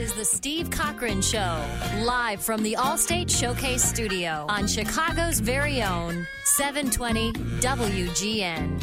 is the Steve Cochran Show, live from the Allstate Showcase Studio on Chicago's very own 720 WGN.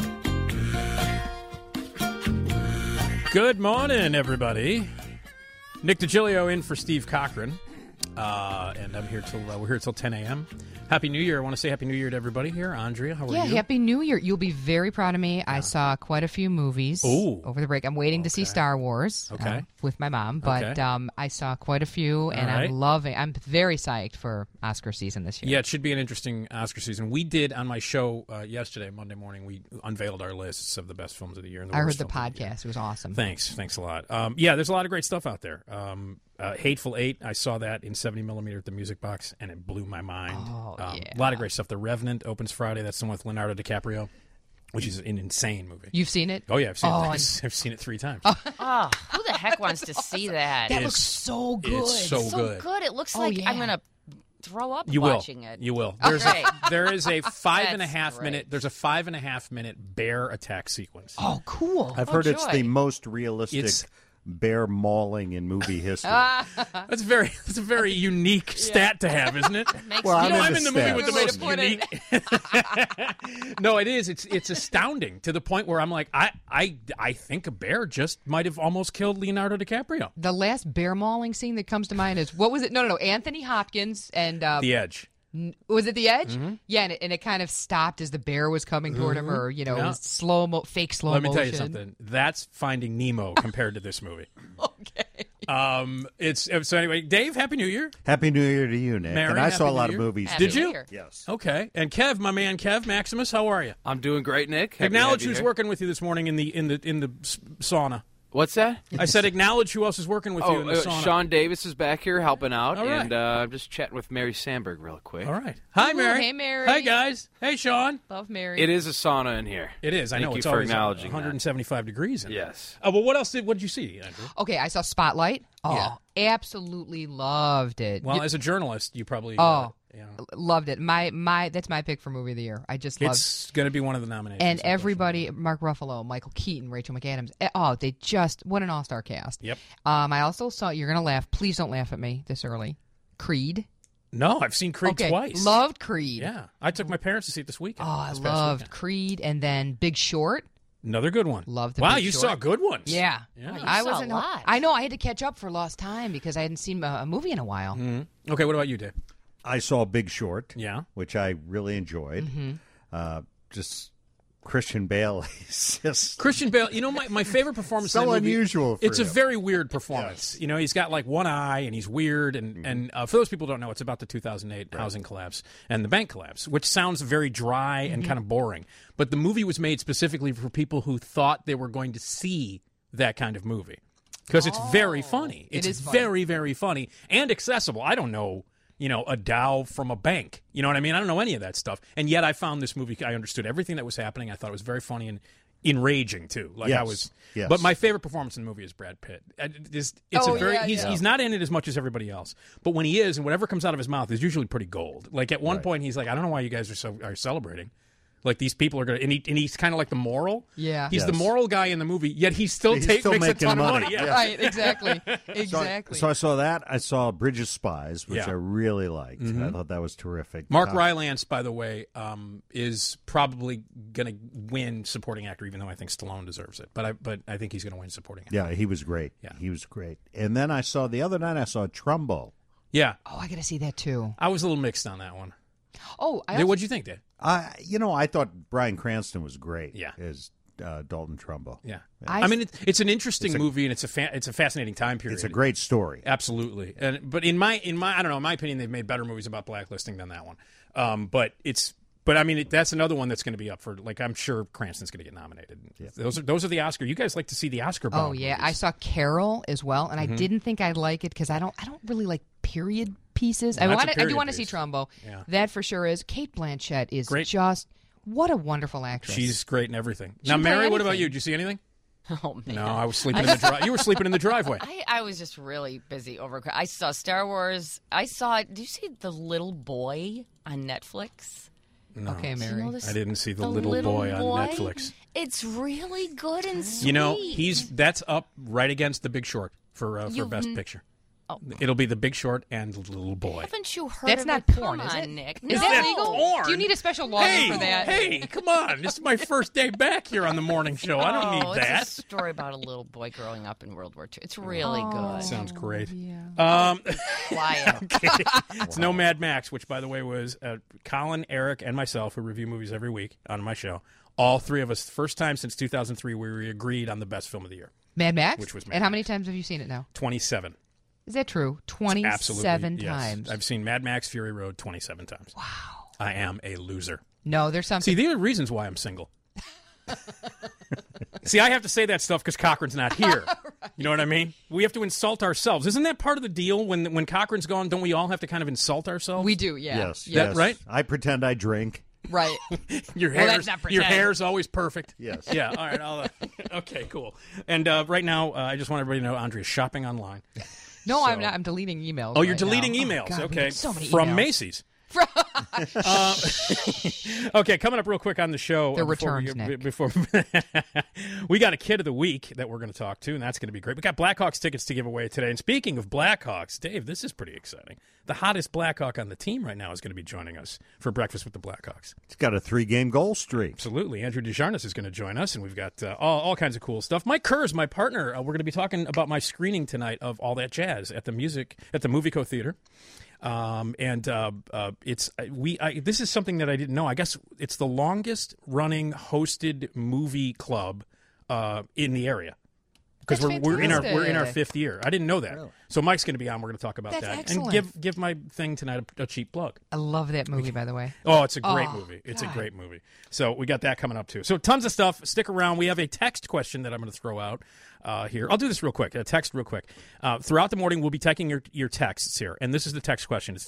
Good morning, everybody. Nick DiGilio in for Steve Cochran, and I'm here till we're here till 10 a.m. Happy New Year! I want to say Happy New Year to everybody here. Andrea, how are you? Yeah, Happy New Year! You'll be very proud of me. Yeah. I saw quite a few movies over the break. I'm waiting to see Star Wars with my mom, but I saw quite a few, and I'm very psyched for Oscar season this year. Yeah, it should be an interesting Oscar season. We did on my show yesterday, Monday morning. We unveiled our lists of the best films of the year. And I heard the podcast; it was awesome. Thanks a lot. Yeah, there's a lot of great stuff out there. Hateful Eight, I saw that in 70mm at the Music Box, and it blew my mind. A lot of great stuff. The Revenant opens Friday. That's the one with Leonardo DiCaprio, which is an insane movie. You've seen it? Oh, yeah, I've seen it. I've seen it 3 times. Who the heck wants to see that? That looks so good. It's so good. It looks like I'm going to throw up you watching will. it. You will. There is a 5.5 minute. There's a 5.5 minute bear attack sequence. Oh, cool! I've heard it's the most realistic bear mauling in movie history. That's a very unique stat to have, isn't it? Well, I'm in the movie with the most unique. No, it is. It's astounding to the point where I'm like, I think a bear just might have almost killed Leonardo DiCaprio. The last bear mauling scene that comes to mind is what was it? No. Anthony Hopkins and The Edge. Was it The Edge? Mm-hmm. Yeah, and it kind of stopped as the bear was coming toward him, or fake slow motion. Let me tell you something. That's Finding Nemo compared to this movie. Okay. So anyway, Dave, Happy New Year. Happy New Year to you, Nick. Mary, and I saw a lot New of movies. Happy Did you? New Year. Yes. Okay. And Kev, my man Kev Maximus, how are you? I'm doing great, Nick. Acknowledge who's working with you this morning in the sauna. What's that? I said acknowledge who else is working with you in the sauna. Sean Davis is back here helping out, All right. and I'm just chatting with Mary Sandberg real quick. All right. Hi, Mary. Hey, Mary. Hi, guys. Hey, Sean. Love Mary. It is a sauna in here. It is. I know. Thank It's you for always acknowledging 175 degrees in Yes. there. Well, what else what did you see, Andrew? Okay, I saw Spotlight. Yeah. Absolutely loved it. Well, as a journalist, you probably loved it. My that's my pick for movie of the year. I just loved it. It's going to be one of the nominations. And everybody, Mark Ruffalo, Michael Keaton, Rachel McAdams. What an all-star cast. Yep. I also saw, you're going to laugh. Please don't laugh at me this early. Creed. No, I've seen Creed twice. Loved Creed. Yeah. I took my parents to see it this weekend. I loved Creed. And then Big Short. Another good one. Loved the Wow, Big you Short. saw good ones. Yeah. Wow, I saw wasn't. a lot. I know. I had to catch up for lost time because I hadn't seen a movie in a while. Mm-hmm. Okay, what about you, Dave? I saw Big Short, which I really enjoyed. Just Christian Bale. Christian Bale, my favorite performance in so the movie, unusual for it's him. a very weird performance. Yes. He's got like one eye and he's weird. And for those people who don't know, it's about the 2008 housing collapse and the bank collapse, which sounds very dry and kind of boring. But the movie was made specifically for people who thought they were going to see that kind of movie because it's very funny. It's very, very funny and accessible. I don't know. A Dow from a bank. You know what I mean? I don't know any of that stuff. And yet I found this movie, I understood everything that was happening. I thought it was very funny and enraging, too. Yes. But my favorite performance in the movie is Brad Pitt. He's not in it as much as everybody else. But when he is, and whatever comes out of his mouth is usually pretty gold. Like at one point, he's like, I don't know why you guys are celebrating. Like these people are going to, and he's kind of like the moral. Yeah. He's the moral guy in the movie, yet he still makes a ton of money. Yeah. Right, exactly. Exactly. So I saw that. I saw Bridge of Spies, which I really liked. And I thought that was terrific. Mark Rylance, by the way, is probably going to win supporting actor, even though I think Stallone deserves it. But I think he's going to win supporting actor. Yeah, he was great. Yeah. He was great. And then the other night I saw Trumbo. Yeah. Oh, I got to see that too. I was a little mixed on that one. Oh, what'd you think, Dave? I thought Bryan Cranston was great. Yeah. As Dalton Trumbo. Yeah. I mean, it's an interesting movie, and it's a fascinating time period. It's a great story. Absolutely. But in my I don't know, in my opinion, they've made better movies about blacklisting than that one. But I mean, that's another one that's going to be up for, I'm sure Cranston's going to get nominated. Yeah. Those are the Oscar. You guys like to see the Oscar bomb. Oh yeah, movies. I saw Carol as well, and I didn't think I'd like it because I don't really like period pieces. Well, I do want to see Trumbo. Yeah. That for sure is. Kate Blanchett is great. Just what a wonderful actress. She's great in everything. She Now, can play Mary, what anything. about you? Did you see anything? Oh, man. No, I was sleeping in the driveway. You were sleeping in the driveway. I was just really busy over. I saw Star Wars. Did you see The Little Boy on Netflix? No. Okay, Mary. I didn't see the little boy on Netflix. It's really good and sweet. You know, that's up right against The Big Short for Best Picture. It'll be The Big Short and Little Boy. Haven't you heard That's of not it? porn, Come is on, it? Nick. Is that legal? porn? Do you need a special login for that? Hey, come on. This is my first day back here on the morning show. I don't need that. It's a story about a little boy growing up in World War II. It's really good. Sounds great. Yeah. Quiet. It's no Mad Max, which, by the way, was Colin, Eric, and myself who review movies every week on my show. All three of us, first time since 2003, we agreed on the best film of the year. Mad Max? Which was Mad And how Max. many times have you seen it now? 27. Is that true? 27 Absolutely, yes. times. I've seen Mad Max Fury Road 27 times. Wow. I am a loser. No, there's something. See, these are reasons why I'm single. See, I have to say that stuff because Cochran's not here. Right. You know what I mean? We have to insult ourselves. Isn't that part of the deal? When Cochran's gone, don't we all have to kind of insult ourselves? We do, yeah. Yes. Right? I pretend I drink. Right. Your that's not your pretend. hair's always perfect. Yes. Yeah. All right. Okay. Cool. And right now, I just want everybody to know Andrea's shopping online. No, I'm not. I'm deleting emails. Oh, you're right deleting now. emails. Oh, God, we Okay. get so many From emails. Macy's. Okay, coming up real quick on the show. The returns, Nick. Before we got a kid of the week that we're going to talk to, and that's going to be great. We got Blackhawks tickets to give away today. And speaking of Blackhawks, Dave, this is pretty exciting. The hottest Blackhawk on the team right now is going to be joining us for breakfast with the Blackhawks. It's got a 3-game goal streak. Absolutely. Andrew Desjarnes is going to join us, and we've got all kinds of cool stuff. Mike Kurz, my partner, we're going to be talking about my screening tonight of All That Jazz at the Movico Theater. This is something that I didn't know. I guess it's the longest running hosted movie club in the area. Because we're in our 5th year. I didn't know that. Really? So Mike's going to be on. We're going to talk about That's that. excellent. And give my thing tonight a cheap plug. I love that movie, by the way. Oh, it's a great movie. It's a great movie. So we got that coming up, too. So tons of stuff. Stick around. We have a text question that I'm going to throw out here. I'll do this real quick. A text real quick. Throughout the morning, we'll be taking your texts here. And this is the text question. It's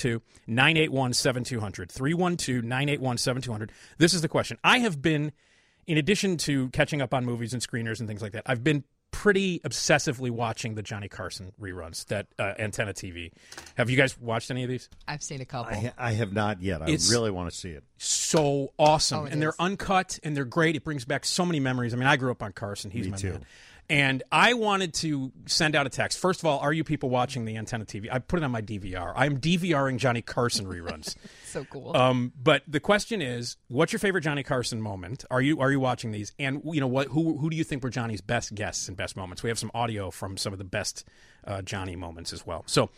312-981-7200. 312-981-7200. This is the question. I have been, in addition to catching up on movies and screeners and things like that, I've been pretty obsessively watching the Johnny Carson reruns that Antenna TV. Have you guys watched any of these? I've seen a couple. I have not yet. I really want to see it. So awesome. Oh, They're uncut, and they're great. It brings back so many memories. I mean, I grew up on Carson. He's Me my too. man. And I wanted to send out a text. First of all, are you people watching the Antenna TV? I put it on my DVR. I'm DVRing Johnny Carson reruns. So cool. But the question is, what's your favorite Johnny Carson moment? Are you watching these? And you know what? Who do you think were Johnny's best guests and best moments? We have some audio from some of the best Johnny moments as well. So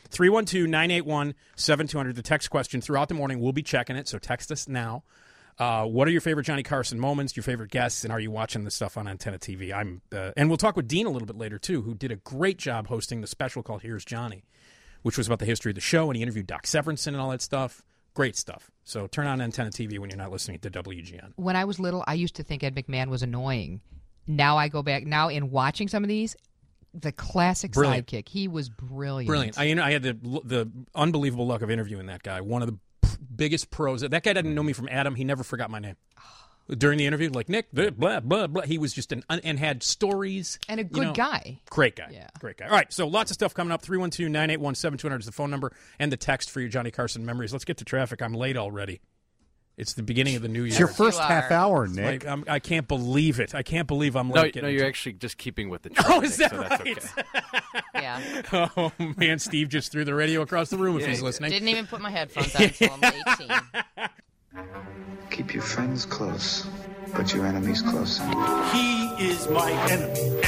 312-981-7200. The text question throughout the morning. We'll be checking it. So text us now. What are your favorite Johnny Carson moments, your favorite guests, and are you watching this stuff on Antenna TV? And we'll talk with Dean a little bit later, too, who did a great job hosting the special called Here's Johnny, which was about the history of the show, and he interviewed Doc Severinsen and all that stuff. Great stuff. So turn on Antenna TV when you're not listening to WGN. When I was little, I used to think Ed McMahon was annoying. Now I go back, in watching some of these, the classic sidekick, he was brilliant. Brilliant. I had the unbelievable luck of interviewing that guy, one of the biggest pros. That guy didn't know me from Adam. He never forgot my name. During the interview, like, Nick, blah, blah, blah. He was just and had stories. And a good guy. Great guy. Yeah. Great guy. All right, so lots of stuff coming up. 312-981-7200 is the phone number and the text for your Johnny Carson memories. Let's get to traffic. I'm late already. It's the beginning of the new year. It's your first half hour, Nick. Like, I can't believe it. I can't believe I'm late. No, you're actually just keeping with the traffic. Oh, is that so right? That's okay. Yeah. Oh, man, Steve just threw the radio across the room if he's listening. Didn't even put my headphones on until I'm 18. Keep your friends close, but your enemies closer. He is my enemy.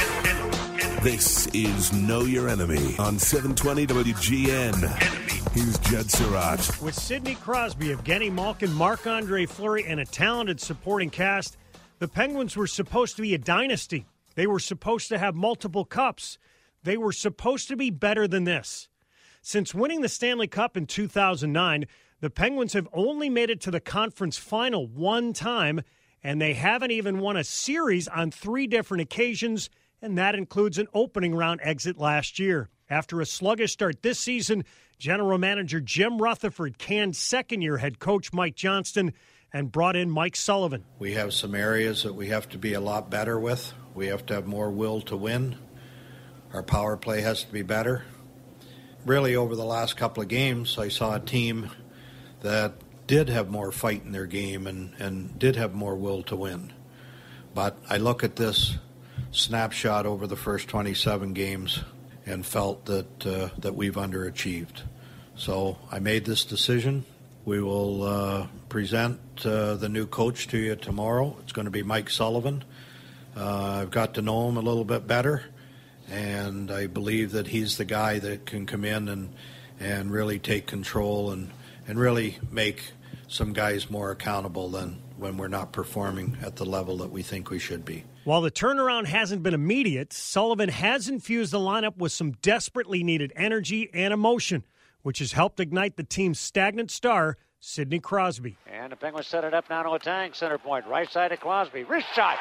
This is Know Your Enemy on 720 WGN. Here's Judd Surratt. With Sidney Crosby, Evgeny Malkin, Marc-Andre Fleury, and a talented supporting cast, the Penguins were supposed to be a dynasty. They were supposed to have multiple cups. They were supposed to be better than this. Since winning the Stanley Cup in 2009, the Penguins have only made it to the conference final one time, and they haven't even won a series on 3 different occasions, and that includes an opening round exit last year. After a sluggish start this season, General Manager Jim Rutherford canned second-year head coach Mike Johnston and brought in Mike Sullivan. We have some areas that we have to be a lot better with. We have to have more will to win. Our power play has to be better. Really, over the last couple of games, I saw a team that did have more fight in their game and did have more will to win. But I look at this snapshot over the first 27 games, and felt that we've underachieved. So I made this decision. We will present the new coach to you tomorrow. It's going to be Mike Sullivan. I've got to know him a little bit better, and I believe that he's the guy that can come in and really take control and really make some guys more accountable than when we're not performing at the level that we think we should be. While the turnaround hasn't been immediate, Sullivan has infused the lineup with some desperately needed energy and emotion, which has helped ignite the team's stagnant star, Sidney Crosby. And the Penguins set it up now to Letang, center point, right side of Crosby. Wrist shot.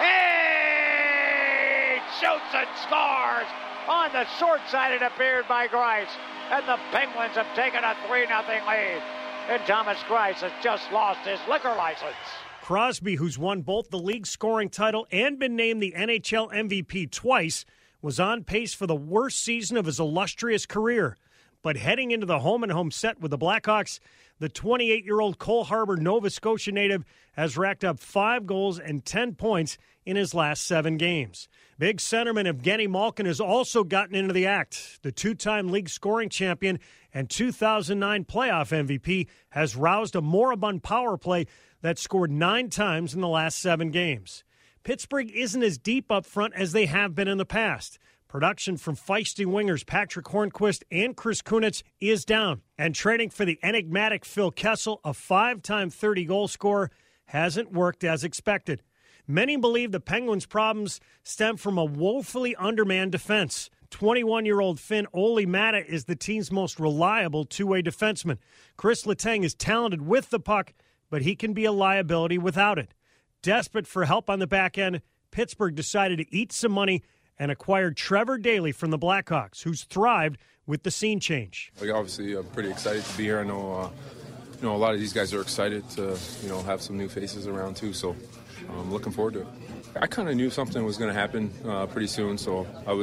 He shoots and scores on the short side, it appeared, by Greiss. And the Penguins have taken a 3-0 lead. And Thomas Greiss has just lost his liquor license. Crosby, who's won both the league scoring title and been named the NHL MVP twice, was on pace for the worst season of his illustrious career. But heading into the home-and-home set with the Blackhawks, the 28-year-old Cole Harbour, Nova Scotia native, has racked up 5 goals and 10 points in his last 7 games. Big centerman Evgeny Malkin has also gotten into the act. The 2-time league scoring champion and 2009 playoff MVP has roused a moribund power play that scored 9 times in the last 7 games. Pittsburgh isn't as deep up front as they have been in the past. Production from feisty wingers Patrick Hornquist and Chris Kunitz is down. And trading for the enigmatic Phil Kessel, a 5-time 30-goal scorer, hasn't worked as expected. Many believe the Penguins' problems stem from a woefully undermanned defense. 21-year-old Finn Olimata is the team's most reliable two-way defenseman. Chris Letang is talented with the puck, but he can be a liability without it. Desperate for help on the back end, Pittsburgh decided to eat some money and acquired Trevor Daley from the Blackhawks, who's thrived with the scene change. Obviously, I'm pretty excited to be here. I know, a lot of these guys are excited to, have some new faces around too. So I'm looking forward to it. I kind of knew something was going to happen pretty soon, so I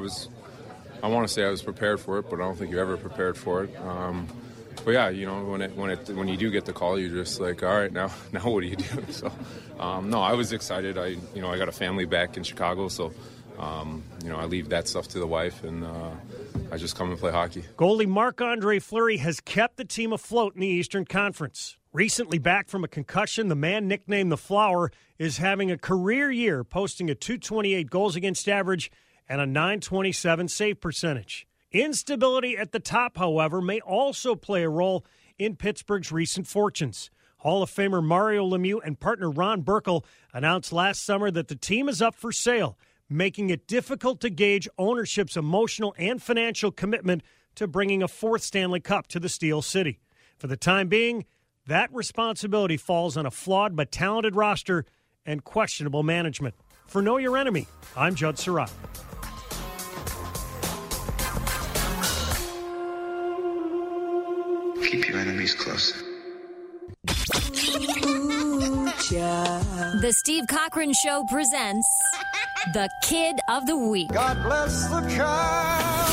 want to say I was prepared for it, but I don't think you're ever prepared for it. But yeah, when you do get the call, you're just like, all right, now what do you do? So no, I was excited. I got a family back in Chicago, so. I leave that stuff to the wife, and I just come and play hockey. Goalie Marc-Andre Fleury has kept the team afloat in the Eastern Conference. Recently back from a concussion, the man nicknamed the Flower is having a career year, posting a .228 goals against average and a .927 save percentage. Instability at the top, however, may also play a role in Pittsburgh's recent fortunes. Hall of Famer Mario Lemieux and partner Ron Burkle announced last summer that the team is up for sale, making it difficult to gauge ownership's emotional and financial commitment to bringing a 4th Stanley Cup to the Steel City. For the time being, that responsibility falls on a flawed but talented roster and questionable management. For Know Your Enemy, I'm Judd Surratt. Keep your enemies close. The Steve Cochran Show presents the Kid of the Week. God bless the child.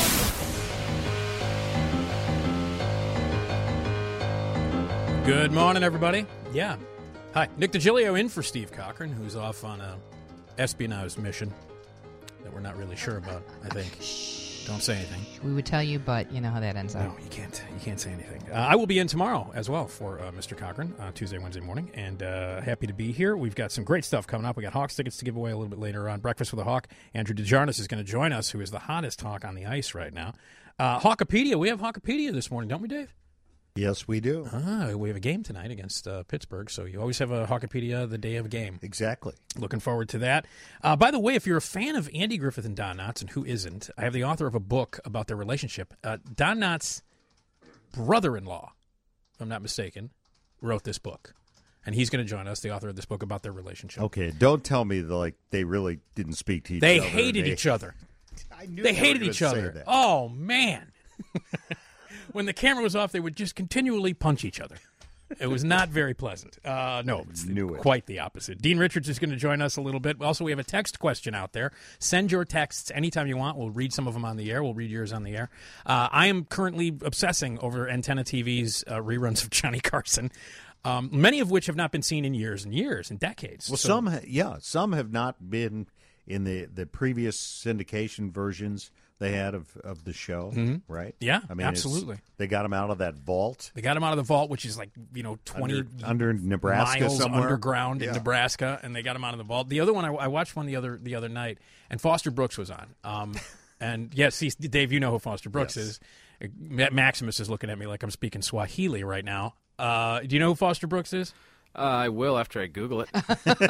Good morning, everybody. Yeah. Hi. Nick DiGilio in for Steve Cochran, who's off on a espionage mission that we're not really sure about, I think. Don't say anything. We would tell you, but you know how that ends up. No, you can't say anything. I will be in tomorrow as well for Mr. Cochran, Tuesday, Wednesday morning, and happy to be here. We've got some great stuff coming up. We got Hawks tickets to give away a little bit later on. Breakfast with a Hawk. Andrew DeJarnis is going to join us, who is the hottest Hawk on the ice right now. Hawkopedia. We have Hawkopedia this morning, don't we, Dave? Yes, we do. We have a game tonight against Pittsburgh, so you always have a Hawkopedia the day of a game. Exactly. Looking forward to that. By the way, if you're a fan of Andy Griffith and Don Knotts, and who isn't, I have the author of a book about their relationship. Don Knotts' brother-in-law, if I'm not mistaken, wrote this book. And he's going to join us, the author of this book, about their relationship. Okay, don't tell me they really didn't speak to each other. They hated each other. I knew they hated each other. Oh, man. When the camera was off, they would just continually punch each other. It was not very pleasant. No, it's quite the opposite. Dean Richards is going to join us a little bit. Also, we have a text question out there. Send your texts anytime you want. We'll read some of them on the air. We'll read yours on the air. I am currently obsessing over Antenna TV's reruns of Johnny Carson, many of which have not been seen in years and years and decades. Well, some have not been in the previous syndication versions. they had of the show, right? Yeah, I mean, absolutely. They got him out of that vault. They got him out of the vault, which is like 20 under Nebraska miles somewhere. Underground in Nebraska, and they got him out of the vault. The other one, I watched one the other night, and Foster Brooks was on. And see, Dave, you know who Foster Brooks is. Maximus is looking at me like I'm speaking Swahili right now. Do you know who Foster Brooks is? I will after I Google it.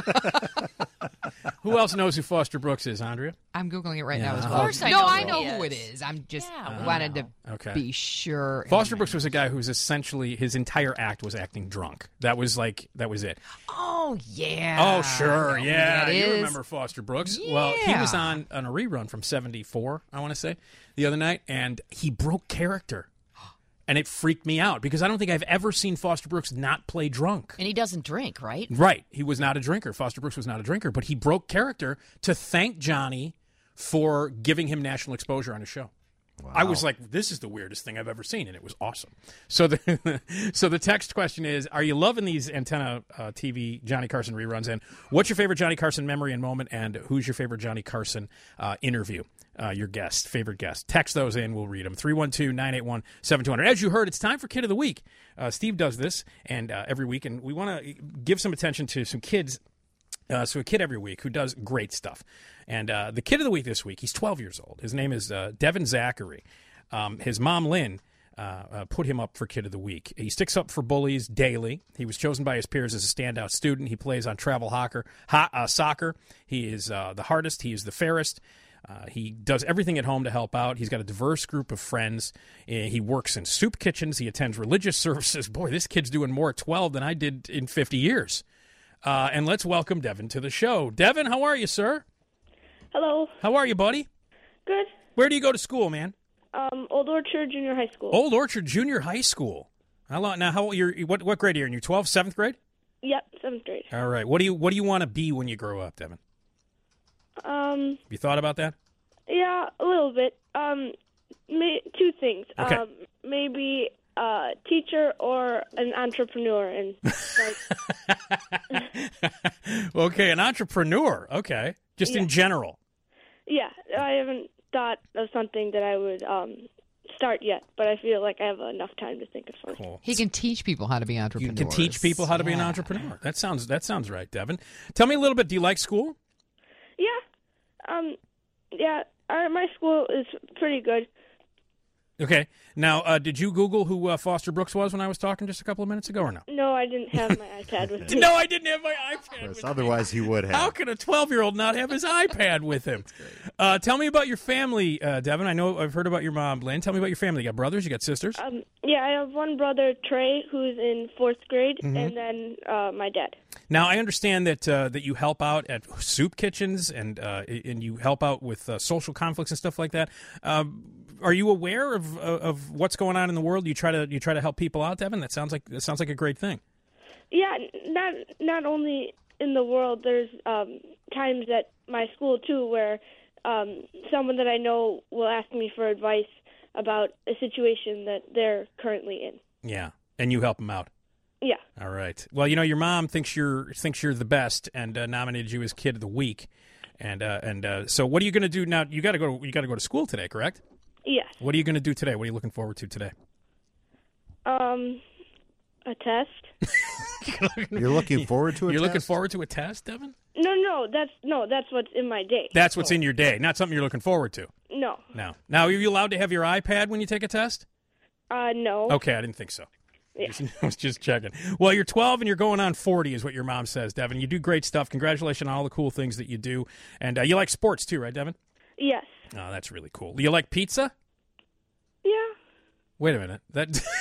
Who else knows who Foster Brooks is, Andrea? I'm Googling it right now as well. Of course I know who it is. I'm just wanted to be sure. Foster Brooks was a guy who's essentially, his entire act was acting drunk. That was it. Oh, yeah. Oh, sure. Yeah. You is. remember Foster Brooks. Yeah. Well, he was on a rerun from 74, I want to say, the other night, and he broke character. And it freaked me out because I don't think I've ever seen Foster Brooks not play drunk. And he doesn't drink, right? Right. He was not a drinker. Foster Brooks was not a drinker, but he broke character to thank Johnny for giving him national exposure on his show. Wow. I was like, this is the weirdest thing I've ever seen, and it was awesome. So the text question is, are you loving these Antenna TV Johnny Carson reruns? And what's your favorite Johnny Carson memory and moment? And who's your favorite Johnny Carson interview? Your favorite guest. Text those in. We'll read them. 312-981-7200. As you heard, it's time for Kid of the Week. Steve does this and every week, and we want to give some attention to some kids. So a kid every week who does great stuff. And the Kid of the Week this week, he's 12 years old. His name is Devin Zachary. His mom, Lynn, put him up for Kid of the Week. He sticks up for bullies daily. He was chosen by his peers as a standout student. He plays on travel soccer. He is the hardest. He is the fairest. He does everything at home to help out. He's got a diverse group of friends. He works in soup kitchens. He attends religious services. Boy, this kid's doing more at 12 than I did in 50 years. And let's welcome Devin to the show. Devin, how are you, sir? Hello. How are you, buddy? Good. Where do you go to school, man? Old Orchard Junior High School. Old Orchard Junior High School. Now, how what grade are you in? You 12, 7th grade? Yep, 7th grade. All right. What do you want to be when you grow up, Devin? Have you thought about that? Yeah, a little bit. Two things. Okay. Maybe a teacher or an entrepreneur. And Okay, an entrepreneur. Okay, just in general. Yeah, I haven't thought of something that I would start yet, but I feel like I have enough time to think of something. Cool. He can teach people how to be entrepreneurs. You can teach people how to be an entrepreneur. That sounds right, Devin. Tell me a little bit. Do you like school? Yeah. Yeah. My school is pretty good. Okay. Now, did you Google who Foster Brooks was when I was talking just a couple of minutes ago, or no? No, I didn't have my iPad with me. No, I didn't have my iPad with me. Otherwise, he would have. How can a 12-year-old not have his iPad with him? Tell me about your family, Devin. I know I've heard about your mom, Lynn. Tell me about your family. You got brothers? You got sisters? Yeah, I have one brother, Trey, who's in 4th grade, and then my dad. Now, I understand that you help out at soup kitchens and you help out with social conflicts and stuff like that. Are you aware of what's going on in the world? You try to help people out, Devin? That sounds like a great thing. Yeah, not only in the world. There's times at my school too where someone that I know will ask me for advice about a situation that they're currently in. Yeah, and you help them out. Yeah. All right. Well, your mom thinks you're the best and nominated you as Kid of the Week. And so what are you going to do now? You got to go to school today, correct? Yes. What are you going to do today? What are you looking forward to today? A test. You're looking forward to a test? You're looking forward to a test, Devin? No, that's what's in my day. That's what's in your day, not something you're looking forward to. No. No. Now, are you allowed to have your iPad when you take a test? No. Okay, I didn't think so. Yeah. I was just checking. Well, you're 12 and you're going on 40 is what your mom says, Devin. You do great stuff. Congratulations on all the cool things that you do. And you like sports too, right, Devin? Yes. Oh, that's really cool. Do you like pizza? Yeah. Wait a minute.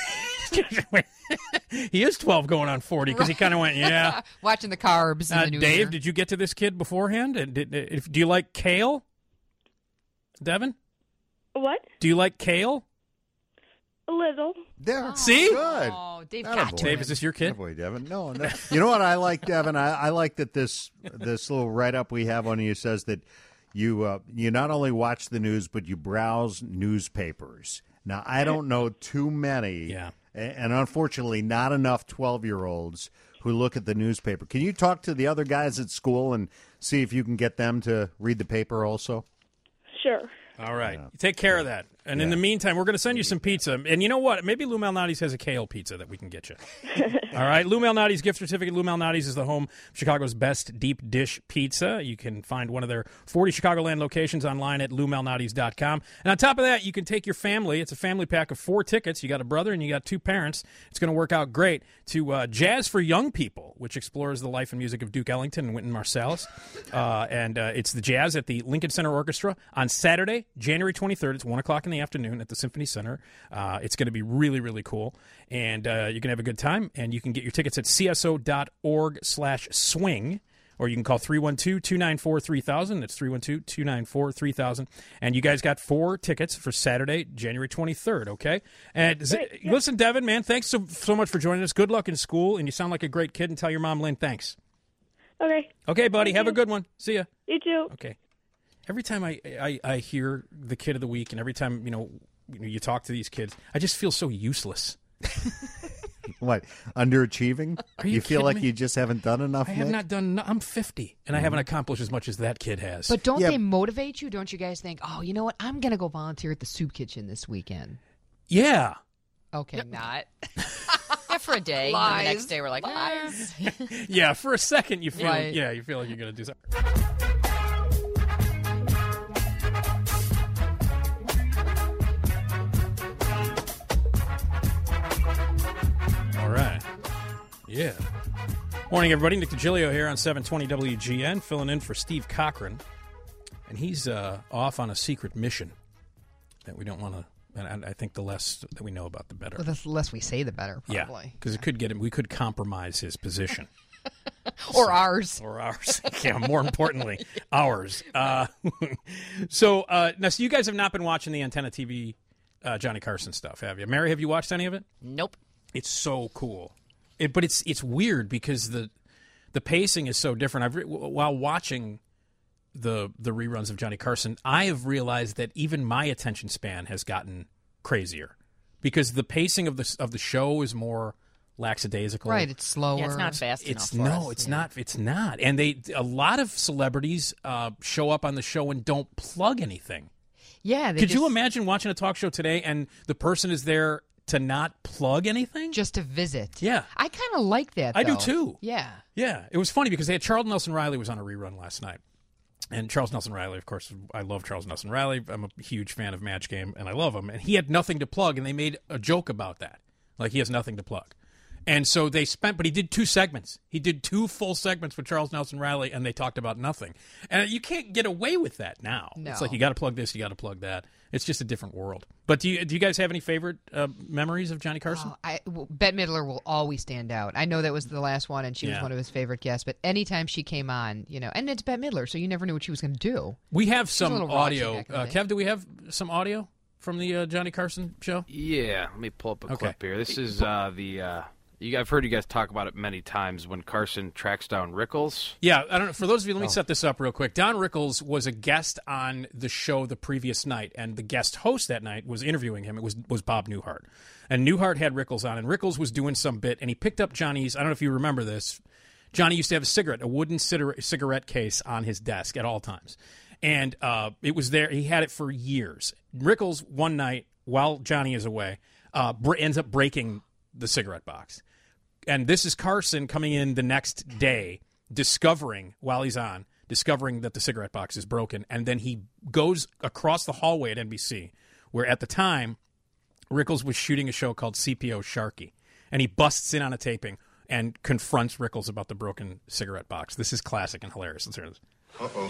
He is 12 going on 40 because he kind of went, yeah. Watching the carbs in the new Dave, year. did you get to this kid beforehand? And do you like kale? Devin? What? Do you like kale? A little. There. See? Good. Oh, Dave Attaboy. got to Dave, him. is this your kid? Boy, Devin. No. You know what I like, Devin? I like that this little write-up we have on you says that you not only watch the news, but you browse newspapers. Now, I don't know too many, and unfortunately not enough 12-year-olds who look at the newspaper. Can you talk to the other guys at school and see if you can get them to read the paper also? Sure. All right. Take care of that. And in the meantime, we're going to send you some pizza. And you know what? Maybe Lou Malnati's has a kale pizza that we can get you. All right. Lou Malnati's gift certificate. Lou Malnati's is the home of Chicago's best deep dish pizza. You can find one of their 40 Chicagoland locations online at loumalnatis.com. And on top of that, you can take your family. It's a family pack of 4 tickets. You got a brother and you got 2 parents. It's going to work out great to Jazz for Young People, which explores the life and music of Duke Ellington and Wynton Marsalis. And it's the Jazz at the Lincoln Center Orchestra on Saturday, January 23rd. It's 1 o'clock in the afternoon at the Symphony Center. It's going to be really, really cool. And you can have a good time. And you can get your tickets at cso.org/swing. Or you can call 312-294-3000. That's 312-294-3000. And you guys got 4 tickets for Saturday, January 23rd, okay? And listen, Devin, man, thanks so much for joining us. Good luck in school, and you sound like a great kid. And tell your mom, Lynn, thanks. Okay. Okay, buddy. Have a good one. See ya. You too. Okay. Every time I hear the kid of the week, and every time you talk to these kids, I just feel so useless. What, underachieving? Are you feel like me? you just haven't done enough? I have not done. I'm 50, and I haven't accomplished as much as that kid has. But don't they motivate you? Don't you guys think, oh, you know what? I'm going to go volunteer at the soup kitchen this weekend. Yeah. Okay, not. Yeah, for a day. And the next day we're like, Yeah, for a second you feel Right. you feel like you're going to do something. All right. Yeah. Morning, everybody. Nick DiGilio here on 720 WGN, filling in for Steve Cochran. And he's off on a secret mission that we don't want to... And I think the less that we know about, the better. Well, the less we say, the better, probably. Yeah, because it could get him. We could compromise his position. Or ours. Or ours. Yeah, more importantly, ours. So you guys have not been watching the Antenna TV Johnny Carson stuff, have you? Mary, have you watched any of it? Nope. It's so cool. But it's weird because the pacing is so different. While watching the reruns of Johnny Carson, I have realized that even my attention span has gotten crazier because the pacing of the show is more lackadaisical. Right, it's slower. Yeah, it's not fast enough. Not. It's not. And a lot of celebrities show up on the show and don't plug anything. Yeah. Could you imagine watching a talk show today and the person is there to not plug anything? Just to visit. Yeah. I kind of like that, though. I do, too. Yeah. Yeah. It was funny because they had Charles Nelson Riley was on a rerun last night. And Charles Nelson Riley, of course, I love Charles Nelson Riley. I'm a huge fan of Match Game, and I love him. And he had nothing to plug, and they made a joke about that. Like, he has nothing to plug. And so but he did 2 segments. He did 2 full segments with Charles Nelson Riley, and they talked about nothing. And you can't get away with that now. No. It's like you got to plug this, you got to plug that. It's just a different world. But do you guys have any favorite memories of Johnny Carson? Bette Midler will always stand out. I know that was the last one, and she was one of his favorite guests. But anytime she came on, and it's Bette Midler, so you never knew what she was going to do. We have some audio. Kev, do we have some audio from the Johnny Carson show? Yeah, let me pull up a clip here. This is I've heard you guys talk about it many times when Carson tracks down Rickles. Yeah, I don't know. For those of you, let me set this up real quick. Don Rickles was a guest on the show the previous night, and the guest host that night was interviewing him. It was Bob Newhart. And Newhart had Rickles on, and Rickles was doing some bit, and he picked up Johnny's, I don't know if you remember this, Johnny used to have a wooden cigarette case on his desk at all times. And it was there. He had it for years. Rickles, one night, while Johnny is away, ends up breaking the cigarette box. And this is Carson coming in the next day, discovering that the cigarette box is broken. And then he goes across the hallway at NBC, where at the time, Rickles was shooting a show called CPO Sharkey. And he busts in on a taping and confronts Rickles about the broken cigarette box. This is classic and hilarious. Let's hear this. Uh-oh.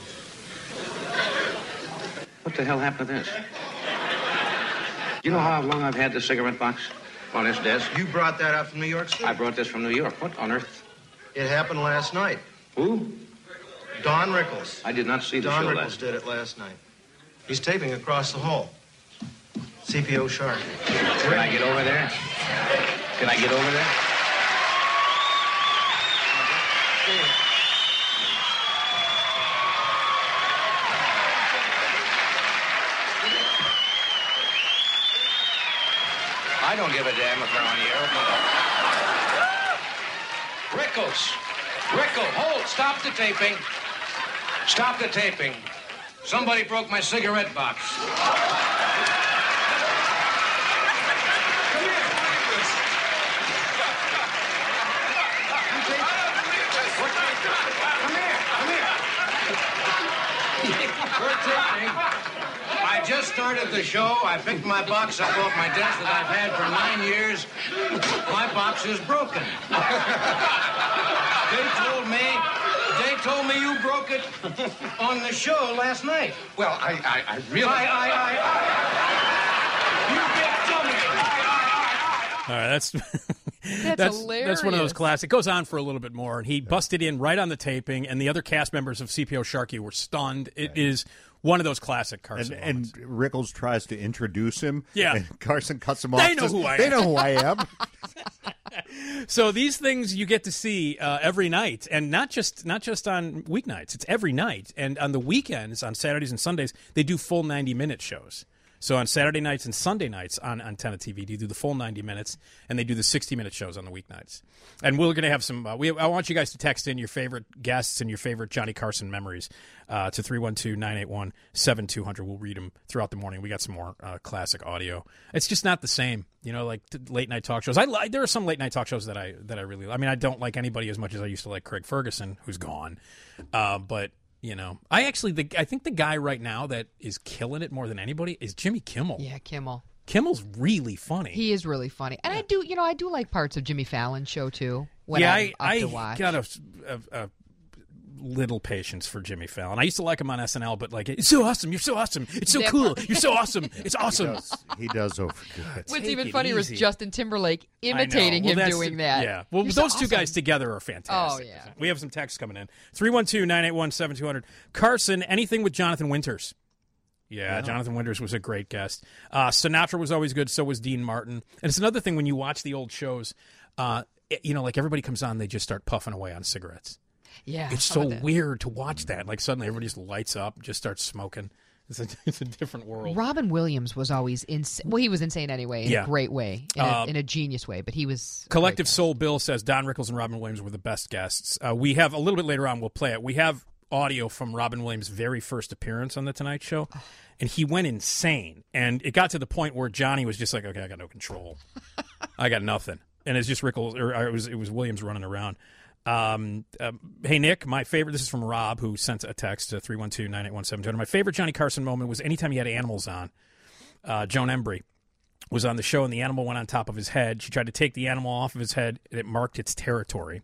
What the hell happened to this? You know how long I've had this cigarette box on this desk? You brought that up from New York City? I brought this from New York. What on earth? It happened last night. Who? Don Rickles. I did not see the show Don Rickles last did it last night. He's taping across the hall. CPO Shark. Can I get over there? Can I get over there? I don't give a damn if they're on the air. Rickles, hold, stop the taping. Stop the taping. Somebody broke my cigarette box. I just started the show. I picked my box up off my desk that I've had for 9 years. My box is broken. They told me you broke it on the show last night. Well, I really... You can't tell me. All right, that's hilarious. That's one of those classics. It goes on for a little bit more, and he busted in right on the taping, and the other cast members of CPO Sharkey were stunned. It is one of those classic Carson moments. And Rickles tries to introduce him. Yeah. And Carson cuts him off. They know who I am. They know who I am. So these things you get to see every night, and not just on weeknights. It's every night. And on the weekends, on Saturdays and Sundays, they do full 90-minute shows. So on Saturday nights and Sunday nights on Antenna TV, they do the full 90 minutes, and they do the 60-minute shows on the weeknights. And we're going to have some I want you guys to text in your favorite guests and your favorite Johnny Carson memories to 312-981-7200. We'll read them throughout the morning. We got some more classic audio. It's just not the same, like late-night talk shows. There are some late-night talk shows that I really – I mean, I don't like anybody as much as I used to like Craig Ferguson, who's gone. But – I think the guy right now that is killing it more than anybody is Jimmy Kimmel. Yeah, Kimmel. Kimmel's really funny. He is really funny. And I do like parts of Jimmy Fallon's show, too. I watch. got a little patience for Jimmy Fallon. I used to like him on SNL, but it's so awesome. You're so awesome. It's so cool. You're so awesome. It's awesome. He does overdo it. What's even funnier was Justin Timberlake imitating him doing that. Yeah. Well, those two guys together are fantastic. Oh, yeah. We have some texts coming in. 312-981-7200. Carson, anything with Jonathan Winters? Yeah, Jonathan Winters was a great guest. Sinatra was always good. So was Dean Martin. And it's another thing when you watch the old shows, everybody comes on, they just start puffing away on cigarettes. Yeah, it's so weird to watch that. Like suddenly everybody just lights up, just starts smoking. It's a different world. Robin Williams was always insane. Well, he was insane anyway, in a great way, in a genius way. But he was Collective Soul Bill says Don Rickles and Robin Williams were the best guests. We have a little bit later on. We'll play it. We have audio from Robin Williams' very first appearance on the Tonight Show, and he went insane. And it got to the point where Johnny was just like, "Okay, I got no control. I got nothing." And it's just Rickles, or it was Williams running around. Hey, Nick, my favorite, this is from Rob, who sent a text to 312-981-7200. My favorite Johnny Carson moment was anytime he had animals on. Joan Embry was on the show, and the animal went on top of his head. She tried to take the animal off of his head, and it marked its territory.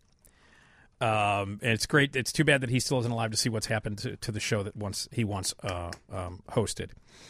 And it's great. It's too bad that he still isn't alive to see what's happened to the show that he once hosted.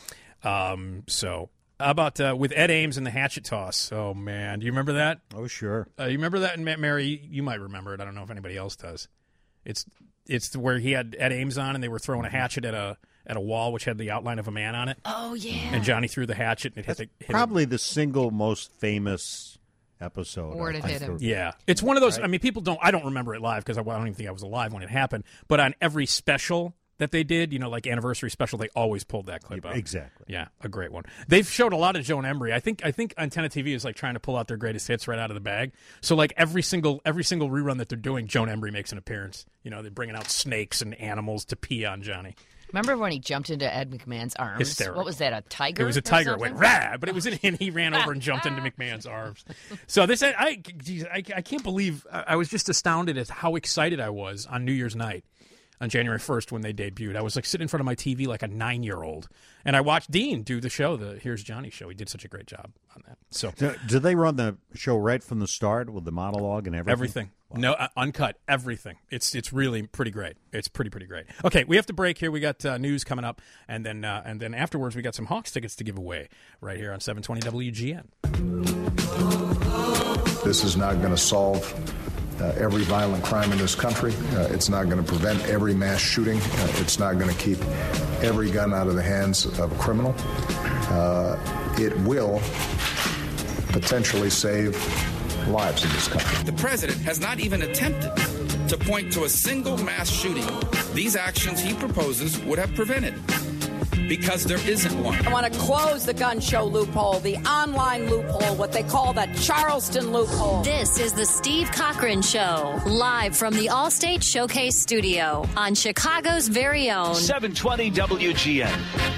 How about with Ed Ames and the hatchet toss? Oh, man. Do you remember that? Oh, sure. You remember that? And Mary, you might remember it. I don't know if anybody else does. It's where he had Ed Ames on, and they were throwing a hatchet at a wall which had the outline of a man on it. Oh, yeah. And Johnny threw the hatchet, and it hit probably the single most famous episode. Where it hit him. Yeah. It's one of those, right? I mean, I don't remember it live because I don't even think I was alive when it happened, but on every special that they did, like anniversary special, they always pulled that clip out. Exactly. Yeah, a great one. They've showed a lot of Joan Embry. I think Antenna TV is trying to pull out their greatest hits right out of the bag. So every single rerun that they're doing, Joan Embry makes an appearance. They're bringing out snakes and animals to pee on Johnny. Remember when he jumped into Ed McMahon's arms? Hysterical. What was that, a tiger? It was a tiger. It went rah, but it was and he ran over and jumped into McMahon's arms. So this, I can't believe, I was just astounded at how excited I was on New Year's night. On January 1st when they debuted. I was sitting in front of my TV like a 9-year-old. And I watched Dean do the show, the Here's Johnny show. He did such a great job on that. So, did they run the show right from the start with the monologue and everything? Everything. Wow. No, uncut. Everything. It's really pretty great. It's pretty great. Okay, we have to break here. We got news coming up. And then afterwards we got some Hawks tickets to give away right here on 720 WGN. This is not going to solve every violent crime in this country. It's not going to prevent every mass shooting. It's not going to keep every gun out of the hands of a criminal. It will potentially save lives in this country. The president has not even attempted to point to a single mass shooting these actions he proposes would have prevented. because there isn't one. I want to close the gun show loophole, the online loophole, what they call the Charleston loophole. This is the Steve Cochran Show, live from the Allstate Showcase Studio on Chicago's very own 720 WGN.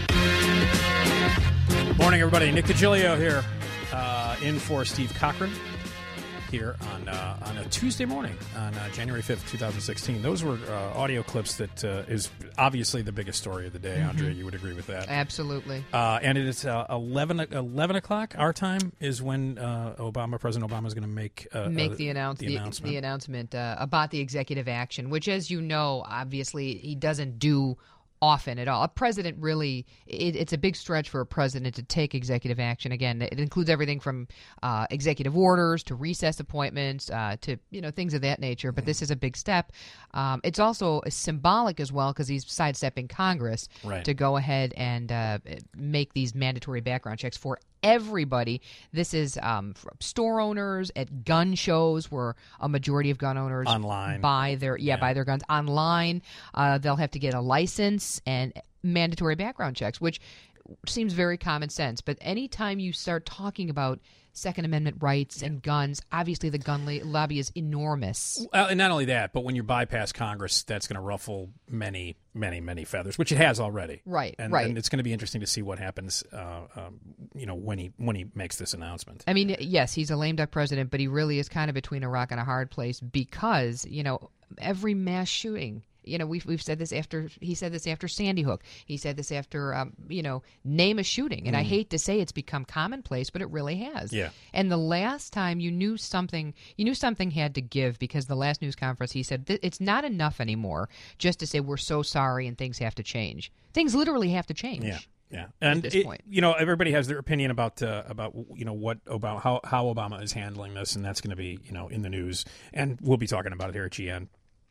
Morning, everybody. Nick DiGilio here, in for Steve Cochran here on a Tuesday morning on January 5th, 2016. Those were audio clips that is obviously the biggest story of the day. Andre, you would agree with that? Absolutely. And it is 11 o'clock our time is when President Obama is going to make the announcement about the executive action, which, as you know, obviously he doesn't do often at all. A president really, it's a big stretch for a president to take executive action. Again, it includes everything from executive orders to recess appointments to things of that nature. But this is a big step. It's also symbolic as well because he's sidestepping Congress to go ahead and make these mandatory background checks for everybody. This is store owners at gun shows where a majority of gun owners online buy their guns online. They'll have to get a license and mandatory background checks, which seems very common sense. But anytime you start talking about Second Amendment rights and guns, obviously the gun lobby is enormous. Well, and not only that, but when you bypass Congress, that's going to ruffle many, many, many feathers, which it has already. Right, and it's going to be interesting to see what happens, when he makes this announcement. I mean, yes, he's a lame duck president, but he really is kind of between a rock and a hard place because, every mass shooting. We've said this after he said this after Sandy Hook. He said this after name a shooting, and I hate to say it's become commonplace, but it really has. Yeah. And the last time you knew something had to give because the last news conference he said it's not enough anymore just to say we're so sorry and things have to change. Things literally have to change. Yeah. Yeah, and at this point. Everybody has their opinion about what Obama, how Obama is handling this, and that's going to be in the news, and we'll be talking about it here at GN.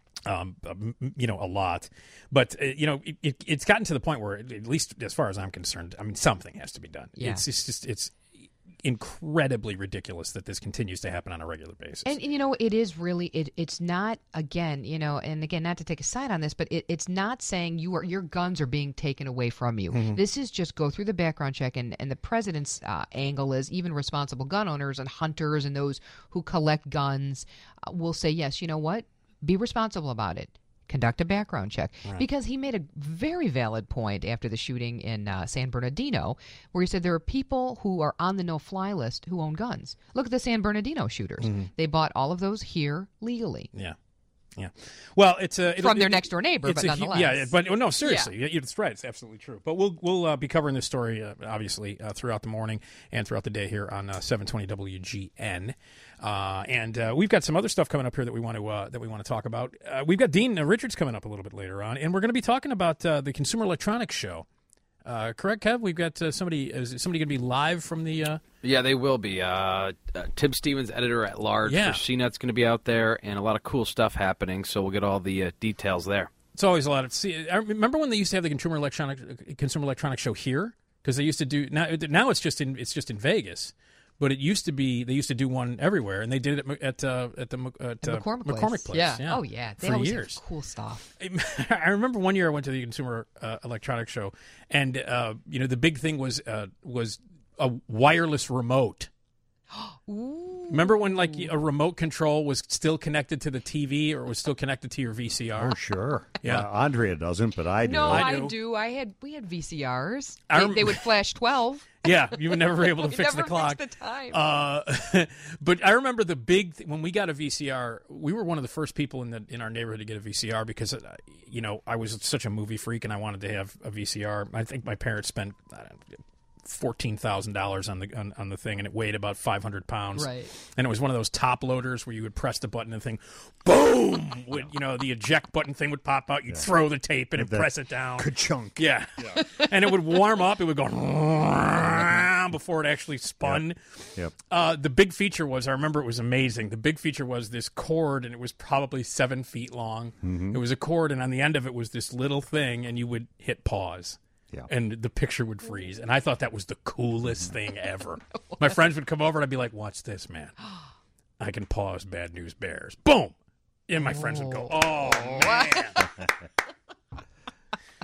A lot, but it's gotten to the point where, at least as far as I'm concerned, something has to be done. Yeah. It's incredibly ridiculous that this continues to happen on a regular basis. And it is really it's not again, and again, not to take a side on this, but it's not saying your guns are being taken away from you. Mm-hmm. This is just go through the background check, and the president's angle is even responsible gun owners and hunters and those who collect guns will say, yes, you know what? Be responsible about it. Conduct a background check. Right. Because he made a very valid point after the shooting in San Bernardino where he said there are people who are on the no-fly list who own guns. Look at the San Bernardino shooters. Mm-hmm. They bought all of those here legally. Yeah. Yeah. Well, it's from their next door neighbor, but nonetheless. Yeah, but no, seriously, it's right. It's absolutely true. But we'll be covering this story obviously throughout the morning and throughout the day here on 720 WGN. And we've got some other stuff coming up here that we want to talk about. We've got Dean Richards coming up a little bit later on, and we're going to be talking about the Consumer Electronics Show. Correct, Kev? We've got somebody. Is somebody going to be live from the? Yeah, they will be. Tim Stevens, editor at large for CNET's going to be out there, and a lot of cool stuff happening. So we'll get all the details there. It's always a lot of. See, I remember when they used to have the Consumer Electronics Show here because they used to do. Now it's just in Vegas. But it used to be they used to do one everywhere, and they did it at McCormick Place. Yeah. Oh yeah, they for always years. have cool stuff. I remember one year I went to the Consumer Electronics Show, and the big thing was a wireless remote. Ooh. Remember when a remote control was still connected to the TV or was still connected to your VCR? Oh, sure. Yeah. Andrea doesn't, but I do. No, I do. We had VCRs. They would flash 12. Yeah, you were never able to fix the clock. Fix the time. But I remember the big when we got a VCR. We were one of the first people in our neighborhood to get a VCR because I was such a movie freak and I wanted to have a VCR. I think my parents spent $14,000 on the thing, and it weighed about 500 pounds. Right. And it was one of those top loaders where you would press the button and the thing, boom! The eject button thing would pop out. You'd throw the tape in and press it down. Ka-chunk. Yeah. And it would warm up. It would go before it actually spun. Yep. The big feature was, I remember it was amazing. The big feature was this cord, and it was probably 7 feet long. Mm-hmm. It was a cord, and on the end of it was this little thing, and you would hit pause. Yeah. And the picture would freeze. And I thought that was the coolest thing ever. My friends would come over and I'd be like, watch this, man. I can pause Bad News Bears. Boom! And my friends would go, oh, man.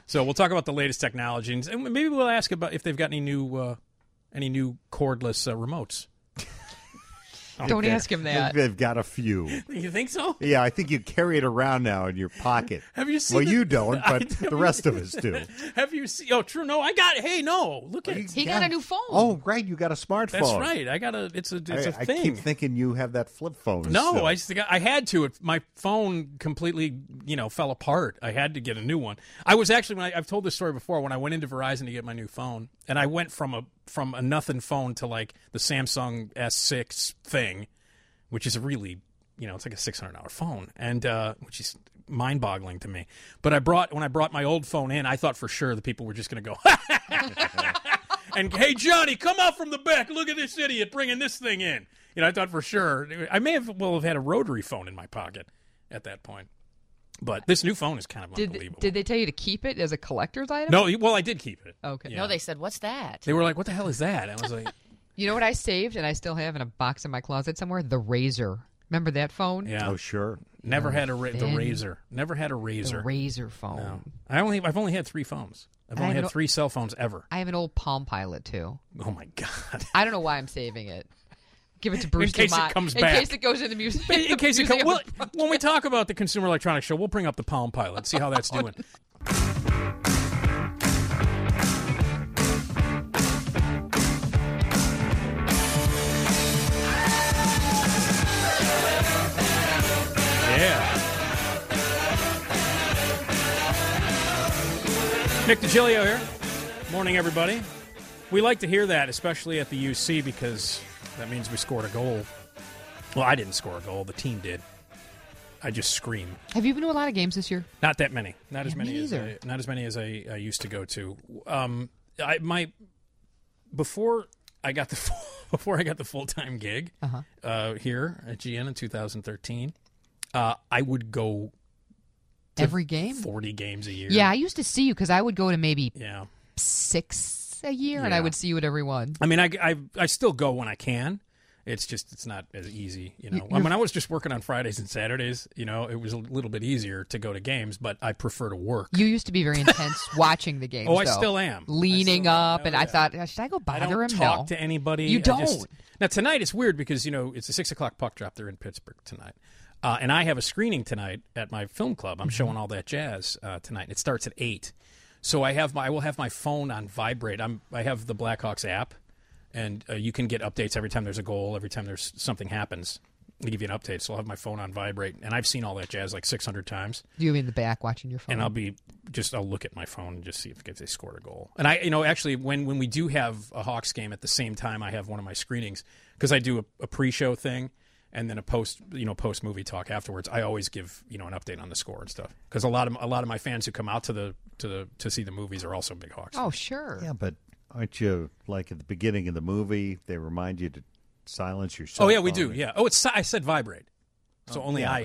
So we'll talk about the latest technology, and maybe we'll ask about if they've got any new cordless remotes. Don't ask him that. They've got a few. You think so? Yeah, I think you carry it around now in your pocket. Have you seen? Well, you don't, but the rest of us do. Have you seen? Oh, true. No, I got it. Hey, no, look at it. He got a new phone. Oh, right, you got a smartphone. That's right. I got a. It's a thing. I keep thinking you have that flip phone. No, still. I had to. My phone completely, fell apart. I had to get a new one. I was actually I've told this story before. When I went into Verizon to get my new phone, and I went from a nothing phone to like the Samsung S6 thing, which is a really, it's like a $600 phone, and which is mind-boggling to me. But when I brought my old phone in, I thought for sure the people were just going to go, and hey, Johnny, come out from the back. Look at this idiot bringing this thing in. I thought for sure. I may have had a rotary phone in my pocket at that point. But this new phone is kind of unbelievable. Did they tell you to keep it as a collector's item? No, well, I did keep it. Okay. Yeah. No, they said, what's that? They were like, what the hell is that? I was like... You know what I saved and I still have in a box in my closet somewhere? The Razor. Remember that phone? Yeah. Oh, sure. Never had the Razor. Never had a Razor. The Razor phone. No. I've only had 3 phones. I've only had 3 cell phones ever. I have an old Palm Pilot too. Oh my God. I don't know why I'm saving it. Give it to Bruce in case Dumont. It comes back. In case it goes in the museum. In case it comes. Well, when we talk about the Consumer Electronics Show, we'll bring up the Palm Pilot. See how that's doing. Yeah. Nick DiGilio here. Morning, everybody. We like to hear that, especially at the UC, because that means we scored a goal. Well, I didn't score a goal. The team did. I just screamed. Have you been to a lot of games this year? Not that many. Not as many as I used to go to. Before I got the full-time gig here at GN in 2013. I would go to every game, 40 games a year. Yeah, I used to see you because I would go to maybe 6 a year, and I would see you at every one. I mean, I still go when I can. It's not as easy, When I was just working on Fridays and Saturdays, it was a little bit easier to go to games, but I prefer to work. You used to be very intense watching the games. I still am. Leaning up, and I thought, should I go bother him? I don't talk to anybody. You don't. Now tonight it's weird because it's a 6:00 puck drop. They're in Pittsburgh tonight. And I have a screening tonight at my film club. I'm showing All That Jazz tonight. It starts at 8. So I will have my phone on vibrate. I have the Blackhawks app, and you can get updates every time there's a goal, every time there's something happens. They give you an update. So I'll have my phone on vibrate, and I've seen All That Jazz like 600 times. You'll be in the back watching your phone, and I'll look at my phone and just see if they scored a goal. And actually when we do have a Hawks game at the same time, I have one of my screenings because I do a pre-show thing. And then a post movie talk afterwards. I always give an update on the score and stuff because a lot of my fans who come out to see the movies are also big Hawks. Oh, sure. Yeah, but aren't you like at the beginning of the movie? They remind you to silence your cell phone. Oh yeah, we do. Yeah. Oh, I said vibrate, so only I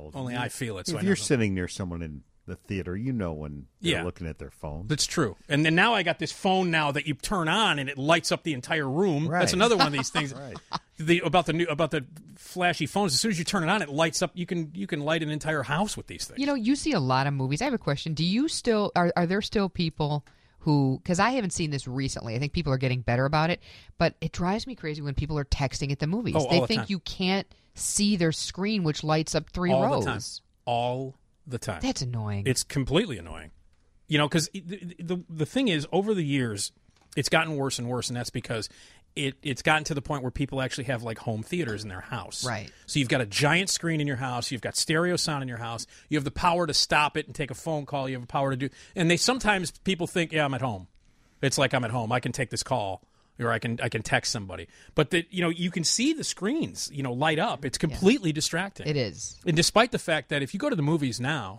feel it. So if you're sitting near someone in the theater, when they're looking at their phone. That's true. And then now I got this phone now that you turn on and it lights up the entire room. Right. That's another one of these things. Right. About the flashy phones. As soon as you turn it on, it lights up. You can light an entire house with these things. You see a lot of movies. I have a question. Do you still are there still people who, because I haven't seen this recently, I think people are getting better about it, but it drives me crazy when people are texting at the movies. They think you can't see their screen, which lights up 3 rows. All the time. That's annoying. It's completely annoying. Because the thing is, over the years, it's gotten worse and worse, and that's because it's gotten to the point where people actually have like home theaters in their house. Right. So you've got a giant screen in your house. You've got stereo sound in your house. You have the power to stop it and take a phone call. You have the power to do. And sometimes people think, yeah, I'm at home. It's like I'm at home. I can take this call, or I can text somebody. But you can see the screens light up. It's completely distracting. It is. And despite the fact that if you go to the movies now,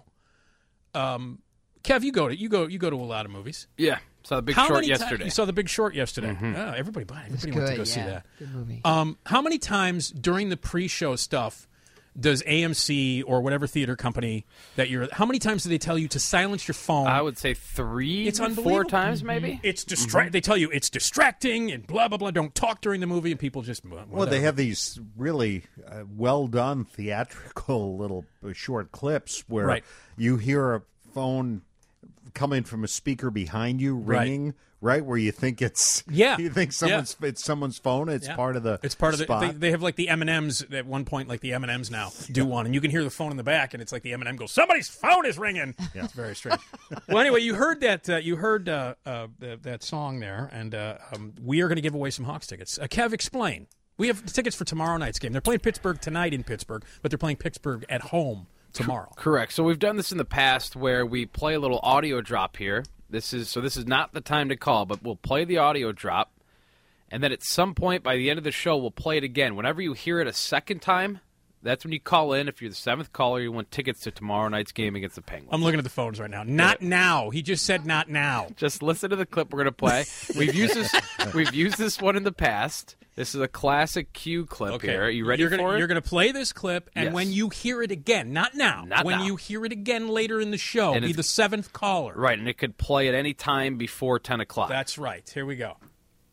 Kev, you go to a lot of movies. Yeah. Saw The Big Short yesterday. You saw The Big Short yesterday. Mm-hmm. Oh, everybody wants to go see that. Good movie. How many times during the pre-show stuff does AMC or whatever theater company that how many times do they tell you to silence your phone? I would say 3, it's 4 times maybe. It's They tell you it's distracting and blah, blah, blah. Don't talk during the movie, and people just... Whatever. Well, they have these really well-done theatrical little short clips where you hear a phone coming from a speaker behind you, ringing, right? Where you think it's you think it's someone's phone. It's part of the spot. They have like the M&Ms at one point, like the M&Ms now do one, and you can hear the phone in the back, and it's like the M&M goes, somebody's phone is ringing. Yeah. It's very strange. Well, anyway, you heard that that song there, and we are going to give away some Hawks tickets. Kev, explain. We have tickets for tomorrow night's game. They're playing Pittsburgh tonight in Pittsburgh, but they're playing Pittsburgh at home tomorrow. Correct. So we've done this in the past where we play a little audio drop here. This is not the time to call, but we'll play the audio drop, and then at some point by the end of the show, we'll play it again. Whenever you hear it a second time, that's when you call in. If you're the seventh caller, you want tickets to tomorrow night's game against the Penguins. I'm looking at the phones right now. Not now. He just said not now. Just listen to the clip we're going to play. We've used this one in the past. This is a classic Q clip here. Are you ready for it? You're going to play this clip, and when you hear it again, not now, you hear it again later in the show, be the seventh caller. Right, and it could play at any time before 10 o'clock. That's right. Here we go.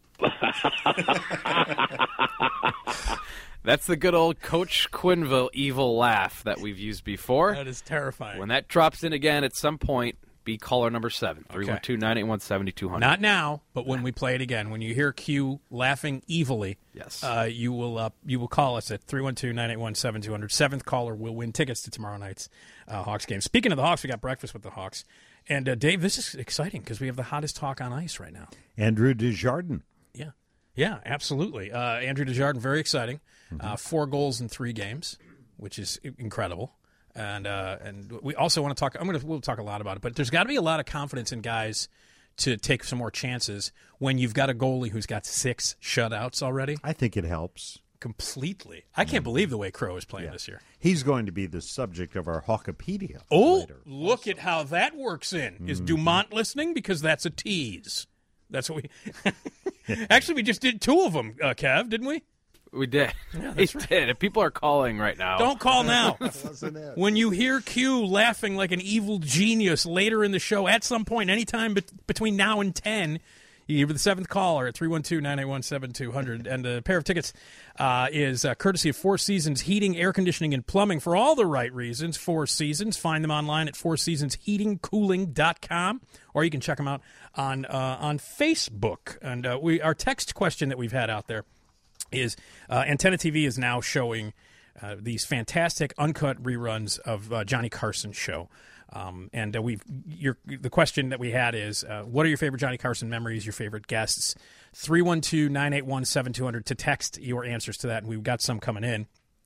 That's the good old Coach Quinville evil laugh that we've used before. That is terrifying. When that drops in again at some point, be caller number 7, 312-981-7200. Not now, but when we play it again. When you hear Q laughing evilly, you will call us at 312-981-7200. Seventh caller will win tickets to tomorrow night's Hawks game. Speaking of the Hawks, we got breakfast with the Hawks. And, Dave, this is exciting because we have the hottest Hawk on ice right now. Andrew Desjardins. Yeah, absolutely. Andrew Desjardins, very exciting. 4 goals in 3 games, which is incredible. And we also want to talk. We'll talk a lot about it, but there's got to be a lot of confidence in guys to take some more chances when you've got a goalie who's got 6 shutouts already. I think it helps completely. I can't believe the way Crow is playing this year. He's going to be the subject of our Hawkopedia. Later. Look at how that works in. Is Dumont listening? Because that's a tease. That's what we. Actually, we just did 2 of them, Kev, didn't we? We did. Yeah, we did. If people are calling right now. Don't call now. When you hear Q laughing like an evil genius later in the show, at some point, anytime between now and 10, you give the 7th caller at 312-981-7200. And a pair of tickets is courtesy of 4 Seasons Heating, Air Conditioning, and Plumbing for all the right reasons. 4 Seasons. Find them online at 4seasonsheatingcooling.com, or you can check them out on Facebook. And our text question that we've had out there is Antenna TV is now showing these fantastic uncut reruns of Johnny Carson's show. And the question that we had is, what are your favorite Johnny Carson memories, your favorite guests? 312-981-7200 to text your answers to that, and we've got some coming in.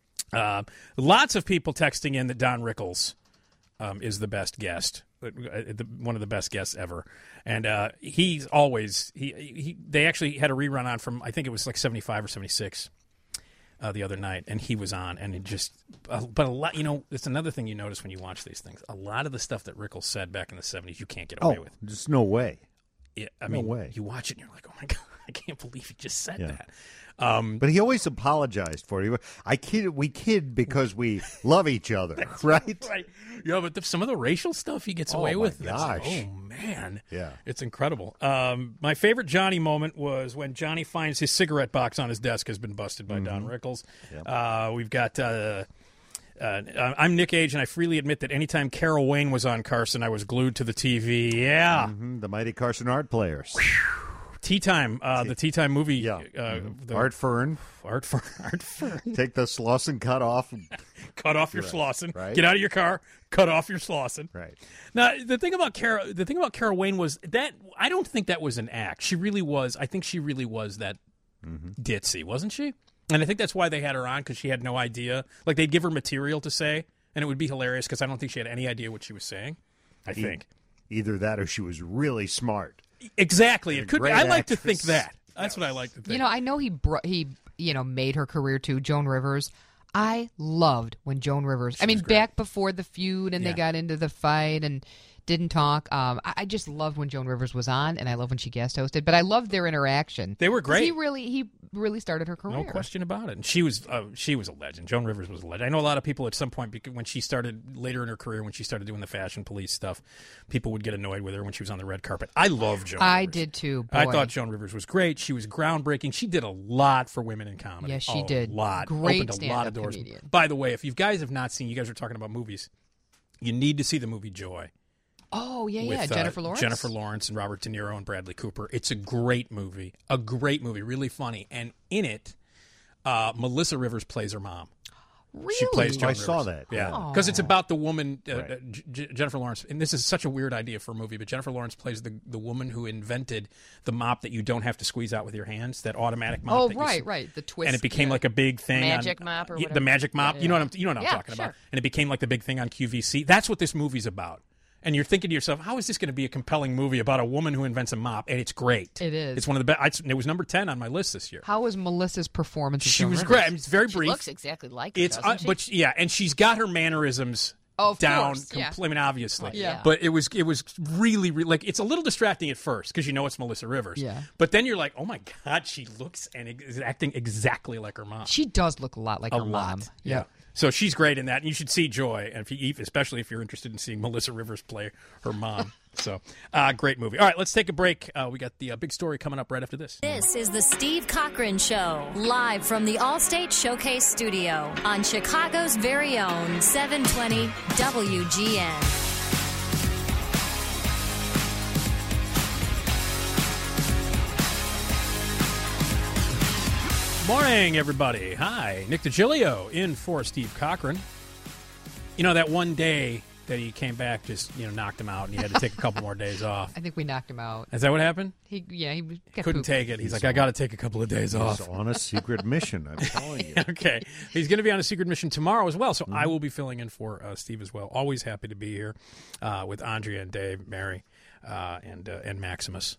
Lots of people texting in that Don Rickles is the best guest, one of the best guests ever. And he's always they actually had a rerun on from, I think it was like 75 or 76 the other night, and he was on, and it just but a lot, it's another thing you notice when you watch these things. A lot of the stuff that Rickles said back in the 70s you can't get away with. Just no way. Yeah, no way. You watch it and you're like, oh my God, I can't believe he just said that. But he always apologized for it. We kid because we love each other, right? Right. Yeah, but some of the racial stuff he gets away with. Gosh. Oh, man. Yeah. It's incredible. My favorite Johnny moment was when Johnny finds his cigarette box on his desk has been busted by Don Rickles. Yep. We've got... I'm Nick Age, and I freely admit that anytime Carol Wayne was on Carson, I was glued to the TV. Yeah. The mighty Carson Art Players. Tea Time, the Tea Time movie. Yeah. Art Fern. Take the Slauson cut off. Cut off your Slauson. Right. Get out of your car. Cut off your Slauson. Right. Now, the thing about Carol Wayne was that I don't think that was an act. She really was. I think she really was that ditzy, wasn't she? And I think that's why they had her on, because she had no idea. Like, they'd give her material to say, and it would be hilarious because I don't think she had any idea what she was saying. I think. Either that or she was really smart. Exactly. It could be. I like to think that. That's what I like to think. I know he made her career too, Joan Rivers. I loved when Joan Rivers, back before the feud and they got into the fight and didn't talk. I just loved when Joan Rivers was on, and I love when she guest hosted. But I loved their interaction. They were great. He really started her career. No question about it. And she was a legend. Joan Rivers was a legend. I know a lot of people at some point, when she started later in her career, when she started doing the Fashion Police stuff, people would get annoyed with her when she was on the red carpet. I love Joan Rivers. I did too. Boy. I thought Joan Rivers was great. She was groundbreaking. She did a lot for women in comedy. Yes, she did. A lot. Great Opened a lot of doors. Comedian. By the way, if you guys have not seen, you guys are talking about movies, you need to see the movie Joy. Oh, yeah, with, Jennifer Lawrence? Jennifer Lawrence and Robert De Niro and Bradley Cooper. It's a great movie, really funny. And in it, Melissa Rivers plays her mom. Really? She plays Joan I Rivers. saw that. Yeah, because it's about the woman, Jennifer Lawrence. And this is such a weird idea for a movie, but Jennifer Lawrence plays the woman who invented the mop that you don't have to squeeze out with your hands, that automatic mop. Oh, right. The twist. And it became like a big thing. Magic mop or whatever. The magic mop. Yeah. You know what I'm talking about. And it became like the big thing on QVC. That's what this movie's about. And you're thinking to yourself, how is this going to be a compelling movie about a woman who invents a mop? And it's great. It is. It's one of the best. It was number 10 on my list this year. How was Melissa's performance? She was great. I mean, it's very brief. She looks exactly like her, doesn't she? But and she's got her mannerisms down. I mean, obviously. Yeah. But it was really like, it's a little distracting at first because you know it's Melissa Rivers. Yeah. But then you're like, oh my God, she looks and is acting exactly like her mom. She does look a lot like her mom. Yeah. So she's great in that. And you should see Joy, and especially if you're interested in seeing Melissa Rivers play her mom. So, great movie. All right, let's take a break. We got the big story coming up right after this. This is the Steve Cochran Show, live from the Allstate Showcase Studio on Chicago's very own 720 WGN. Morning, everybody. Hi, Nick DiGilio in for Steve Cochran. You know, that one day that he came back just, knocked him out and he had to take a couple more days off. I think we knocked him out. Is that what happened? He couldn't take it. He's like, I got to take a couple of days off. He's on a secret mission, I'm telling you. Okay. He's going to be on a secret mission tomorrow as well, so I will be filling in for Steve as well. Always happy to be here with Andrea and Dave, Mary, and Maximus.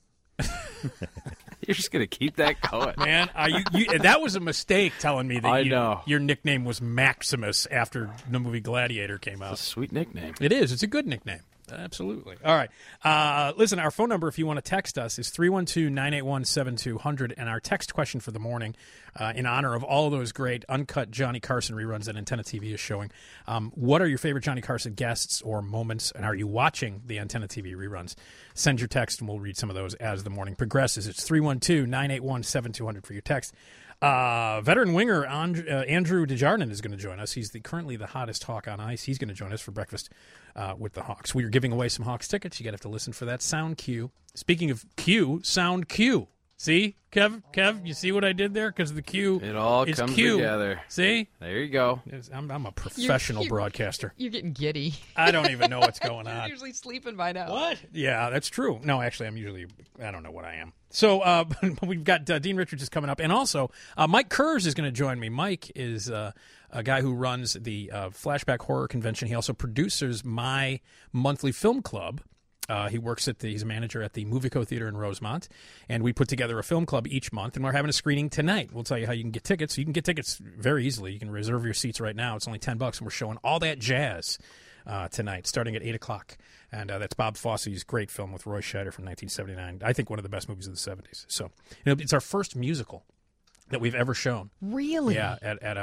You're just gonna keep that going, man. That was a mistake telling me that your nickname was Maximus after the movie Gladiator came out. It's a sweet nickname. It is. It's a good nickname. Absolutely. All right. Listen, our phone number, if you want to text us, is 312-981-7200, and our text question for the morning, in honor of all of those great uncut Johnny Carson reruns that Antenna TV is showing. What are your favorite Johnny Carson guests or moments, and are you watching the Antenna TV reruns? Send your text, and we'll read some of those as the morning progresses. It's 312-981-7200 for your text. Veteran winger Andrew Desjardins is going to join us. He's currently the hottest Hawk on ice. He's going to join us for breakfast with the Hawks. We are giving away some Hawks tickets. You got to have to listen for that sound cue. Speaking of cue, sound cue. See, Kev, you see what I did there? Because the cue it all is comes cue. Together. See? There you go. I'm a professional broadcaster. You're getting giddy. I don't even know what's going on. You're usually sleeping by now. What? Yeah, that's true. No, actually, I don't know what I am. So we've got Dean Richards is coming up. And also, Mike Kurz is going to join me. Mike is a guy who runs the Flashback Horror Convention. He also produces my monthly film club. He works he's a manager at the Movico Theater in Rosemont, and we put together a film club each month, and we're having a screening tonight. We'll tell you how you can get tickets. You can get tickets very easily. You can reserve your seats right now. It's only $10, and we're showing All That Jazz tonight, starting at 8 o'clock. And that's Bob Fosse's great film with Roy Scheider from 1979. I think one of the best movies of the 70s. So it's our first musical that we've ever shown. Really? Yeah, at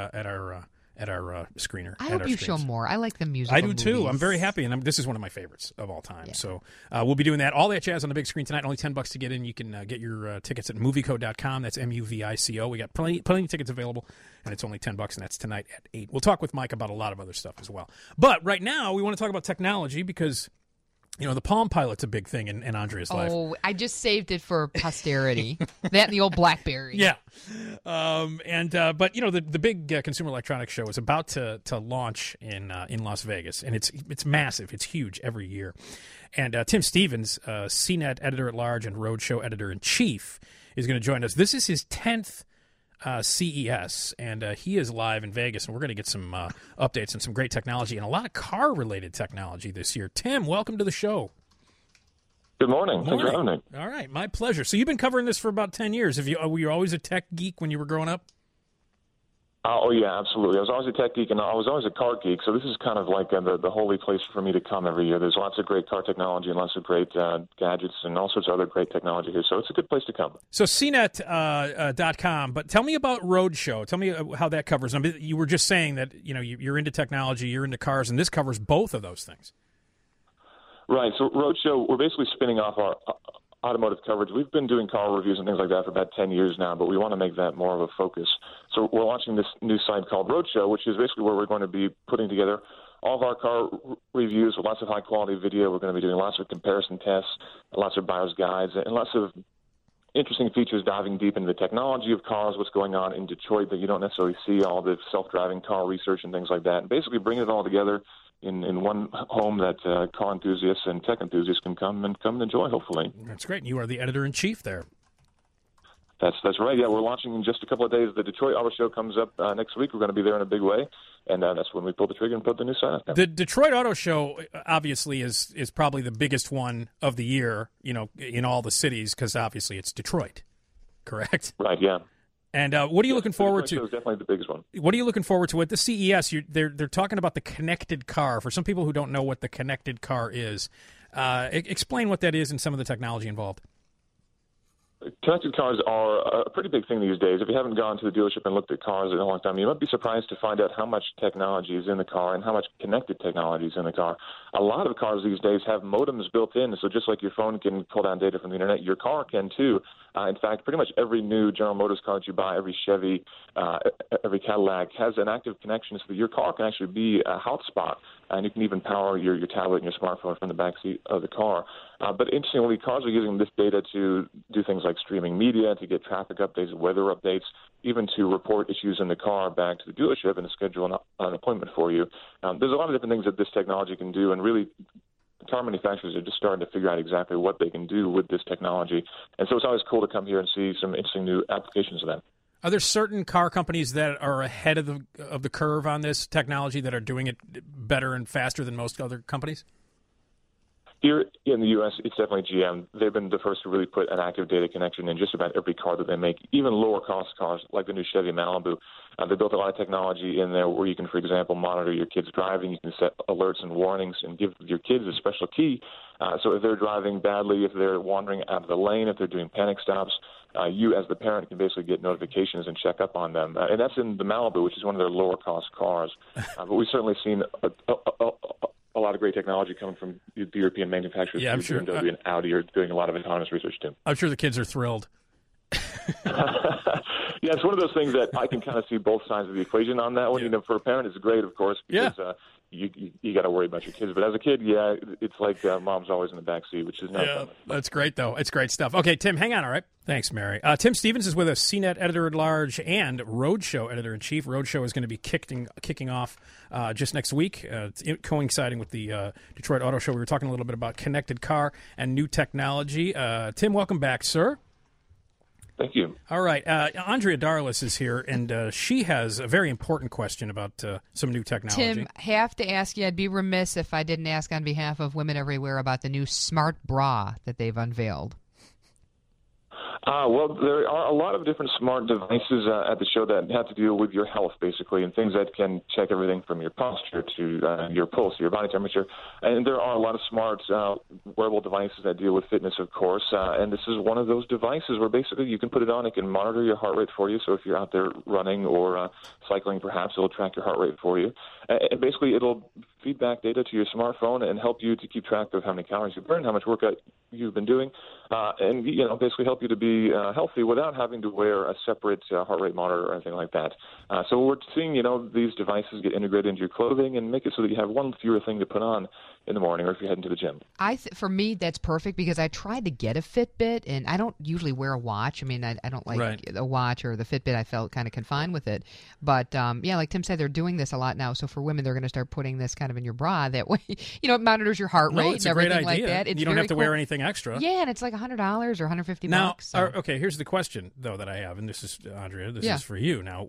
our screener. I hope you show more. I like the musical. I do too. movies. I'm very happy, and this is one of my favorites of all time. Yeah. So we'll be doing that. All That Jazz on the big screen tonight. Only $10 to get in. You can get your tickets at movico.com. That's MUVICO. We got plenty of tickets available, and it's only $10, and that's tonight at 8. We'll talk with Mike about a lot of other stuff as well. But right now, we want to talk about technology because the Palm Pilot's a big thing in Andrea's life. Oh, I just saved it for posterity. That and the old BlackBerry. Yeah. But the big Consumer Electronics Show is about to launch in Las Vegas, and it's massive. It's huge every year. And Tim Stevens, CNET editor-at-large and Roadshow editor-in-chief, is going to join us. This is his 10th CES, and he is live in Vegas, and we're going to get some updates and some great technology and a lot of car-related technology this year. Tim, welcome to the show. Good morning. Thanks for having me. All right, my pleasure. So you've been covering this for about 10 years. Were you always a tech geek when you were growing up? Oh, yeah, absolutely. I was always a tech geek, and I was always a car geek, so this is kind of like the holy place for me to come every year. There's lots of great car technology and lots of great gadgets and all sorts of other great technology here, so it's a good place to come. So CNET.com, but tell me about Roadshow. Tell me how that covers. I mean, you were just saying that you're into technology, you're into cars, and this covers both of those things. Right, so Roadshow, we're basically spinning off our automotive coverage. We've been doing car reviews and things like that for about 10 years now, but we want to make that more of a focus. So we're launching this new site called Roadshow, which is basically where we're going to be putting together all of our car reviews with lots of high-quality video. We're going to be doing lots of comparison tests, lots of buyer's guides, and lots of interesting features diving deep into the technology of cars, what's going on in Detroit that you don't necessarily see, all the self-driving car research and things like that, and basically bringing it all together in one home that car enthusiasts and tech enthusiasts can come and enjoy, hopefully. That's great. You are the editor-in-chief there. That's right. Yeah, we're launching in just a couple of days. The Detroit Auto Show comes up next week. We're going to be there in a big way, and that's when we pull the trigger and put the new sign up. The Detroit Auto Show obviously is probably the biggest one of the year, in all the cities, because obviously it's Detroit, correct? Right. Yeah. And what are you looking forward to? It's definitely the biggest one. What are you looking forward to at the CES? They're talking about the connected car. For some people who don't know what the connected car is, explain what that is and some of the technology involved. Connected cars are a pretty big thing these days. If you haven't gone to the dealership and looked at cars in a long time, you might be surprised to find out how much technology is in the car and how much connected technology is in the car. A lot of cars these days have modems built in, so just like your phone can pull down data from the internet, your car can too. In fact, pretty much every new General Motors car that you buy, every Chevy, every Cadillac has an active connection so that your car can actually be a hotspot, and you can even power your tablet and your smartphone from the back seat of the car. But interestingly, cars are using this data to do things like streaming media, to get traffic updates, weather updates, even to report issues in the car back to the dealership and to schedule an appointment for you. There's a lot of different things that this technology can do, and really car manufacturers are just starting to figure out exactly what they can do with this technology. And so it's always cool to come here and see some interesting new applications of that. Are there certain car companies that are ahead of the curve on this technology that are doing it better and faster than most other companies? Here in the U.S., it's definitely GM. They've been the first to really put an active data connection in just about every car that they make, even lower-cost cars like the new Chevy Malibu. They built a lot of technology in there where you can, for example, monitor your kids driving. You can set alerts and warnings and give your kids a special key. So if they're driving badly, if they're wandering out of the lane, if they're doing panic stops, you as the parent can basically get notifications and check up on them. And that's in the Malibu, which is one of their lower-cost cars. But we've certainly seen a lot of great technology coming from the European manufacturers. Yeah, I'm sure. BMW and Audi are doing a lot of autonomous research, too. I'm sure the kids are thrilled. Yeah, it's one of those things that I can kind of see both sides of the equation on that one. Yeah. For a parent, it's great, of course, because you got to worry about your kids. But as a kid, it's like mom's always in the back seat, which is not fun. That's great, though. It's great stuff. Okay, Tim, hang on, all right? Thanks, Mary. Tim Stevens is with us, CNET editor-at-large and Roadshow editor-in-chief. Roadshow is going to be kicking off just next week, coinciding with the Detroit Auto Show. We were talking a little bit about connected car and new technology. Tim, welcome back, sir. Thank you. All right. Andrea Darlis is here, and she has a very important question about some new technology. Tim, have to ask you, I'd be remiss if I didn't ask on behalf of women everywhere about the new smart bra that they've unveiled. Well, there are a lot of different smart devices at the show that have to deal with your health, basically, and things that can check everything from your posture to your pulse, your body temperature. And there are a lot of smart wearable devices that deal with fitness, of course. And this is one of those devices where basically you can put it on. It can monitor your heart rate for you. So if you're out there running or cycling, perhaps, it'll track your heart rate for you. And basically, it'll feed back data to your smartphone and help you to keep track of how many calories you burn, how much workout you've been doing, and basically help you to be healthy without having to wear a separate heart rate monitor or anything like that. So we're seeing, these devices get integrated into your clothing and make it so that you have one fewer thing to put on in the morning or if you're heading to the gym. For me, that's perfect because I tried to get a Fitbit, and I don't usually wear a watch. I mean, I don't like a watch or the Fitbit. I felt kind of confined with it. But, like Tim said, they're doing this a lot now. So for women, they're going to start putting this kind of in your bra. That way, it monitors your heart rate and everything like that. It's you don't have to wear anything extra. Yeah, and it's like $100 or $150 now, bucks. So. Okay, here's the question, though, that I have, and this is, Andrea, this is for you. Now,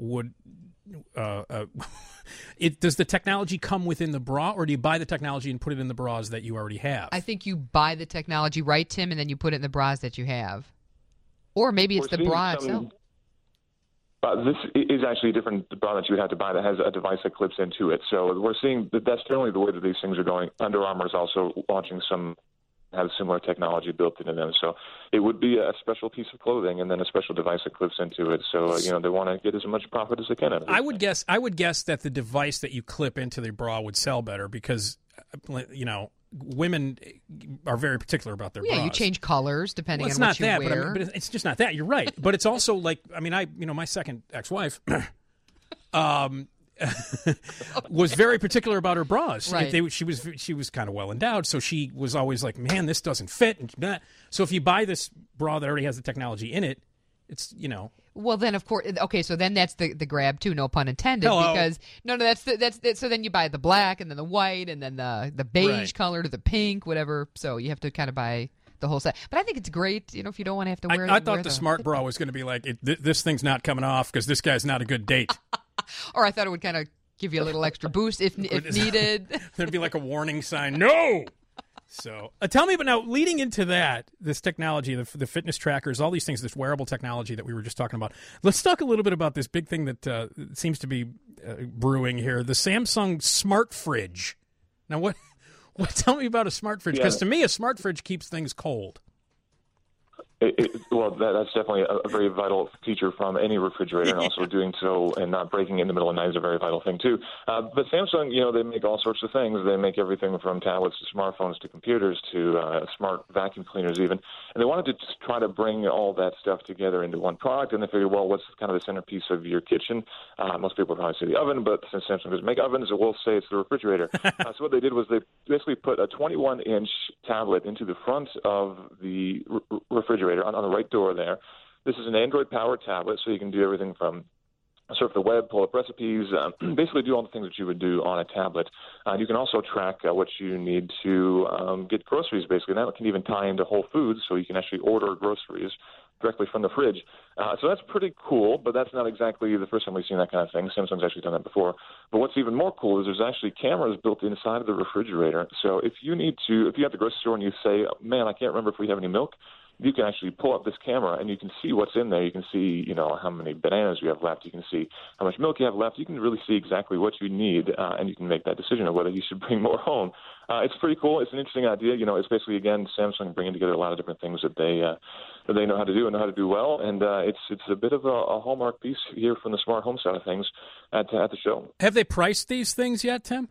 does the technology come within the bra, or do you buy the technology and put it in the bras that you already have? I think you buy the technology, right, Tim, and then you put it in the bras that you have. Or maybe it's the bra itself. This is actually a different bra that you would have to buy that has a device that clips into it. So we're seeing that's generally the way that these things are going. Under Armour is also launching some have similar technology built into them. So it would be a special piece of clothing and then a special device that clips into it. So, they want to get as much profit as they can out of it. I would guess that the device that you clip into the bra would sell better because, women are very particular about their bras. Yeah, you change colors depending on what you wear. But it's just not that. You're right. But it's also like, my second ex-wife, was very particular about her bras. Right. She was kind of well endowed, so she was always like, "Man, this doesn't fit." And so if you buy this bra that already has the technology in it, it's Well, then of course, okay. So then that's the grab too. No pun intended. Hello. Because that's so then you buy the black and then the white and then the beige color to the pink, whatever. So you have to kind of buy the whole set. But I think it's great, if you don't want to have to wear. I thought the smart bra was going to be like, this thing's not coming off because this guy's not a good date. Or I thought it would kind of give you a little extra boost if needed. There'd be like a warning sign. No. So tell me, but now leading into that, this technology, the fitness trackers, all these things, this wearable technology that we were just talking about. Let's talk a little bit about this big thing that seems to be brewing here, the Samsung Smart Fridge. Now, what tell me about a smart fridge? Because to me, a smart fridge keeps things cold. Well, that's definitely a very vital feature from any refrigerator, and also doing so and not breaking in the middle of the night is a very vital thing, too. But Samsung, they make all sorts of things. They make everything from tablets to smartphones to computers to smart vacuum cleaners even. And they wanted to just try to bring all that stuff together into one product, and they figured, well, what's kind of the centerpiece of your kitchen? Most people probably say the oven, but since Samsung doesn't make ovens, we'll say it's the refrigerator. So what they did was they basically put a 21-inch tablet into the front of the refrigerator on the right door there. This is an Android-powered tablet, so you can do everything from surf the web, pull up recipes, basically do all the things that you would do on a tablet. You can also track what you need to get groceries, basically. And that can even tie into Whole Foods, so you can actually order groceries directly from the fridge. So that's pretty cool, but that's not exactly the first time we've seen that kind of thing. Samsung's actually done that before. But what's even more cool is there's actually cameras built inside of the refrigerator. So if you have the grocery store and you say, man, I can't remember if we have any milk, you can actually pull up this camera and you can see what's in there. You can see, how many bananas you have left. You can see how much milk you have left. You can really see exactly what you need, and you can make that decision of whether you should bring more home. It's pretty cool. It's an interesting idea. It's basically, again, Samsung bringing together a lot of different things that they know how to do and know how to do well. And it's a bit of a hallmark piece here from the smart home side of things at the show. Have they priced these things yet, Tim?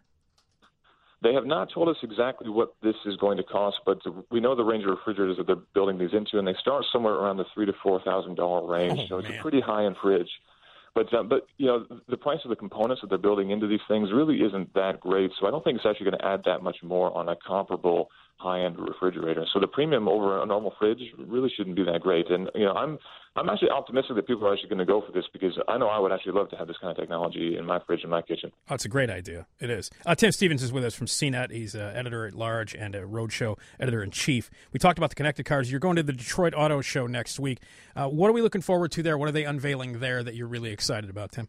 They have not told us exactly what this is going to cost, but we know the range of refrigerators that they're building these into, and they start somewhere around the $3,000 to $4,000 range. So it's a pretty high-end fridge. But the price of the components that they're building into these things really isn't that great. So I don't think it's actually going to add that much more on a comparable high-end refrigerator. So the premium over a normal fridge really shouldn't be that great. And I'm actually optimistic that people are actually going to go for this, because I know I would actually love to have this kind of technology in my fridge in my kitchen. Oh, it's a great idea. It is. Tim Stevens is with us from CNET. He's editor-at-large and a Roadshow editor-in-chief. We talked about the connected cars. You're going to the Detroit Auto Show next week. What are we looking forward to there? What are they unveiling there that you're really excited about, Tim?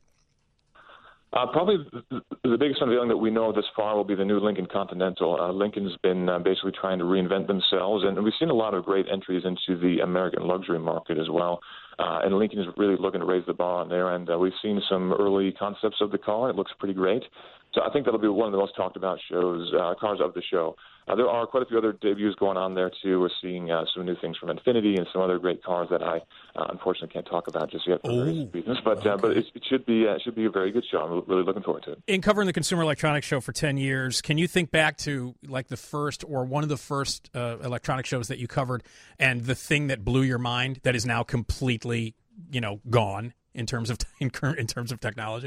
Probably the biggest unveiling that we know this far will be the new Lincoln Continental. Lincoln's been basically trying to reinvent themselves, and we've seen a lot of great entries into the American luxury market as well. And Lincoln is really looking to raise the bar on there, and we've seen some early concepts of the car. It looks pretty great. So I think that'll be one of the most talked about cars of the show. There are quite a few other debuts going on there, too. We're seeing some new things from Infiniti and some other great cars that I unfortunately can't talk about just yet for various reasons. But it should be a very good show. I'm really looking forward to it. In covering the Consumer Electronics Show for 10 years, can you think back to like the first or one of the first electronic shows that you covered, and the thing that blew your mind that is now completely, gone in terms of technology?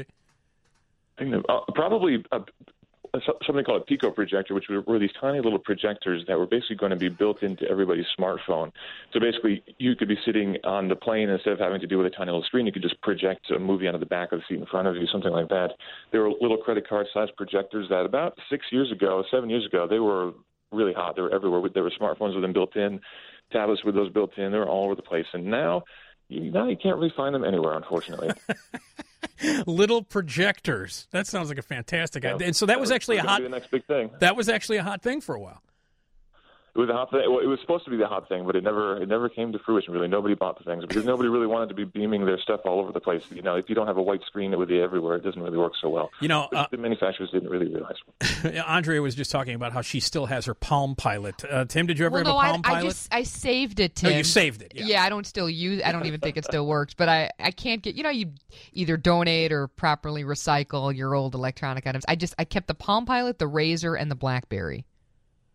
Probably something called a Pico projector, which were these tiny little projectors that were basically going to be built into everybody's smartphone. So basically, you could be sitting on the plane, instead of having to deal with a tiny little screen, you could just project a movie onto the back of the seat in front of you, something like that. There were little credit card-sized projectors that about 7 years ago, they were really hot. They were everywhere. There were smartphones with them built in, tablets with those built in. They were all over the place. And now you can't really find them anywhere, unfortunately. Little projectors. That sounds like a fantastic idea. And so that was actually the next big thing. That was actually a hot thing for a while. It was a hot thing. Well, it was supposed to be the hot thing, but it never came to fruition. Really, nobody bought the things because nobody really wanted to be beaming their stuff all over the place. If you don't have a white screen with you everywhere, it doesn't really work so well. The manufacturers didn't really realize. Andrea was just talking about how she still has her Palm Pilot. Tim, did you ever have a Palm Pilot? I saved it, Tim. Oh, you saved it. Yeah, I don't still use. I don't even think it still works. But I can't get. You either donate or properly recycle your old electronic items. I kept the Palm Pilot, the Razr, and the BlackBerry.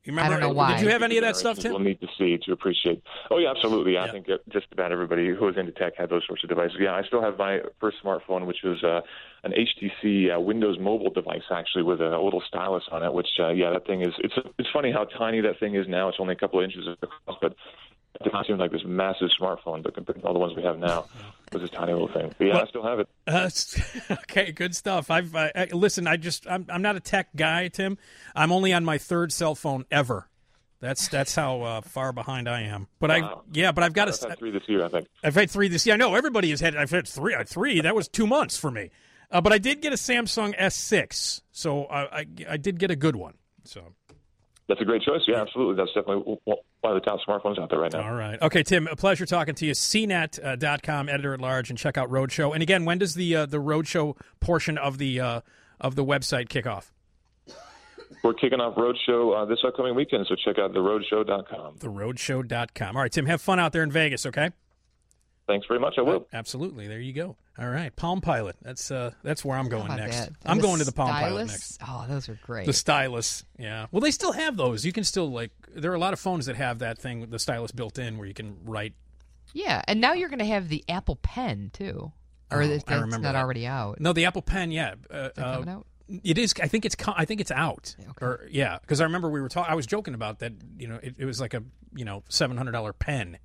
You remember? I don't know why. Did you have any of that stuff, Tim? We'll need to see to appreciate. Oh, yeah, absolutely. Yeah. I think just about everybody who was into tech had those sorts of devices. Yeah, I still have my first smartphone, which was an HTC Windows mobile device, actually, with a little stylus on it, which, that thing is, it's funny how tiny that thing is now. It's only a couple of inches across, but it did not seem like this massive smartphone, but compared to all the ones we have now, it was this tiny little thing. But I still have it. Okay, good stuff. Listen, I'm not a tech guy, Tim. I'm only on my third cell phone ever. That's how far behind I am. But wow. I've got I've had 3 this year, I think. I've had 3 this year. I know everybody has had. I've had 3. Three. That was 2 months for me. But I did get a Samsung S6, so I did get a good one. So. That's a great choice. Yeah, absolutely. That's definitely one of the top smartphones out there right now. All right. Okay, Tim, a pleasure talking to you. CNET.com, editor-at-large, and check out Roadshow. And again, when does the Roadshow portion of the website kick off? We're kicking off Roadshow this upcoming weekend, so check out theroadshow.com. Theroadshow.com. All right, Tim, have fun out there in Vegas, okay? Thanks very much. I will. Absolutely. There you go. All right. Palm Pilot. That's where I'm going next. That? I'm going to the Palm Pilot next. Oh, those are great. The stylus. Yeah. Well, they still have those. You can still, there are a lot of phones that have that thing, the stylus built in, where you can write. Yeah. And now you're going to have the Apple Pen, too. Or that's not that. already out. No, the Apple Pen, yeah. Coming out? It is. I think it's out. Okay. Because I remember we were talking. I was joking about that. It was like a $700 pen.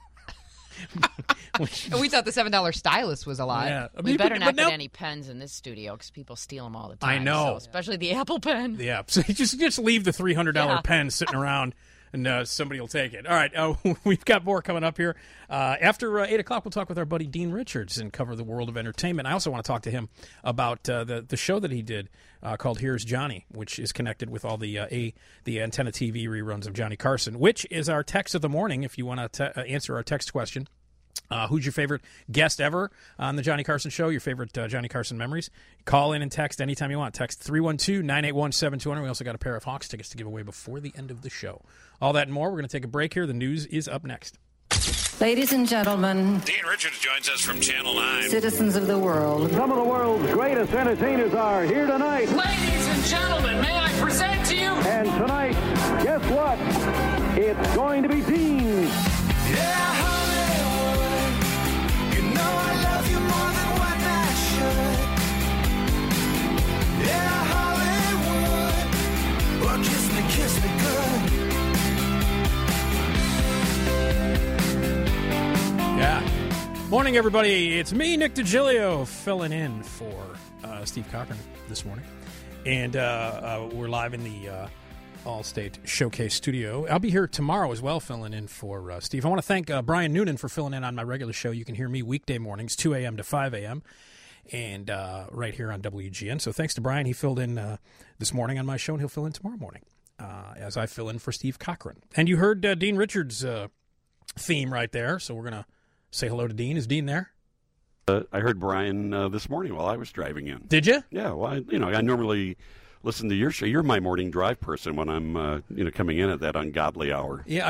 We thought the $7 stylus was a lot. Yeah. We better not get any pens in this studio because people steal them all the time. I know, so especially the Apple Pen. Yeah, so just leave the $300 pen sitting around, and somebody will take it. All right, we've got more coming up here. After 8 o'clock, we'll talk with our buddy Dean Richards and cover the world of entertainment. I also want to talk to him about the show that he did called Here's Johnny, which is connected with all the Antenna TV reruns of Johnny Carson, which is our text of the morning. If you want to answer our text question. Who's your favorite guest ever on the Johnny Carson Show? Your favorite Johnny Carson memories? Call in and text anytime you want. Text 312-981-7200. We also got a pair of Hawks tickets to give away before the end of the show. All that and more. We're going to take a break here. The news is up next. Ladies and gentlemen, Dean Richards joins us from Channel 9. Citizens of the world. Some of the world's greatest entertainers are here tonight. Ladies and gentlemen, may I present to you? And tonight, guess what? It's going to be Dean. Yeah, Hollywood, you know I love you more than what I should. Yeah, Hollywood, well, kiss me good. Yeah. Morning, everybody. It's me, Nick DiGilio, filling in for Steve Cochran this morning. And we're live in the All-State Showcase studio. I'll be here tomorrow as well, filling in for Steve. I want to thank Brian Noonan for filling in on my regular show. You can hear me weekday mornings, 2 a.m. to 5 a.m., and right here on WGN. So thanks to Brian. He filled in this morning on my show, and he'll fill in tomorrow morning as I fill in for Steve Cochran. And you heard Dean Richards' theme right there, so we're going to say hello to Dean. Is Dean there? I heard Brian this morning while I was driving in. Did you? Yeah. Well, I normally listen to your show. You're my morning drive person when I'm coming in at that ungodly hour. Yeah.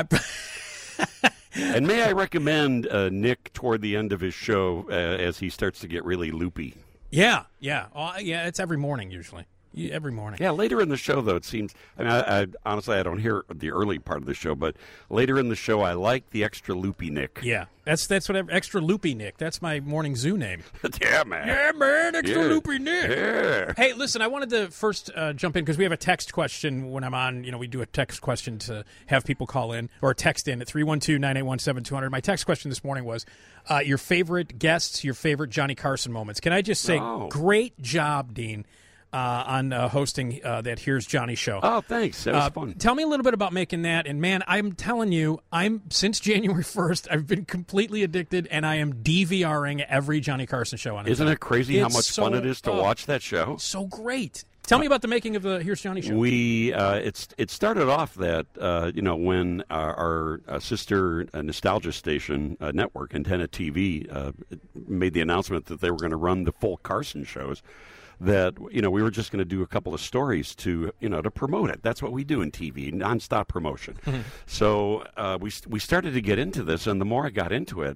And may I recommend Nick toward the end of his show as he starts to get really loopy. Yeah. It's every morning usually. Every morning. Yeah, later in the show, though, it seems... I honestly, I don't hear the early part of the show, but later in the show, I like the extra loopy Nick. Yeah, that's what extra loopy Nick. That's my morning zoo name. Yeah, man. Yeah, man, extra loopy Nick. Yeah. Hey, listen, I wanted to first jump in because we have a text question when I'm on. We do a text question to have people call in or text in at 312-981-7200. My text question this morning was your favorite guests, your favorite Johnny Carson moments. Can I just say, great job, Dean. On hosting that Here's Johnny show. Oh, thanks. That was fun. Tell me a little bit about making that. And, man, I'm telling you, since January 1st, I've been completely addicted, and I am DVRing every Johnny Carson show on it. Isn't it crazy how much fun it is to watch that show? It's so great. Tell me about the making of the Here's Johnny show. It started off that, when our sister nostalgia station network, Antenna TV, made the announcement that they were going to run the full Carson shows, that we were just going to do a couple of stories to promote it. That's what we do in TV, nonstop promotion. Mm-hmm. So we started to get into this, and the more I got into it,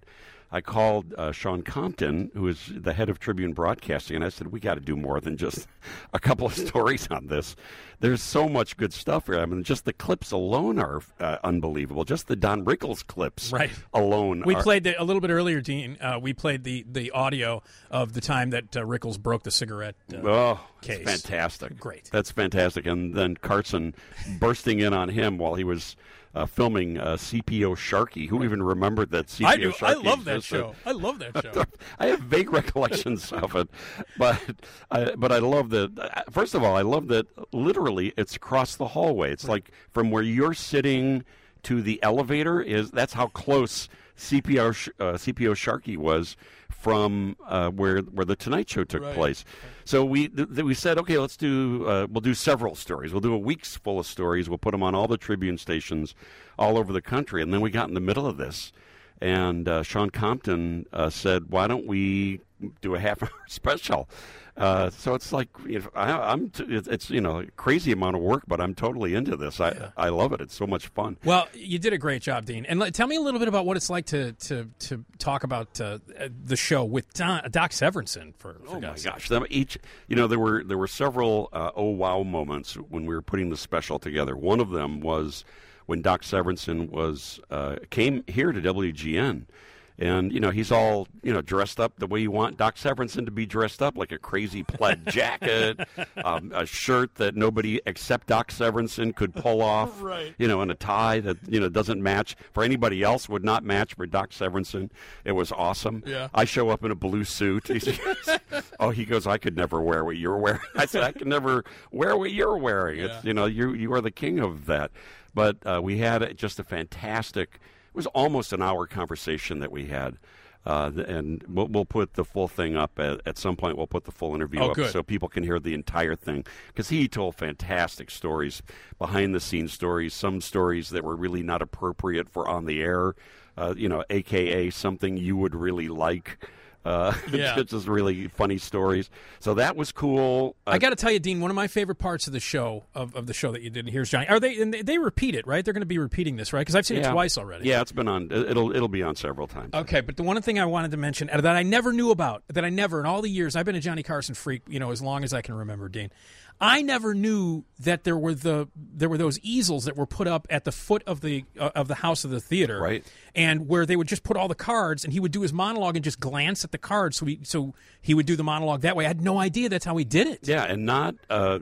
I called Sean Compton, who is the head of Tribune Broadcasting, and I said, we got to do more than just a couple of stories on this. There's so much good stuff here. I mean, just the clips alone are unbelievable. Just the Don Rickles clips alone. We played a little bit earlier, Dean. We played the audio of the time that Rickles broke the cigarette case. It's fantastic. Great. That's fantastic. And then Carson bursting in on him while he was filming CPO Sharkey. Who even remembered that CPO Sharkey I love that existed? show. I love that show. I have vague recollections of it, but I love that. First of all, I love that literally it's across the hallway. It's like from where you're sitting to the elevator. That's how close CPO Sharkey was from where the Tonight Show took place. So we said, okay, we'll do several stories. We'll do a week's full of stories. We'll put them on all the Tribune stations all over the country. And then we got in the middle of this, and Sean Compton said, why don't we do a half-hour special? So it's like, it's a crazy amount of work, but I'm totally into this. I love it. It's so much fun. Well, you did a great job, Dean. And tell me a little bit about what it's like to talk about the show with Doc Severinsen. Oh my gosh! There were several oh wow moments when we were putting the special together. One of them was when Doc Severinsen came here to WGN. And, he's all, dressed up the way you want Doc Severinsen to be dressed up, like a crazy plaid jacket, a shirt that nobody except Doc Severinsen could pull off, and a tie that, doesn't match. For anybody else, would not match for Doc Severinsen. It was awesome. Yeah. I show up in a blue suit. He goes, I could never wear what you're wearing. I said, I could never wear what you're wearing. Yeah. It's, you are the king of that. But we had just a fantastic... It was almost an hour conversation that we had, and we'll put the full thing up at some point. We'll put the full interview up so people can hear the entire thing, because he told fantastic stories, behind-the-scenes stories, some stories that were really not appropriate for on the air, a.k.a. something you would really like. Just really funny stories. So that was cool. I got to tell you, Dean, one of my favorite parts of the show of the show that you did. Here's Johnny. Are they? And they repeat it, right? They're going to be repeating this, right? Because I've seen it twice already. Yeah, it's been on. It'll be on several times. Okay, but the one thing I wanted to mention that I never knew about, in all the years I've been a Johnny Carson freak, as long as I can remember, Dean. I never knew that there were those easels that were put up at the foot of the house of the theater, right? And where they would just put all the cards, and he would do his monologue and just glance at the cards, so he would do the monologue that way. I had no idea that's how he did it. Yeah, and not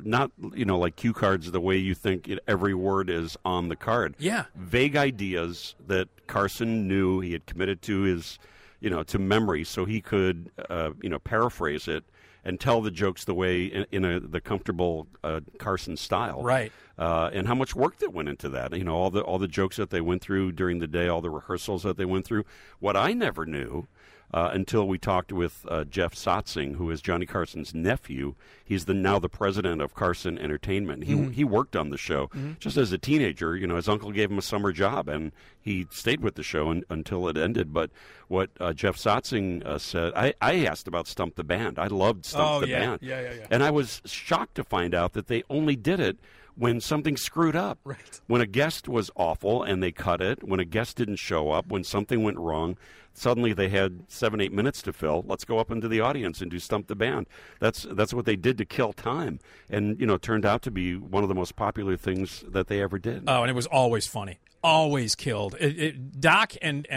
like cue cards the way you think every word is on the card. Yeah, vague ideas that Carson knew he had committed to his to memory, so he could paraphrase it and tell the jokes the way in the comfortable Carson style, right? And how much work that went into that. All the jokes that they went through during the day, all the rehearsals that they went through. What I never knew until we talked with Jeff Satzing, who is Johnny Carson's nephew. He's now the president of Carson Entertainment. He worked on the show just as a teenager. His uncle gave him a summer job, and he stayed with the show until it ended. But what Jeff Satzing said, I asked about Stump the Band. I loved Stump the Band. Yeah. And I was shocked to find out that they only did it when something screwed up. Right. When a guest was awful and they cut it, when a guest didn't show up, when something went wrong, suddenly they had 7-8 minutes to fill. Let's go up into the audience and do Stump the Band. That's what they did to kill time, and turned out to be one of the most popular things that they ever did. Oh, and it was always funny, always killed. Doc and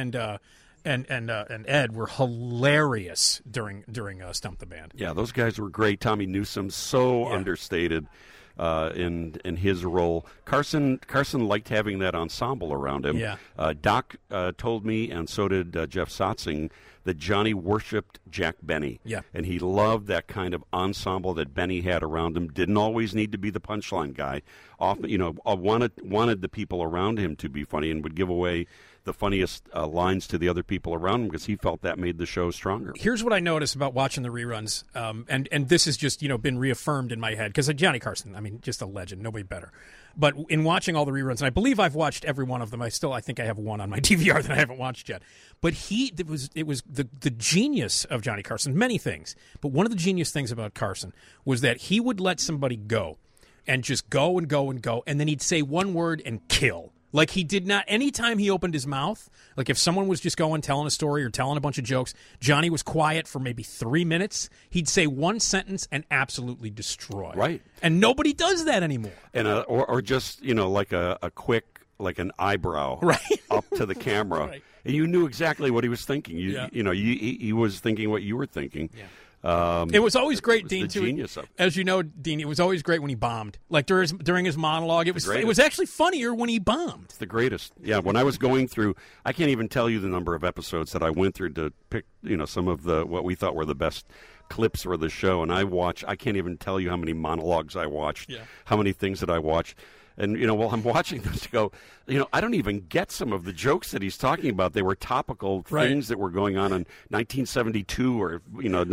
Ed were hilarious during Stump the Band. Yeah, those guys were great. Tommy Newsom, understated. In his role, Carson liked having that ensemble around him. Yeah. Doc told me, and so did Jeff Satzing, that Johnny worshipped Jack Benny. Yeah. And he loved that kind of ensemble that Benny had around him. Didn't always need to be the punchline guy. Often, wanted the people around him to be funny, and would give away the funniest lines to the other people around him because he felt that made the show stronger. Here's what I noticed about watching the reruns, and this has just been reaffirmed in my head because Johnny Carson, just a legend, nobody better. But in watching all the reruns, and I believe I've watched every one of them, I think I have one on my DVR that I haven't watched yet. But it was the genius of Johnny Carson, many things. But one of the genius things about Carson was that he would let somebody go and just go and go and go, and then he'd say one word and kill. Like, he did not, anytime he opened his mouth, like if someone was just going, telling a story or telling a bunch of jokes, Johnny was quiet for maybe 3 minutes. He'd say one sentence and absolutely destroy. Right. And nobody does that anymore. And or just, like a quick, like an eyebrow up to the camera. Right. And you knew exactly what he was thinking. He was thinking what you were thinking. Yeah. It was always great, Dean. The genius of it. As you know, Dean, it was always great when he bombed. Like during his monologue, it was actually funnier when he bombed. It's the greatest. Yeah, when I was going through, I can't even tell you the number of episodes that I went through to pick, some of what we thought were the best clips for the show. And I can't even tell you how many monologues I watched, how many things that I watched. And, while I'm watching this, I don't even get some of the jokes that he's talking about. They were topical things that were going on in 1972 or,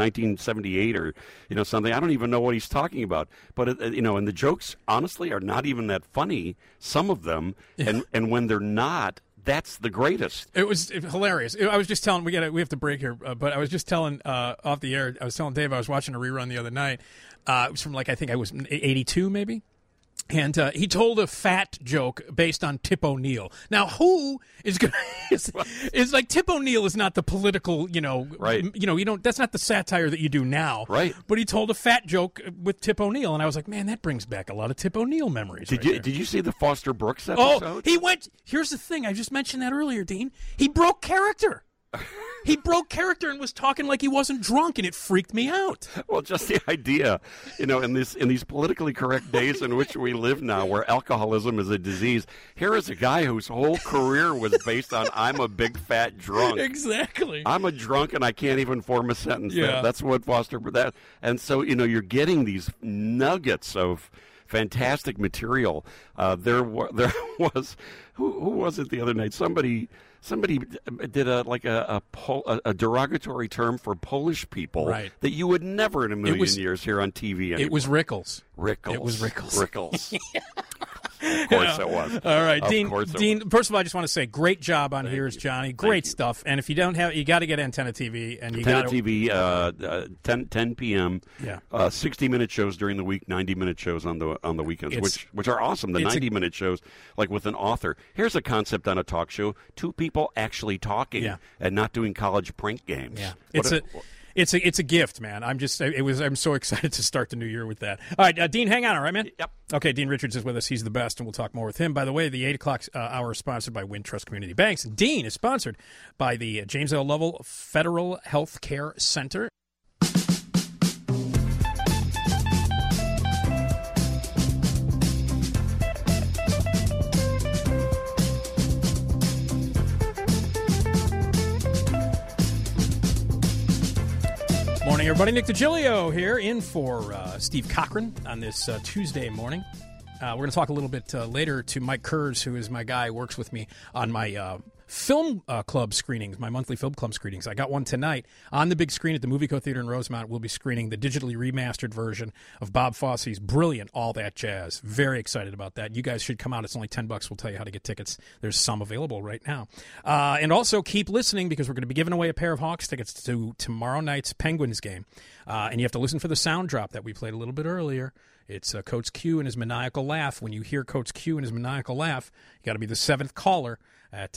1978 or, something. I don't even know what he's talking about. But, and the jokes, honestly, are not even that funny, some of them. And when they're not, that's the greatest. It was hilarious. I was just telling, we have to break here, but I was just telling off the air, I was telling Dave I was watching a rerun the other night. It was from I think I was 82 maybe. And he told a fat joke based on Tip O'Neill. Now, who is going? It's like Tip O'Neill is not the political, right? You don't. That's not the satire that you do now, right? But he told a fat joke with Tip O'Neill, and I was like, man, that brings back a lot of Tip O'Neill memories. Did you see the Foster Brooks episode? Oh, he went. Here's the thing. I just mentioned that earlier, Dean. He broke character. He broke character and was talking like he wasn't drunk, and it freaked me out. Well, just the idea, in these politically correct days in which we live now, where alcoholism is a disease, here is a guy whose whole career was based on "I'm a big fat drunk." Exactly. I'm a drunk and I can't even form a sentence. Yeah. That's what Foster. And so you're getting these nuggets of fantastic material. There was who was it the other night? Somebody did a derogatory term for Polish people that you would never in a million years hear on TV anymore. It was Rickles. It was Rickles. Of course it was. All right, of Dean. First of all, I just want to say, great job on Here's Johnny. Great stuff. And if you don't have, you got to get Antenna TV. And Antenna TV, 10 p.m. Yeah. 60-minute shows during the week, 90-minute shows on the weekends, which are awesome. The 90-minute shows, like with an author. Here's a concept on a talk show: two people actually talking and not doing college prank games. Yeah. It's a gift, man. I'm so excited to start the new year with that. All right, Dean, hang on, all right, man? Yep. Okay, Dean Richards is with us. He's the best, and we'll talk more with him. By the way, the 8 o'clock hour is sponsored by Wintrust Community Banks. Dean is sponsored by the James L. Lovell Federal Health Care Center. Morning, everybody. Nick DiGilio here, in for Steve Cochran on this Tuesday morning. We're going to talk a little bit later to Mike Kurz, who is my guy, works with me on my film club screenings, my monthly film club screenings. I got one tonight on the big screen at the Movieco Theater in Rosemount. We'll be screening the digitally remastered version of Bob Fosse's brilliant All That Jazz. Very excited about that. You guys should come out. It's only $10. We'll tell you how to get tickets. There's some available right now. And also keep listening, because we're going to be giving away a pair of Hawks tickets to tomorrow night's Penguins game. And you have to listen for the sound drop that we played a little bit earlier. It's Coach Q and his maniacal laugh. When you hear Coach Q and his maniacal laugh, you got to be the 7th caller at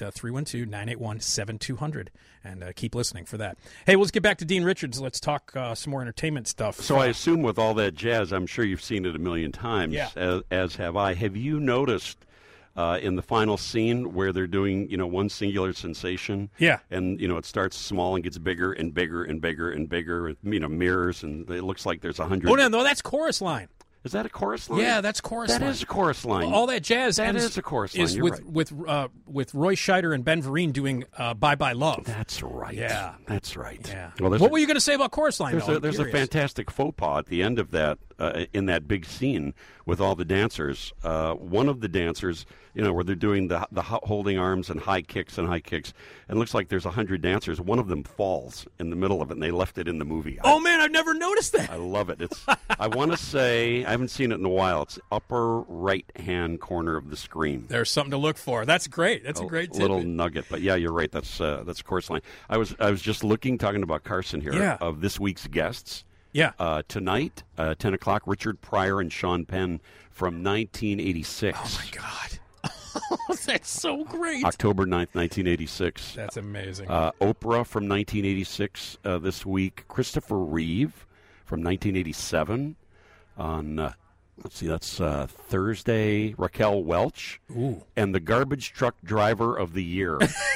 312-981-7200. And keep listening for that. Hey, let's get back to Dean Richards. Let's talk some more entertainment stuff. So I assume with All That Jazz, I'm sure you've seen it a million times, as have I. Have you noticed in the final scene where they're doing, one singular sensation? Yeah. And, it starts small and gets bigger and bigger and bigger and bigger, mirrors, and it looks like there's 100. Oh, no, that's chorus line. Is that a chorus line? Yeah, that's chorus line. That is a chorus line. All That Jazz that is a chorus line. You're right. with Roy Scheider and Ben Vereen doing Bye Bye Love. That's right. Yeah. That's right. Yeah. Well, what were you going to say about chorus line? There's a fantastic faux pas at the end of that, in that big scene with all the dancers. One of the dancers, where they're doing the holding arms and high kicks, and it looks like there's 100 dancers. One of them falls in the middle of it, and they left it in the movie. Man, I've never noticed that. I love it. I want to say, I haven't seen it in a while. It's upper right-hand corner of the screen. There's something to look for. That's great. That's a great tidbit. Little nugget. But yeah, you're right. That's a chorus line. I was just talking about Carson here, of this week's guests. Yeah. Tonight, 10 o'clock, Richard Pryor and Sean Penn from 1986. Oh, my God. That's so great. October 9th, 1986. That's amazing. Oprah from 1986 this week. Christopher Reeve from 1987 on, let's see, that's Thursday. Raquel Welch. Ooh. And the garbage truck driver of the year.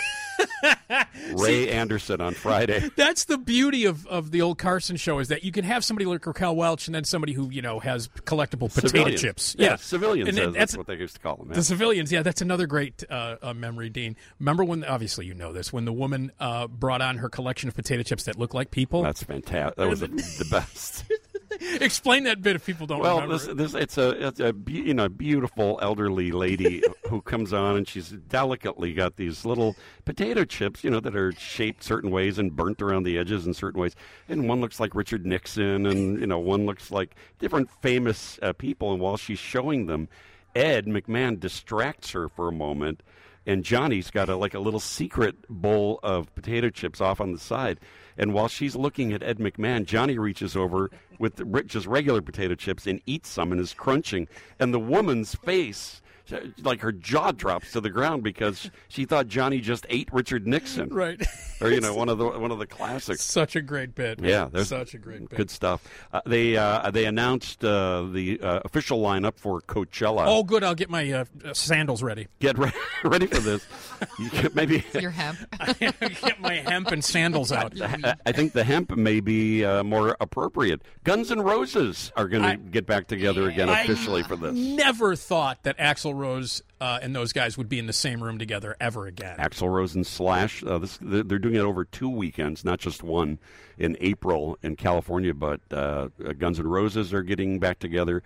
Ray Anderson on Friday. That's the beauty of the old Carson show, is that you can have somebody like Raquel Welch and then somebody who, has collectible potato chips. Yeah, civilians. And that's what they used to call them. Yeah. The civilians, that's another great memory, Dean. Remember when, obviously you know this, when the woman brought on her collection of potato chips that looked like people? That's fantastic. That was the best. Explain that bit if people don't remember. It's a beautiful elderly lady who comes on, and she's delicately got these little potato chips, that are shaped certain ways and burnt around the edges in certain ways. And one looks like Richard Nixon, and one looks like different famous people. And while she's showing them, Ed McMahon distracts her for a moment, and Johnny's got a little secret bowl of potato chips off on the side. And while she's looking at Ed McMahon, Johnny reaches over with just regular potato chips and eats some and is crunching. And the woman's face, like her jaw drops to the ground because she thought Johnny just ate Richard Nixon. Right. Or, one of the classics. Such a great bit. Yeah. Such a great bit. Good stuff. They announced the official lineup for Coachella. Oh, good. I'll get my sandals ready. Get ready for this. Maybe your hemp. Get my hemp and sandals out. I think the hemp may be more appropriate. Guns N' Roses are going to get back together again officially for this. Never thought that Axl Rose and those guys would be in the same room together ever again. Axl Rose and Slash. They're doing it over 2 weekends, not just one, in April in California. But Guns N' Roses are getting back together.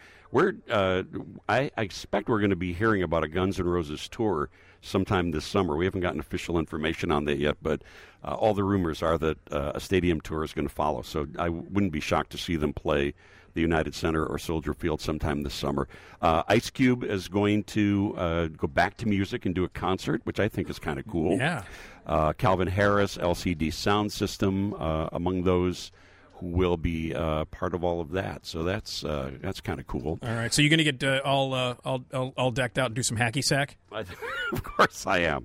I expect we're going to be hearing about a Guns N' Roses tour sometime this summer. We haven't gotten official information on that yet, but all the rumors are that a stadium tour is going to follow. So I wouldn't be shocked to see them play the United Center or Soldier Field sometime this summer. Ice Cube is going to go back to music and do a concert, which I think is kind of cool. Yeah. Calvin Harris, LCD Sound System, among those who will be part of all of that. So that's kind of cool. All right. So you're going to get all decked out and do some hacky sack? Of course I am.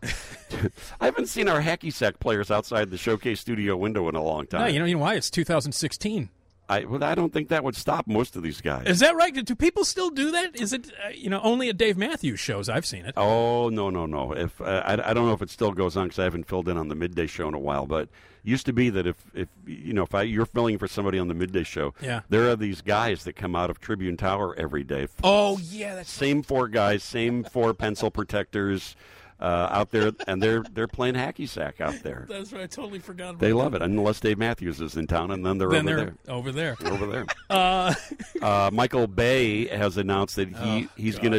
I haven't seen our hacky sack players outside the Showcase studio window in a long time. No, you know why? It's 2016. I don't think that would stop most of these guys. Is that right? Do people still do that? Is it only at Dave Matthews shows? I've seen it. Oh no. If I don't know if it still goes on because I haven't filled in on the midday show in a while. But used to be that if you're filling for somebody on the midday show, yeah, there are these guys that come out of Tribune Tower every day. Oh yeah, that's same 4 guys, same 4 pencil protectors. Out there, and they're playing hacky sack out there. That's right. I totally forgot about They that. love it, unless Dave Matthews is in town, and then they're over there. Over there. Michael Bay has announced that he's going to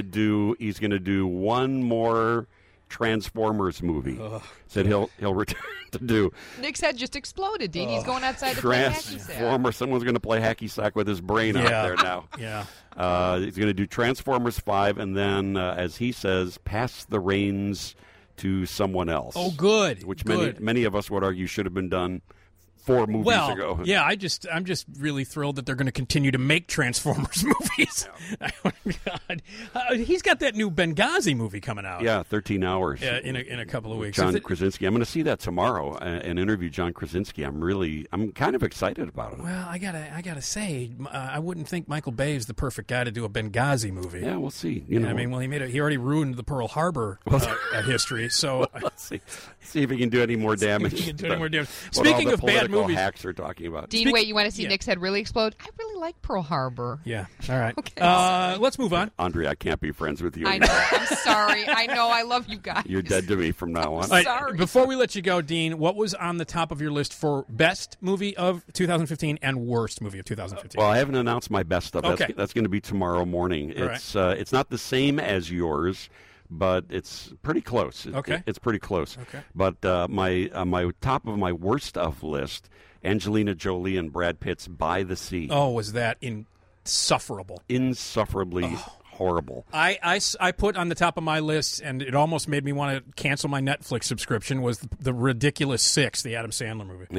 do one more Transformers movie. Said he'll return to do. Nick's head just exploded, Dean. He's going outside to play hacky sack. Someone's going to play hacky sack with his brain out there now. Yeah. He's going to do Transformers 5, and then, as he says, pass the reins to someone else. Oh, good. Which good. many of us would argue should have been done 4 movies ago. Yeah, I'm just really thrilled that they're going to continue to make Transformers movies. Yeah. Oh, God. He's got that new Benghazi movie coming out. Yeah, 13 hours. In a couple of weeks. John Krasinski. I'm going to see that tomorrow and interview John Krasinski. I'm kind of excited about it. Well, I gotta say, I wouldn't think Michael Bay is the perfect guy to do a Benghazi movie. Yeah, we'll see. I mean, he already ruined the Pearl Harbor history. So let's see if he can do any more damage. Speaking of bad movies, hacks are talking about. Dean, wait, you want to see Nick's head really explode? I really like Pearl Harbor. Yeah. All right. Okay. Let's move on. Andre, I can't be friends with you. I know. I'm sorry. I know. I love you guys. You're dead to me from now on. Sorry. Before we let you go, Dean, what was on the top of your list for best movie of 2015 and worst movie of 2015? Well, I haven't announced my best stuff. Okay. That's going to be tomorrow morning. It's not the same as yours, but it's pretty close. It's pretty close. Okay. But my top of my worst of list, Angelina Jolie and Brad Pitt's By the Sea. Oh, was that insufferable? Insufferably horrible. I put on the top of my list, and it almost made me want to cancel my Netflix subscription, was the Ridiculous Six, the Adam Sandler movie. Yeah.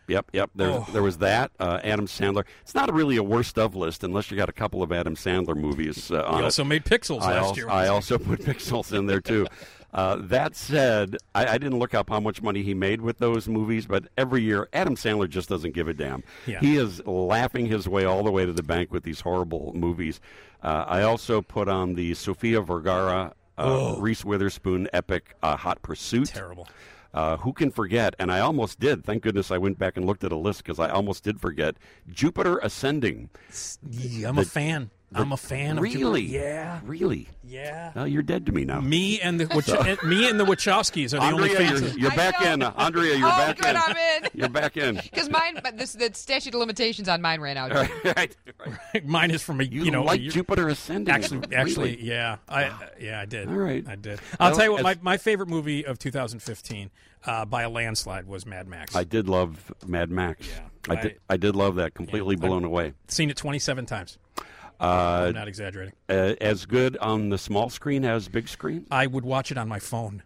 Yep. There was that. Adam Sandler. It's not really a worst of list unless you got a couple of Adam Sandler movies on He also made Pixels last year. I also put Pixels in there, too. That said, I didn't look up how much money he made with those movies, but every year, Adam Sandler just doesn't give a damn. Yeah. He is laughing his way all the way to the bank with these horrible movies. I also put on the Sofia Vergara, Reese Witherspoon epic Hot Pursuit. Terrible. Who can forget? And I almost did. Thank goodness I went back and looked at a list because I almost did forget. Jupiter Ascending. I'm a fan. I'm a fan really? of Jupiter. Yeah. Really? Yeah. Oh, you're dead to me now. Me and the Wachowskis are the only Andrea, fans. you're back in. Andrea, you're back good, in. I'm in. You're back in. Because mine, but the statute of limitations on mine ran out. Right. Mine is from You like Jupiter Ascending? Actually, really? yeah. I did. All right. I did. I'll tell you what, my favorite movie of 2015 by a landslide was Mad Max. I did love Mad Max. Yeah. I did love that. Completely blown away. Seen it 27 times. I'm not exaggerating. As good on the small screen as big screen? I would watch it on my phone.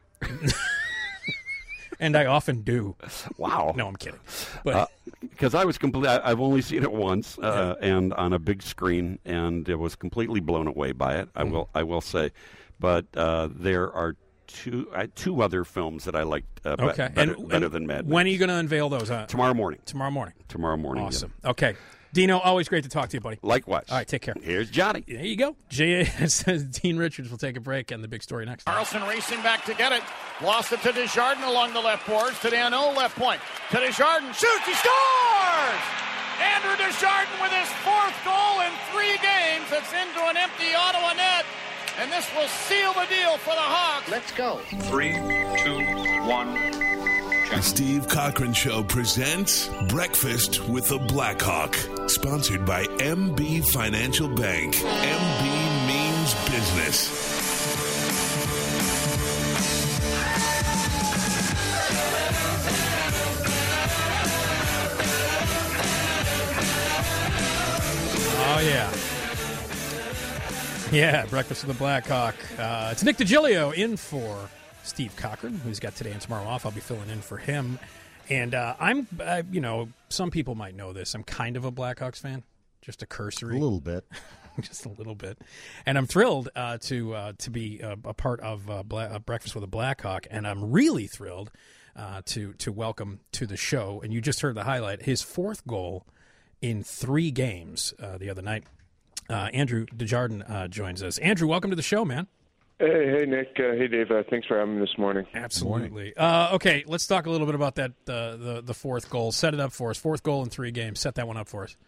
And I often do. Wow. No, I'm kidding. But because I was I've only seen it once, and on a big screen, and it was completely blown away by it. I will say, but there are two other films that I liked better than Mad Max. When are you going to unveil those? Tomorrow morning. Tomorrow morning. Awesome. Yeah. Okay. Dino, always great to talk to you, buddy. Likewise. All right, take care. Here's Johnny. There you go. Dean Richards will take a break, and the big story next. Carlson racing back to get it. Lost it to Desjardins along the left boards. To Dano, left point. To Desjardins. Shoots. He scores! Andrew Desjardins with his 4th goal in 3 games. It's into an empty Ottawa net. And this will seal the deal for the Hawks. Let's go. 3, 2, 1. The Steve Cochran Show presents Breakfast with the Blackhawk, sponsored by MB Financial Bank. MB means business. Oh, yeah. Yeah, Breakfast with the Blackhawk. It's Nick DiGilio in for Steve Cochran, who's got today and tomorrow off. I'll be filling in for him. And I'm, some people might know this. I'm kind of a Blackhawks fan, just a cursory. A little bit. Just a little bit. And I'm thrilled to be a part of Breakfast with a Blackhawk. And I'm really thrilled to welcome to the show. And you just heard the highlight, his 4th goal in 3 games the other night. Andrew Desjardins joins us. Andrew, welcome to the show, man. Hey, Nick. Hey, Dave. Thanks for having me this morning. Absolutely. Okay, let's talk a little bit about that. The 4th goal. Set it up for us. 4th goal in 3 games. Set that one up for us.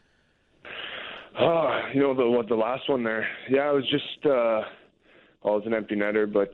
The last one there. Yeah, it was just it was an empty netter, but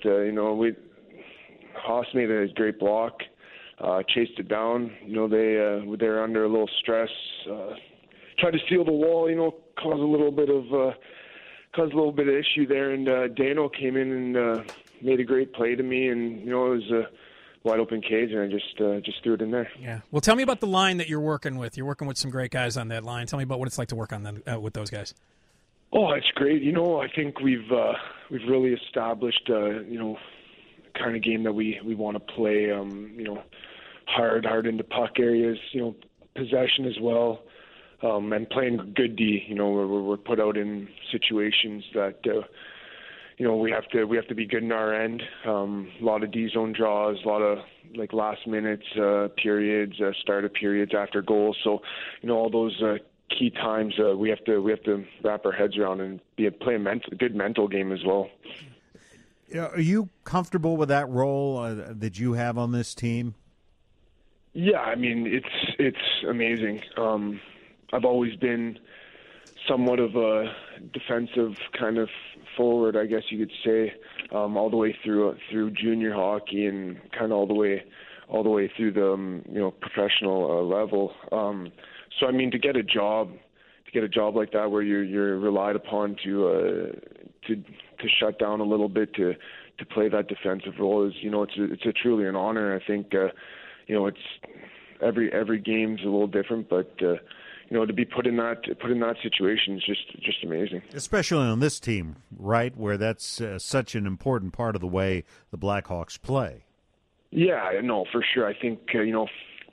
Haas made a great block. Chased it down. They're under a little stress. Tried to steal the wall. Caused a little bit of issue there, and Dano came in and made a great play to me, and it was a wide open cage, and I just threw it in there. Yeah. Well, tell me about the line that you're working with. You're working with some great guys on that line. Tell me about what it's like to work on them with those guys. Oh, it's great. I think we've really established kind of game that we want to play. Hard into puck areas. Possession as well. And playing good D, we're put out in situations that, we have to be good in our end. A lot of D zone draws, a lot of last minutes periods, start of periods after goals. So, all those key times we have to wrap our heads around and play a good mental game as well. Are you comfortable with that role that you have on this team? Yeah, I mean it's amazing. I've always been somewhat of a defensive kind of forward, I guess you could say, all the way through junior hockey and kind of all the way through the professional level. So I mean, to get a job like that where you're relied upon to shut down a little bit to play that defensive role is it's a truly an honor. I think it's every game's a little different, but to be put in that situation is just amazing. Especially on this team, right, where that's such an important part of the way the Blackhawks play. Yeah, no, for sure. I think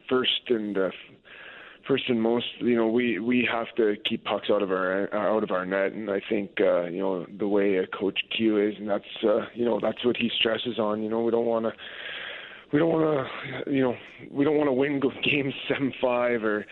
first and most, we have to keep pucks out of our net, and I think the way Coach Q is, and that's that's what he stresses on. We don't want to win games 7-5 or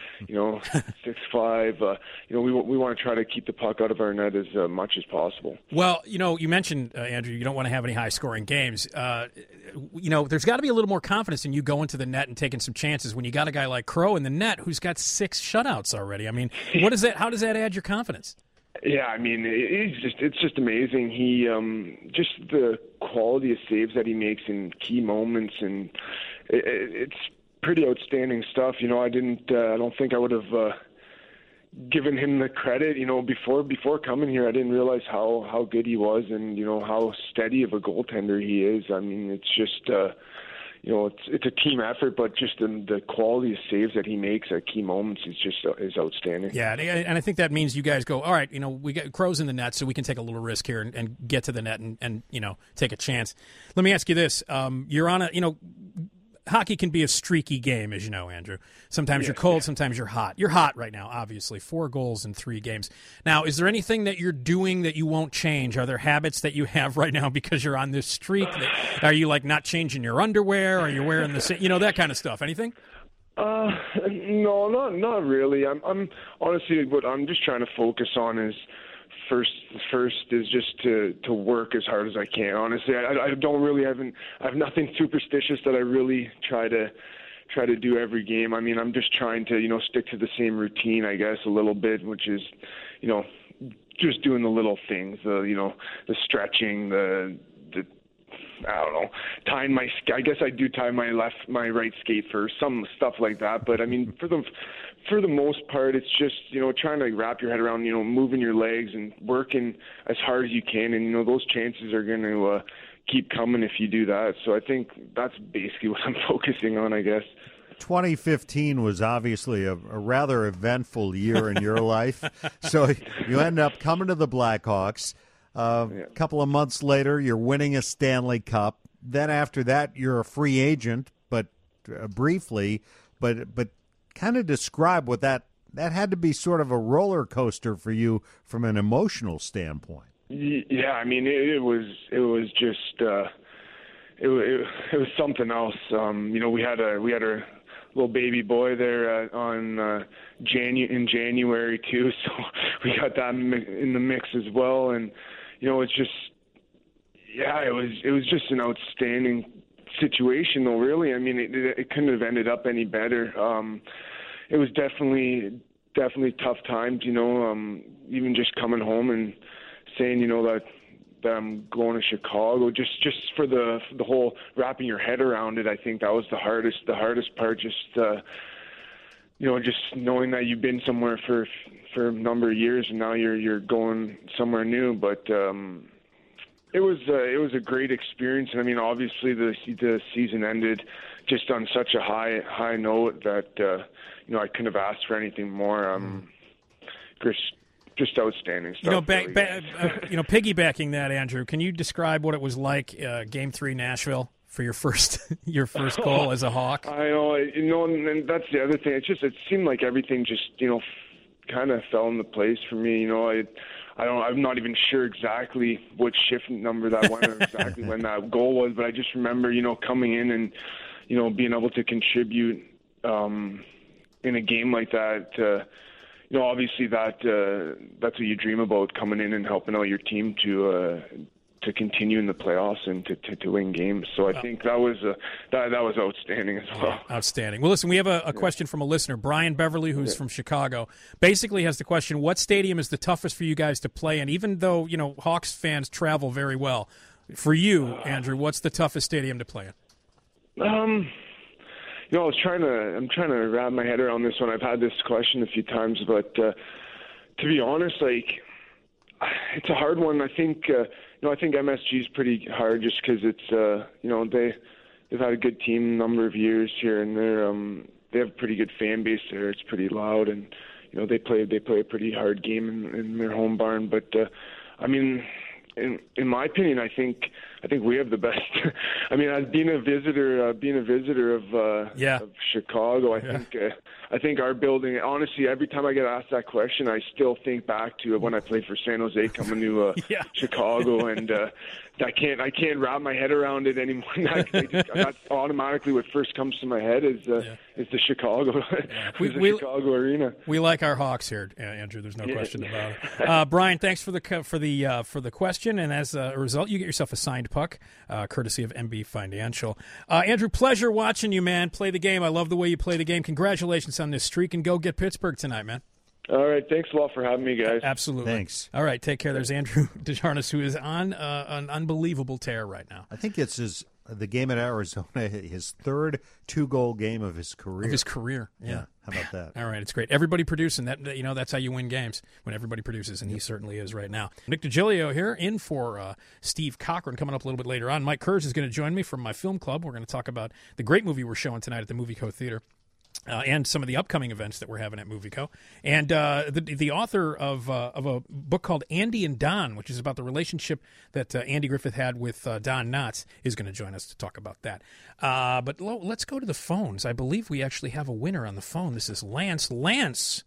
6-5. We want to try to keep the puck out of our net as much as possible. Well, you mentioned Andrew, you don't want to have any high-scoring games. There's got to be a little more confidence in you going to the net and taking some chances when you got a guy like Crow in the net who's got 6 shutouts already. I mean, what is that? How does that add your confidence? Yeah, I mean, it's just amazing. He just the quality of saves that he makes in key moments, and it's pretty outstanding stuff. I don't think I would have given him the credit. Before coming here, I didn't realize how good he was, and how steady of a goaltender he is. I mean, it's just. It's a team effort, but just the quality of saves that he makes at key moments is outstanding. Yeah, and I think that means you guys go, all right, we got Crow's in the net, so we can take a little risk here and get to the net and take a chance. Let me ask you this. You're on hockey can be a streaky game, as you know, Andrew. Sometimes you're cold, sometimes you're hot. You're hot right now, obviously. 4 goals in 3 games. Now, is there anything that you're doing that you won't change? Are there habits that you have right now because you're on this streak? Are you not changing your underwear? Are you wearing the same, that kind of stuff? Anything? No, not really. I'm honestly, what I'm just trying to focus on is first is just to work as hard as I can. Honestly, I don't really I have nothing superstitious that I really try to do every game. I mean, I'm just trying to stick to the same routine, I guess, a little bit, which is just doing the little things, the stretching, I don't know, tying I guess I do tie my right skate first, some stuff like that. But I mean, for the most part, it's just trying to wrap your head around moving your legs and working as hard as you can, and those chances are going to keep coming if you do that. So I think that's basically what I'm focusing on, I guess. 2015 was obviously a rather eventful year in your life. So you end up coming to the Blackhawks. A couple of months later, you're winning a Stanley Cup. Then after that, you're a free agent, but briefly. But kind of describe what that had to be sort of a roller coaster for you from an emotional standpoint. Yeah, I mean, it was just it was something else. We had a little baby boy there in January too, so we got that in the mix as well, and it's just, it was just an outstanding situation, though. Really, I mean, it couldn't have ended up any better. It was definitely tough times, even just coming home and saying, that I'm going to Chicago, just for the whole wrapping your head around it. I think that was the hardest part. Just just knowing that you've been somewhere for a number of years and now you're going somewhere new. But it was a great experience. And I mean, obviously the season ended just on such a high note that I couldn't have asked for anything more. Just outstanding stuff. Piggybacking that, Andrew, can you describe what it was like Game 3 Nashville for your first goal as a Hawk? I know, and that's the other thing. It seemed like everything just kind of fell into place for me. I'm not even sure exactly what shift number that went or exactly when that goal was, but I just remember coming in and being able to contribute in a game like that. Obviously that's what you dream about, coming in and helping out your team to continue in the playoffs and to win games. So I think that was outstanding as well. Outstanding. Well, listen, we have a question from a listener, Brian Beverly, who's from Chicago. Basically has the question, what stadium is the toughest for you guys to play in? Even though, Hawks fans travel very well, for you, Andrew, what's the toughest stadium to play in? I'm trying to wrap my head around this one. I've had this question a few times, but to be honest, it's a hard one. I think MSG is pretty hard just because it's they've had a good team a number of years here, and they have a pretty good fan base there. It's pretty loud, and they play a pretty hard game in their home barn. But I mean, in my opinion, I think we have the best. I mean, as being a visitor of Chicago, I think our building. Honestly, every time I get asked that question, I still think back to when I played for San Jose, coming to Chicago, and I can't wrap my head around it anymore. That's automatically what first comes to my head is the Chicago, Chicago arena. We like our Hawks here, Andrew. There's no question about it. Brian, thanks for the question, and as a result, you get yourself a signed puck, courtesy of MB Financial. Andrew, pleasure watching you, man. Play the game. I love the way you play the game. Congratulations on this streak, and go get Pittsburgh tonight, man. All right, thanks a lot for having me, guys. Absolutely. Thanks. All right, take care. There's Andrew Desharnais, who is on an unbelievable tear right now. I think it's the game at Arizona, his third 2-goal game of his career. Yeah. How about that? All right, it's great. Everybody producing that. That's how you win games, when everybody produces, and he certainly is right now. Nick DiGilio here, in for Steve Cochran, coming up a little bit later on. Mike Kurz is going to join me from my film club. We're going to talk about the great movie we're showing tonight at the Movie Co. Theater. And some of the upcoming events that we're having at MovieCo. And the author of a book called Andy and Don, which is about the relationship that Andy Griffith had with Don Knotts, is going to join us to talk about that. But let's go to the phones. I believe we actually have a winner on the phone. This is Lance. Lance.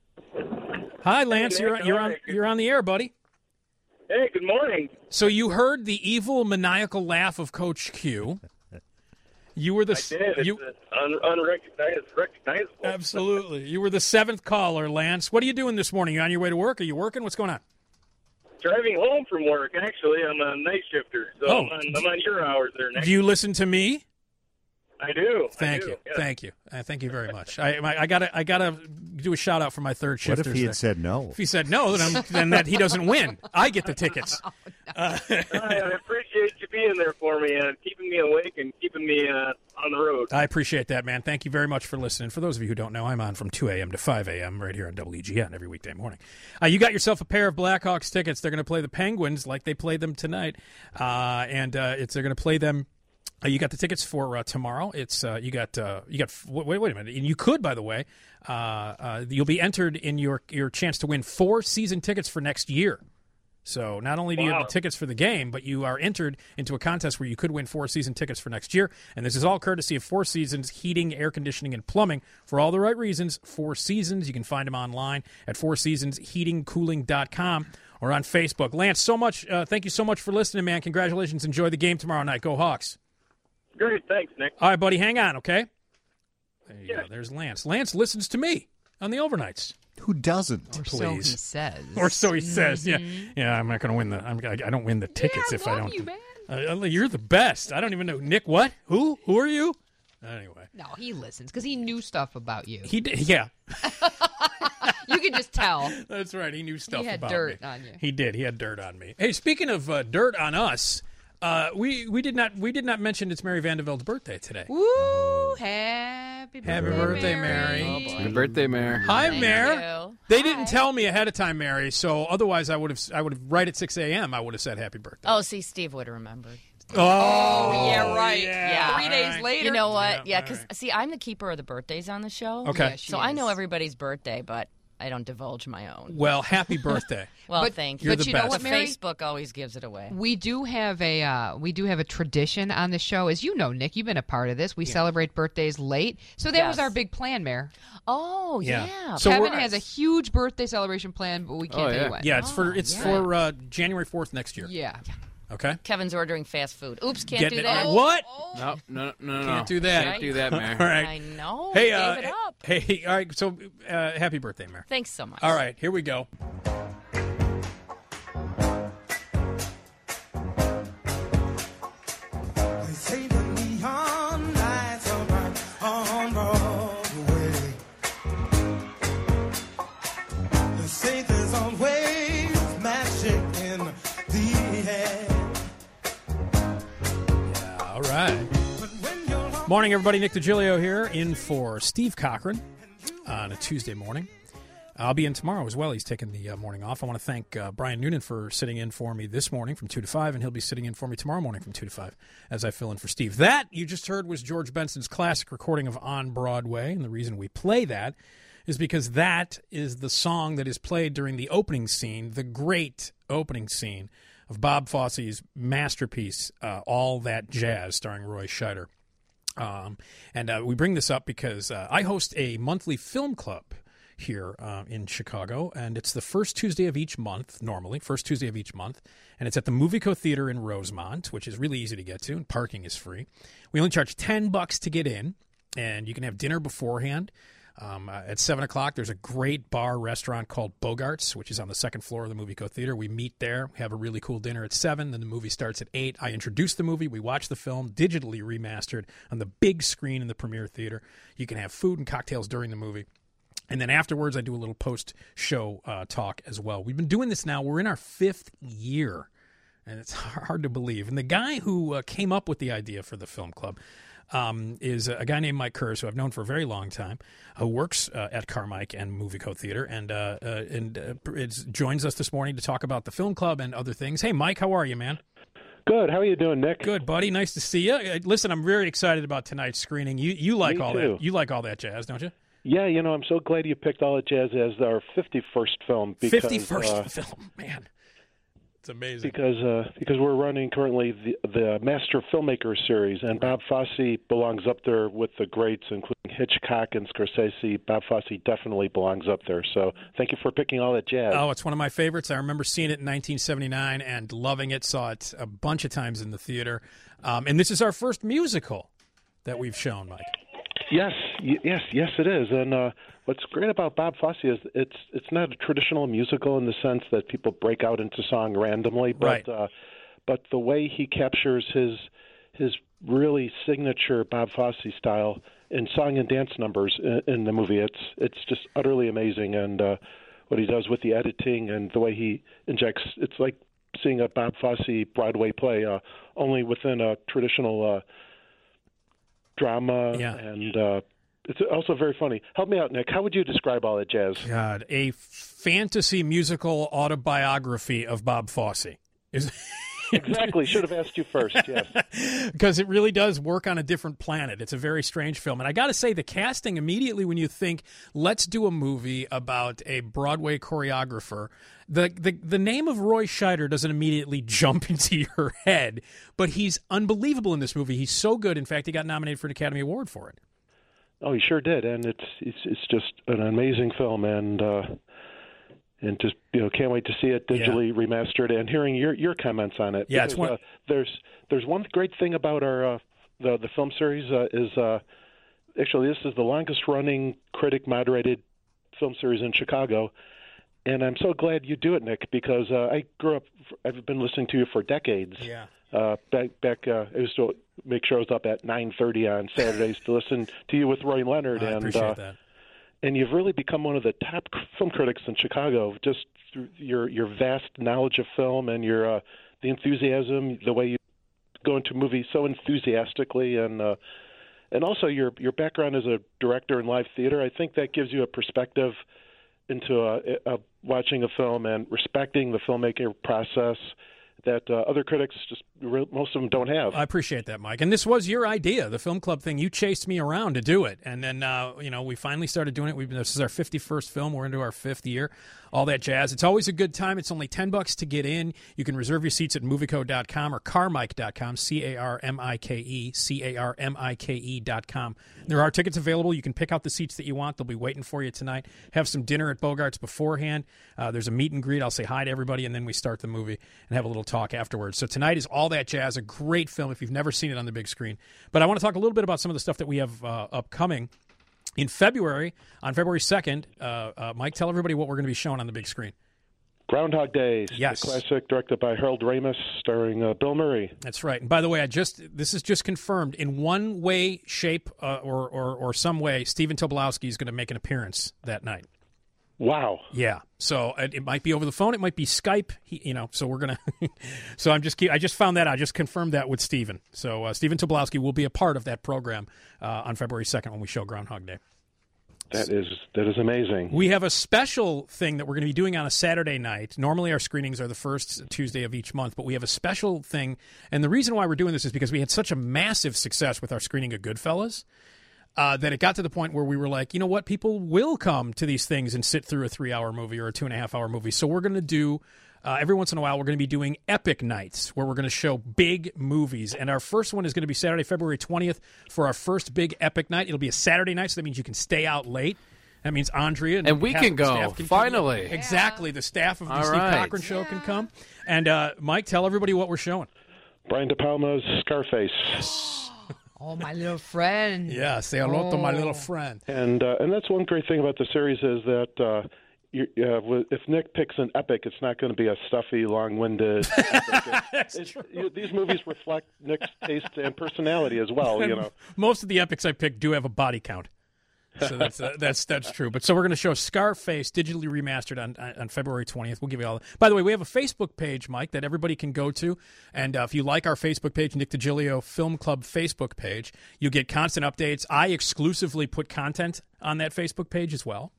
Hi, Lance. Hey, Nick, you're on the air, buddy. Hey, good morning. So you heard the evil, maniacal laugh of Coach Q. You were I did. It's unrecognizable. Absolutely. You were the 7th caller, Lance. What are you doing this morning? You on your way to work? Are you working? What's going on? Driving home from work, actually. I'm a night shifter, so I'm on your hours there, Nick. Do you listen to me? I do. Thank you. Yeah. Thank you. Thank you very much. I gotta do a shout out for my third shifters. What if he had said no? If he said no, then that he doesn't win. I get the tickets. I appreciate you being there for me and keeping me awake and keeping me on the road. I appreciate that, man. Thank you very much for listening. For those of you who don't know, I'm on from 2 a.m. to 5 a.m. right here on WGN every weekday morning. You got yourself a pair of Blackhawks tickets. They're going to play the Penguins like they played them tonight, and they're going to play them. You got the tickets for tomorrow. It's you got wait a minute. And you could, by the way, you'll be entered in your chance to win 4 season tickets for next year. So not only do you have the tickets for the game, but you are entered into a contest where you could win 4 season tickets for next year. And this is all courtesy of 4 Seasons Heating, Air Conditioning, and Plumbing. For all the right reasons, 4 Seasons. You can find them online at 4seasonsheatingcooling.com or on Facebook. Lance, thank you so much for listening, man. Congratulations. Enjoy the game tomorrow night. Go Hawks. Great, thanks, Nick. All right, buddy, hang on, okay? There you go. There's Lance. Lance listens to me on the overnights. Who doesn't? Or so he says. Or so he says. Yeah, yeah. I'm not going to win I don't win the tickets if I don't. You, man. You're the best. I don't even know, Nick. What? Who are you? Anyway. No, he listens because he knew stuff about you. He did. Yeah. You can just tell. That's right. He knew stuff about me. He had dirt on you. He did. He had dirt on me. Hey, speaking of dirt on us. We did not mention it's Mary Vandervelde's birthday today. Woo! Happy birthday, Mary! Happy birthday, Mary! Hi, Mary. They didn't tell me ahead of time, Mary. So otherwise, I would have right at 6 a.m. I would have said happy birthday. Oh, see, Steve would have remembered. Oh, yeah, right. Yeah. 3 days later. You know what? Yeah, because see, I'm the keeper of the birthdays on the show. Okay, so I know everybody's birthday, but I don't divulge my own. Well, happy birthday. Well, thank you. You're the best. Know what, Mary? Facebook always gives it away. We do have a tradition on the show, as you know, Nick. You've been a part of this. We celebrate birthdays late, so that was our big plan, Mayor. Oh yeah. So Kevin has a huge birthday celebration plan, but we can't tell you when. Yeah, it's for January 4th next year. Yeah. Okay. Kevin's ordering fast food. Oops, can't do that. What? No. Can't do that. Can't do that, Mary. All right. I know. Hey, gave it up. Hey, all right. So, happy birthday, Mary. Thanks so much. All right, here we go. Morning, everybody. Nick DiGilio here, in for Steve Cochran on a Tuesday morning. I'll be in tomorrow as well. He's taking the morning off. I want to thank Brian Noonan for sitting in for me this morning from 2 to 5, and he'll be sitting in for me tomorrow morning from 2 to 5 as I fill in for Steve. That you just heard was George Benson's classic recording of On Broadway, and the reason we play that is because that is the song that is played during the opening scene, the great opening scene of Bob Fosse's masterpiece, All That Jazz, starring Roy Scheider. And we bring this up because I host a monthly film club here in Chicago, and it's the first Tuesday of each month, normally, and it's at the Movieco Theater in Rosemont, which is really easy to get to, and parking is free. We only charge $10 to get in, and you can have dinner beforehand. At 7 o'clock, there's a great bar restaurant called Bogart's, which is on the second floor of the Movieco Theater. We meet there, have a really cool dinner at 7, then the movie starts at 8. I introduce the movie. We watch the film, digitally remastered on the big screen in the Premiere Theater. You can have food and cocktails during the movie. And then afterwards, I do a little post-show talk as well. We've been doing this now. We're in our 5th year, and it's hard to believe. And the guy who came up with the idea for the film club is a guy named Mike Kurz, who I've known for a very long time, who works at Carmike and Movieco Theater, and joins us this morning to talk about the film club and other things. Hey, Mike, how are you, man? Good. How are you doing, Nick? Good, buddy. Nice to see you. Listen, I'm very excited about tonight's screening. You like all that? You like all that jazz, don't you? Yeah, I'm so glad you picked All That Jazz as our 51st film. Because, 51st film, man. It's amazing. Because we're running currently the Master Filmmaker series, and Bob Fosse belongs up there with the greats, including Hitchcock and Scorsese. Bob Fosse definitely belongs up there. So thank you for picking All That Jazz. Oh, it's one of my favorites. I remember seeing it in 1979 and loving it. Saw it a bunch of times in the theater. And this is our first musical that we've shown, Mike. Yes, it is. And what's great about Bob Fosse is it's not a traditional musical in the sense that people break out into song randomly, but but the way he captures his really signature Bob Fosse style in song and dance numbers in the movie, it's just utterly amazing. And what he does with the editing and the way he injects, it's like seeing a Bob Fosse Broadway play, only within a traditional drama, and it's also very funny. Help me out, Nick. How would you describe All That Jazz? God, a fantasy musical autobiography of Bob Fosse. Exactly. Should have asked you first, yes. Because it really does work on a different planet. It's a very strange film. And I got to say, the casting immediately when you think, let's do a movie about a Broadway choreographer, the name of Roy Scheider doesn't immediately jump into your head, but he's unbelievable in this movie. He's so good. In fact, he got nominated for an Academy Award for it. Oh, he sure did. And it's just an amazing film, and just can't wait to see it digitally remastered and hearing your comments on it. Yeah, because, there's one great thing about our the film series is actually this is the longest running critic moderated film series in Chicago, and I'm so glad you do it, Nick, because I grew up. I've been listening to you for decades. Yeah. Back I used to make sure I was up at 9:30 on Saturdays to listen to you with Roy Leonard. I appreciate that. And you've really become one of the top film critics in Chicago, just through your vast knowledge of film and your the enthusiasm, the way you go into movies so enthusiastically, and also your background as a director in live theater. I think that gives you a perspective into watching a film and respecting the filmmaking process that other critics most of them don't have. I appreciate that, Mike. And this was your idea, the film club thing. You chased me around to do it, and then we finally started doing it. This is our 51st film. We're into our 5th year. All That Jazz. It's always a good time. It's only $10 to get in. You can reserve your seats at movieco.com or carmike.com, carmike.com. There are tickets available. You can pick out the seats that you want. They'll be waiting for you tonight. Have some dinner at Bogart's beforehand. There's a meet and greet. I'll say hi to everybody, and then we start the movie and have a little talk afterwards. So tonight is All That Jazz, a great film if you've never seen it on the big screen. But I want to talk a little bit about some of the stuff that we have upcoming. In February, on February 2nd, Mike, tell everybody what we're going to be showing on the big screen. Groundhog Day, yes. The classic directed by Harold Ramis, starring Bill Murray. That's right. And by the way, this is just confirmed. In one way, shape, or some way, Stephen Tobolowsky is going to make an appearance that night. Wow. Yeah. So it might be over the phone. It might be Skype. So we're gonna. So I just found that out. I just confirmed that with Stephen. So Stephen Tobolowsky will be a part of that program on February 2nd when we show Groundhog Day. That is amazing. We have a special thing that we're going to be doing on a Saturday night. Normally our screenings are the first Tuesday of each month, but we have a special thing. And the reason why we're doing this is because we had such a massive success with our screening of Goodfellas that it got to the point where we were like, you know what? People will come to these things and sit through a 3-hour movie or a 2.5-hour movie. So we're going to do every once in a while, we're going to be doing epic nights where we're going to show big movies. And our first one is going to be Saturday, February 20th for our first big epic night. It'll be a Saturday night, so that means you can stay out late. That means Andrea and we can go, finally. Yeah. Exactly. The staff of the Steve Cochran Show can come. And, Mike, tell everybody what we're showing. Brian De Palma's Scarface. Yes. Oh, my little friend. Yeah, say hello to my little friend. And that's one great thing about the series is that if Nick picks an epic, it's not going to be a stuffy, long-winded epic. That's true. These movies reflect Nick's taste and personality as well. Most of the epics I pick do have a body count. So that's true. But so we're going to show Scarface digitally remastered on February 20th. We'll give you all. By the way, we have a Facebook page, Mike, that everybody can go to. And if you like our Facebook page, Nick DiGilio Film Club Facebook page, you get constant updates. I exclusively put content on that Facebook page as well.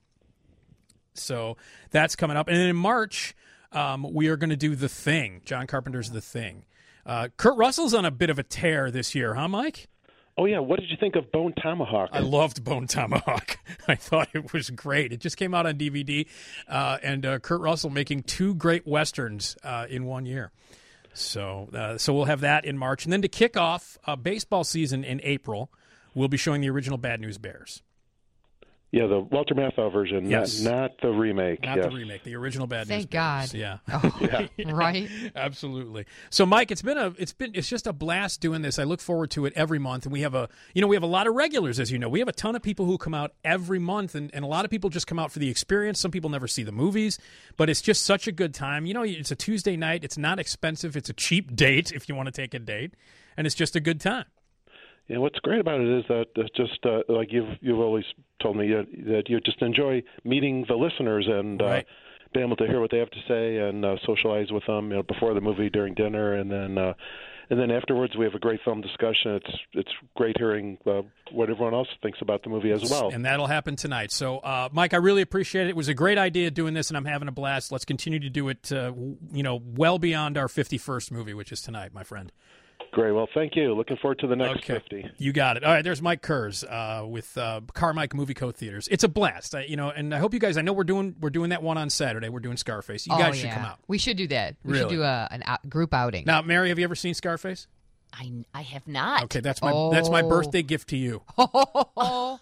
So that's coming up. And then in March, we are going to do The Thing. John Carpenter's The Thing. Kurt Russell's on a bit of a tear this year, huh, Mike? Oh, yeah. What did you think of Bone Tomahawk? I loved Bone Tomahawk. I thought it was great. It just came out on DVD, and Kurt Russell making 2 great Westerns in one year. So we'll have that in March. And then to kick off baseball season in April, we'll be showing the original Bad News Bears. Yeah, the Walter Matthau version, yes. not the remake. Not the remake, the original Bad News Thank God. Bears. Yeah. Oh, right? Absolutely. So, Mike, it's just a blast doing this. I look forward to it every month, and we have a lot of regulars, as you know. We have a ton of people who come out every month, and a lot of people just come out for the experience. Some people never see the movies, but it's just such a good time. It's a Tuesday night. It's not expensive. It's a cheap date if you want to take a date, and it's just a good time. Yeah, what's great about it is that just like you've always told me that you just enjoy meeting the listeners and being able to hear what they have to say and socialize with them before the movie, during dinner, and then afterwards we have a great film discussion. It's great hearing what everyone else thinks about the movie as well. And that'll happen tonight. So, Mike, I really appreciate it. It was a great idea doing this, and I'm having a blast. Let's continue to do it, well beyond our 51st movie, which is tonight, my friend. Great. Well, thank you. Looking forward to the next 50. You got it. All right, there's Mike Kurz with Carmike Movie Co. Theaters. It's a blast. And I hope you guys, I know we're doing that one on Saturday. We're doing Scarface. You guys should come out. We should do that. We should do a group outing. Now, Mary, have you ever seen Scarface? I have not. Okay, that's my birthday gift to you. Oh.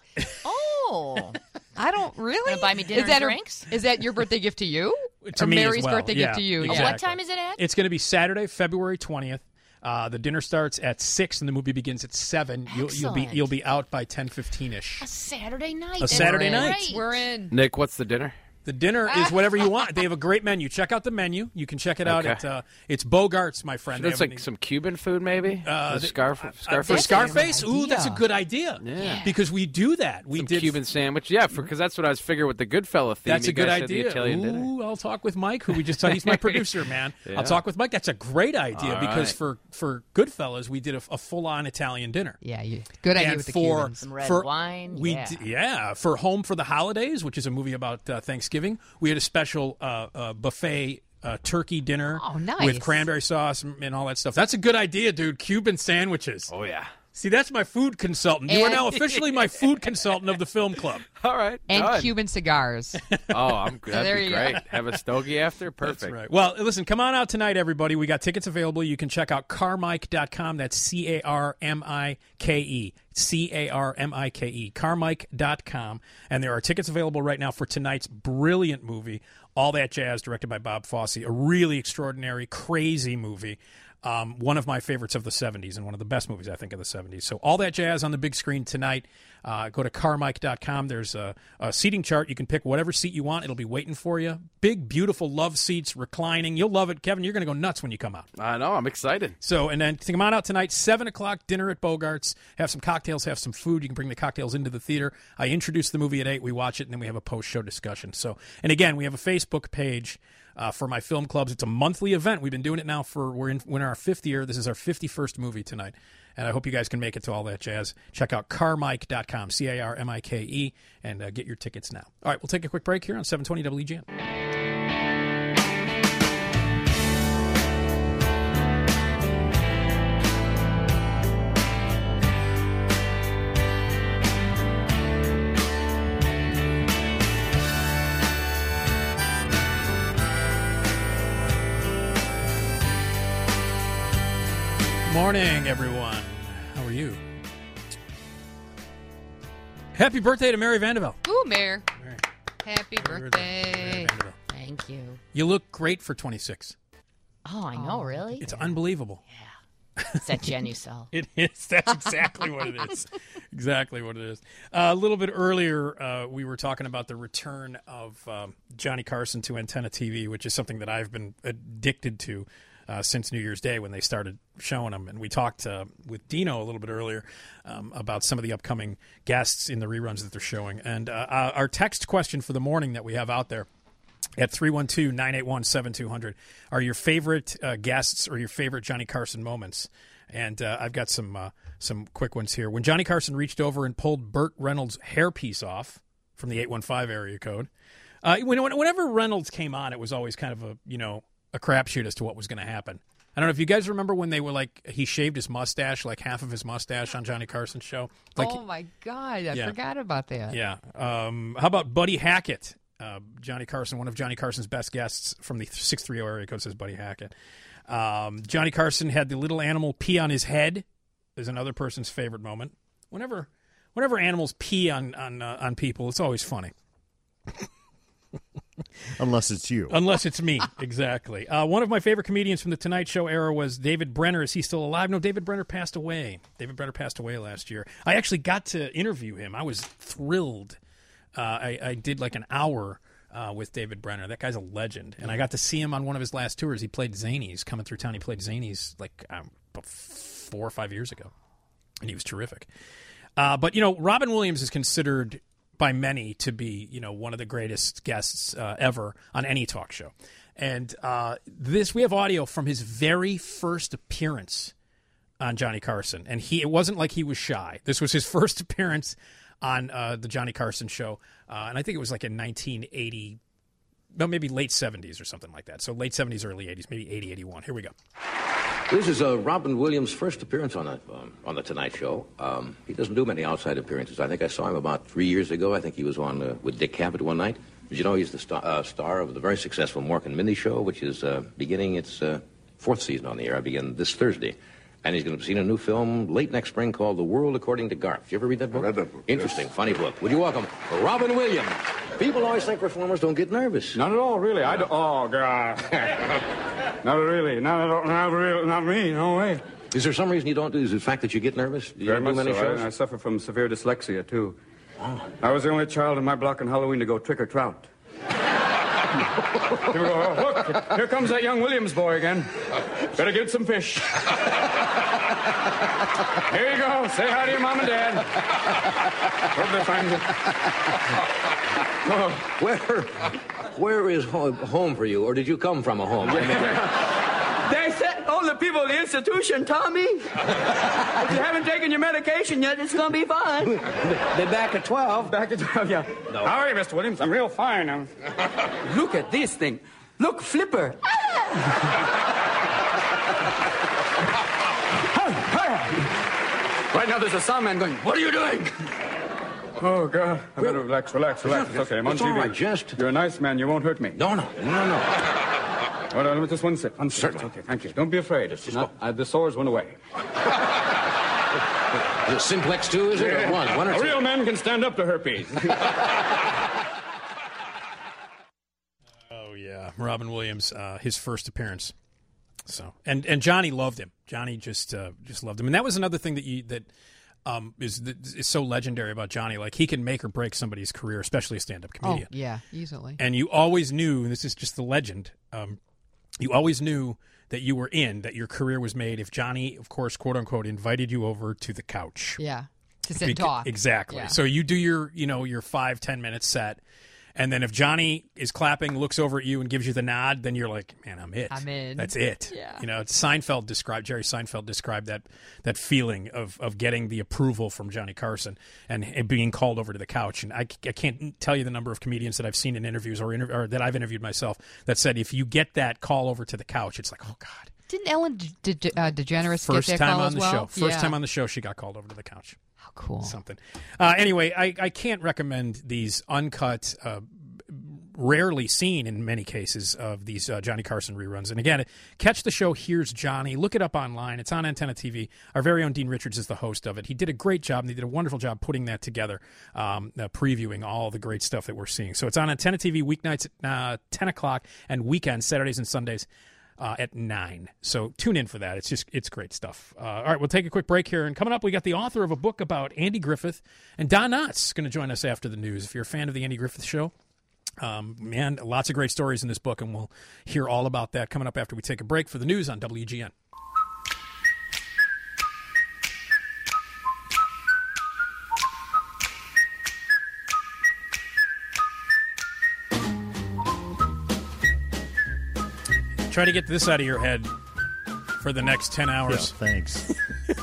I don't really. Buy me dinner and drinks? Is that your birthday gift to you? To or me Mary's as well. birthday gift to you? Exactly. What time is it at? It's going to be Saturday, February 20th. The dinner starts at 6 and the movie begins at 7. You'll be out by 10:15ish. A Saturday night. A Saturday night. Great. We're in. Nick, what's the dinner? The dinner is whatever you want. They have a great menu. Check out the menu. You can check it out at it's Bogart's, my friend. It's like some Cuban food, maybe. Scarface. For Scarface, ooh, that's a good idea. Yeah, because we do that. We did Cuban sandwich. Yeah, because that's what I was figuring with the Goodfella theme. That's a good idea. The Italian dinner. Ooh, I'll talk with Mike, who we just he's my producer, man. Yeah. I'll talk with Mike. That's a great idea because for Goodfellas, we did a full-on Italian dinner. Yeah, good idea with the Cubans. Some red wine. For Home for the Holidays, which is a movie about Thanksgiving, we had a special buffet turkey dinner with cranberry sauce and all that stuff. That's a good idea, dude. Cuban sandwiches. Oh, yeah. See, that's my food consultant. You are now officially my food consultant of the film club. All right. And done. Cuban cigars. Oh, I'm good. That'd be great. Have a stogie after? Perfect. That's right. Well, listen, come on out tonight, everybody. We got tickets available. You can check out Carmike.com. That's CARMIKE. CARMIKE. Carmike.com. And there are tickets available right now for tonight's brilliant movie, All That Jazz, directed by Bob Fosse. A really extraordinary, crazy movie. One of my favorites of the 70s and one of the best movies, I think, of the 70s. So All That Jazz on the big screen tonight. Go to Carmike.com. There's a seating chart. You can pick whatever seat you want. It'll be waiting for you. Big, beautiful love seats, reclining. You'll love it. Kevin, you're going to go nuts when you come out. I know. I'm excited. So, and then come on out tonight, 7 o'clock, dinner at Bogart's. Have some cocktails, have some food. You can bring the cocktails into the theater. I introduce the movie at 8. We watch it, and then we have a post-show discussion. So, and again, we have a Facebook page for my film clubs. It's a monthly event. We've been doing it now we're in our 5th year. This is our 51st movie tonight. And I hope you guys can make it to All That Jazz. Check out Carmike.com, CARMIKE, and get your tickets now. All right, we'll take a quick break here on 720 WGN. Morning, everyone. How are you? Happy birthday to Mary Vanderbilt. Ooh, Mary. Happy birthday. Thank you. You look great for 26. Oh, I know, really? It's unbelievable. Yeah. It's that Genucel. It is. That's exactly what it is. Exactly what it is. A little bit earlier, we were talking about the return of Johnny Carson to Antenna TV, which is something that I've been addicted to since New Year's Day when they started showing them. And we talked with Dino a little bit earlier about some of the upcoming guests in the reruns that they're showing. And our text question for the morning that we have out there at 312-981-7200 are your favorite guests or your favorite Johnny Carson moments. And I've got some quick ones here. When Johnny Carson reached over and pulled Burt Reynolds' hairpiece off from the 815 area code. Whenever Reynolds came on, it was always kind of a crapshoot as to what was going to happen. I don't know if you guys remember when they were he shaved his mustache, like half of his mustache on Johnny Carson's show. Oh, my God. I forgot about that. Yeah. How about Buddy Hackett? Johnny Carson, one of Johnny Carson's best guests from the 630 area code, says Buddy Hackett. Johnny Carson had the little animal pee on his head. Is another person's favorite moment. Whenever animals pee on people, it's always funny. Unless it's you. Unless it's me, exactly. One of my favorite comedians from the Tonight Show era was David Brenner. Is he still alive? No, David Brenner passed away. David Brenner passed away last year. I actually got to interview him. I was thrilled. I did like an hour with David Brenner. That guy's a legend. And I got to see him on one of his last tours. He played Zanies, coming through town. He played Zanies like 4 or 5 years ago. And he was terrific. But, Robin Williams is considered by many to be, one of the greatest guests ever on any talk show. And we have audio from his very first appearance on Johnny Carson. And it wasn't like he was shy. This was his first appearance on the Johnny Carson show. And I think it was like in 1980, no, maybe late 70s or something like that. So late 70s, early 80s, maybe 80, 81. Here we go. This is Robin Williams' first appearance on the Tonight Show. He doesn't do many outside appearances. I think I saw him about 3 years ago. I think he was on with Dick Cavett one night. As you know, he's the star of the very successful Mork and Mindy Show, which is beginning its fourth season on the air. I begin this Thursday. And he's going to be seeing a new film late next spring called The World According to Garth. You ever read that book? I read that book. Interesting, yes. Funny book. Would you welcome Robin Williams? People always think performers don't get nervous. Not at all, really. I don't. Oh, God. Not really. Not me. No way. Is there some reason you don't do? Is it the fact that you get nervous? Very much so. I suffer from severe dyslexia, too. Oh. I was the only child in my block on Halloween to go trick or trout. Here we go. Look, here comes that young Williams boy again. Better get some fish. Here you go. Say hi to your mom and dad. Hope they find you. Where is home for you, or did you come from a home? They said, the people in the institution, Tommy. If you haven't taken your medication yet, it's going to be fine. They're back at 12. Back at 12, yeah. No. How are you, Mr. Williams? I'm real fine. Look at this thing. Look, Flipper. Right now there's a sound man going, what are you doing? Oh, God. I better relax. It's okay. I'm on TV. All right, just... You're a nice man. You won't hurt me. No. Hold on, just one sec. Okay, thank you. Don't be afraid. It's not, the sores went away. Simplex 2, is it? Yeah. Or one or two? A real man can stand up to herpes. Oh, yeah. Robin Williams, his first appearance. So, and Johnny loved him. Johnny just loved him. And that was another thing that is so legendary about Johnny. Like, he can make or break somebody's career, especially a stand-up comedian. Oh, yeah, easily. And you always knew, and this is just the legend, you always knew that you were that your career was made if Johnny, of course, quote-unquote, invited you over to the couch. Yeah, to sit and talk. Exactly. Yeah. So you do your 5-10 minute set, and then if Johnny is clapping, looks over at you and gives you the nod, then you're like, man, I'm in. That's it. Yeah. Jerry Seinfeld described that feeling of getting the approval from Johnny Carson and being called over to the couch. And I can't tell you the number of comedians that I've seen in interviews or that I've interviewed myself that said if you get that call over to the couch, it's like, oh, God. Didn't Ellen DeGeneres get that call as well? First time on the show, she got called over to the couch. How cool. Something. Anyway, I can't recommend these uncut rarely seen in many cases of these Johnny Carson reruns. And again, catch the show Here's Johnny. Look it up online. It's on Antenna TV. Our very own Dean Richards is the host of it. He did a great job, and he did a wonderful job putting that together, previewing all the great stuff that we're seeing. So it's on Antenna TV weeknights at 10 o'clock and weekends, Saturdays and Sundays at 9. So tune in for that. It's great stuff. All right, we'll take a quick break here. And coming up, we got the author of a book about Andy Griffith, and Don Knotts going to join us after the news. If you're a fan of the Andy Griffith Show, man, lots of great stories in this book, and we'll hear all about that coming up after we take a break for the news on WGN. Try to get this out of your head for the next 10 hours. Yeah, thanks.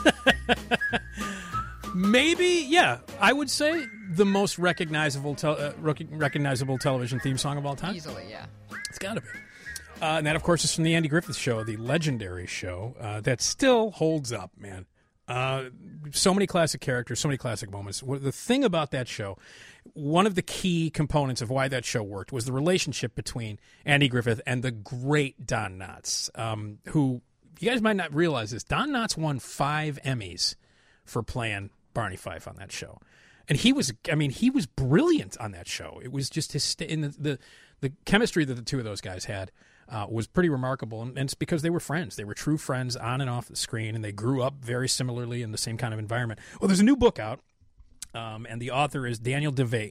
Maybe, yeah, I would say the most recognizable television theme song of all time. Easily, yeah. It's got to be. And that, of course, is from the Andy Griffith Show, the legendary show that still holds up, man. So many classic characters, so many classic moments. The thing about that show, one of the key components of why that show worked was the relationship between Andy Griffith and the great Don Knotts, who, you guys might not realize this, Don Knotts won 5 Emmys for playing Barney Fife on that show. And he was brilliant on that show. It was just the chemistry that the two of those guys had was pretty remarkable, and it's because they were friends. They were true friends on and off the screen, and they grew up very similarly in the same kind of environment. Well, there's a new book out, and the author is Daniel Devese.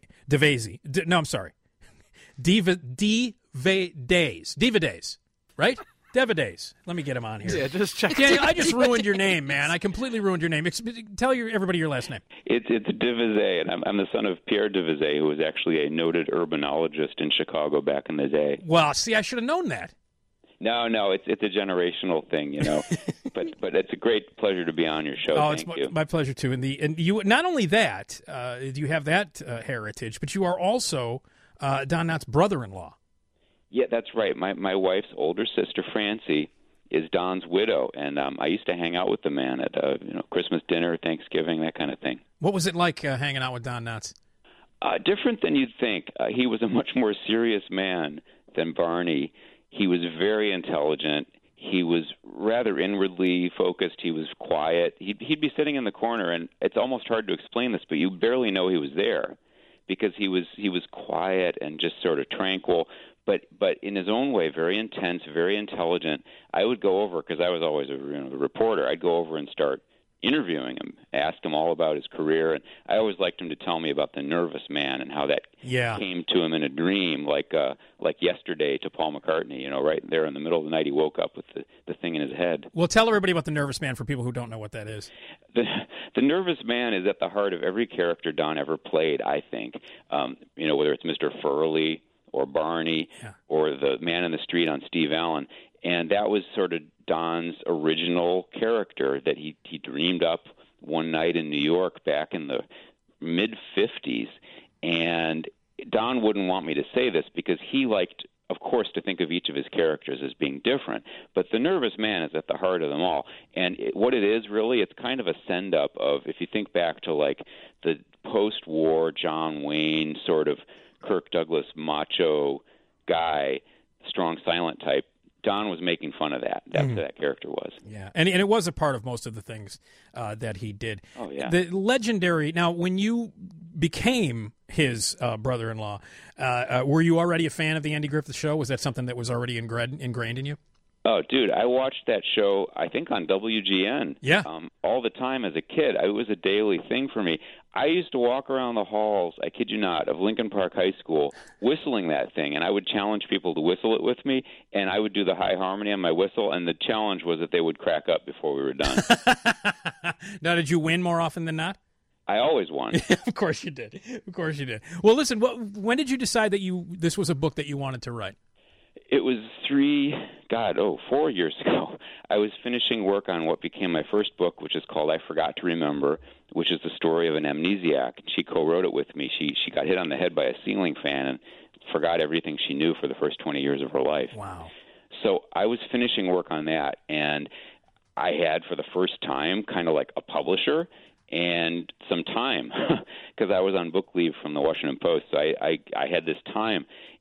Diva-Days, right? Devadays. Let me get him on here. Yeah, just check. Daniel, I just ruined your name, man. I completely ruined your name. Tell everybody your last name. It's Devese, and I'm the son of Pierre Devese, who was actually a noted urbanologist in Chicago back in the day. Well, see, I should have known that. No, it's a generational thing, you know. but it's a great pleasure to be on your show. Oh, Thank you. My pleasure too. And you not only that, you have that heritage, but you are also Don Knotts' brother-in-law. Yeah, that's right. My wife's older sister, Francie, is Don's widow, and I used to hang out with the man at Christmas dinner, Thanksgiving, that kind of thing. What was it like hanging out with Don Knotts? Different than you'd think. He was a much more serious man than Barney. He was very intelligent. He was rather inwardly focused. He was quiet. He'd be sitting in the corner, and it's almost hard to explain this, but you barely know he was there because he was quiet and just sort of tranquil. But in his own way, very intense, very intelligent. I would go over, because I was always a reporter, I'd go over and start interviewing him, ask him all about his career. And I always liked him to tell me about the nervous man and how that came to him in a dream, like Yesterday to Paul McCartney, right there in the middle of the night he woke up with the thing in his head. Well, tell everybody about the nervous man for people who don't know what that is. The nervous man is at the heart of every character Don ever played, I think. Whether it's Mr. Furley or Barney, or the man in the street on Steve Allen. And that was sort of Don's original character that he dreamed up one night in New York back in the mid-'50s. And Don wouldn't want me to say this because he liked, of course, to think of each of his characters as being different. But the nervous man is at the heart of them all. And what it is, really, it's kind of a send-up of, if you think back to, like, the post-war John Wayne sort of Kirk Douglas macho guy, strong silent type, Don was making fun of that. That's what that character was. Yeah, and it was a part of most of the things that he did. Oh, yeah. The legendary, now, when you became his brother-in-law, were you already a fan of the Andy Griffith Show? Was that something that was already ingrained in you? Oh, dude, I watched that show, I think, on WGN all the time as a kid. It was a daily thing for me. I used to walk around the halls, I kid you not, of Lincoln Park High School whistling that thing, and I would challenge people to whistle it with me, and I would do the high harmony on my whistle, and the challenge was that they would crack up before we were done. Now, did you win more often than not? I always won. Of course you did. Of course you did. Well, listen, when did you decide that this was a book that you wanted to write? It was 4 years ago. I was finishing work on what became my first book, which is called I Forgot to Remember, which is the story of an amnesiac. She co-wrote it with me. She got hit on the head by a ceiling fan and forgot everything she knew for the first 20 years of her life. Wow. So I was finishing work on that, and I had, for the first time, kind of like a publisher and some time because I was on book leave from the Washington Post. So I had this time.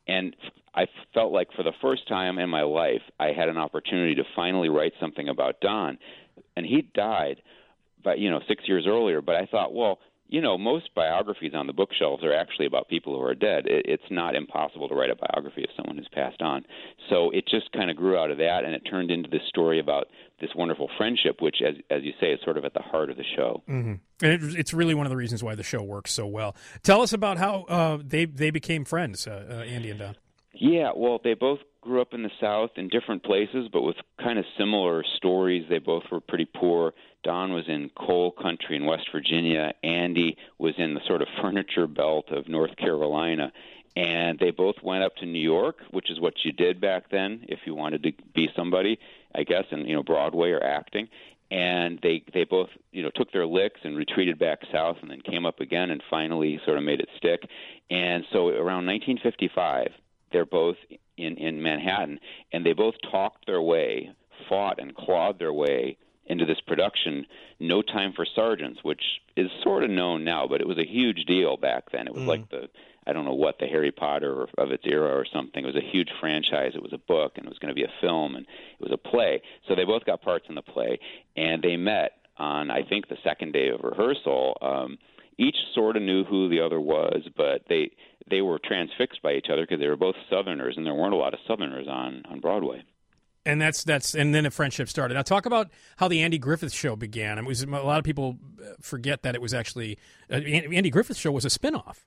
And I felt like for the first time in my life, I had an opportunity to finally write something about Don. And he died, 6 years earlier. But I thought, well, most biographies on the bookshelves are actually about people who are dead. It's not impossible to write a biography of someone who's passed on. So it just kind of grew out of that, and it turned into this story about this wonderful friendship, which, as you say, is sort of at the heart of the show. Mm-hmm. And it's really one of the reasons why the show works so well. Tell us about how they became friends, Andy and Don. Yeah, well, they both grew up in the South in different places, but with kind of similar stories. They both were pretty poor. Don was in coal country in West Virginia. Andy was in the sort of furniture belt of North Carolina. And they both went up to New York, which is what you did back then if you wanted to be somebody, I guess, in Broadway or acting. And they both took their licks and retreated back south and then came up again and finally sort of made it stick. And so around 1955, they're both in Manhattan, and they both talked their way, fought and clawed their way into this production, No Time for Sergeants, which is sort of known now, but it was a huge deal back then. It was like the Harry Potter of its era or something. It was a huge franchise. It was a book, and it was going to be a film, and it was a play. So they both got parts in the play, and they met on, I think, the second day of rehearsal. Each sort of knew who the other was, but they were transfixed by each other because they were both Southerners, and there weren't a lot of Southerners on Broadway. And and then a friendship started. Now talk about how the Andy Griffith Show began. A lot of people forget that it was actually Andy Griffith Show was a spinoff.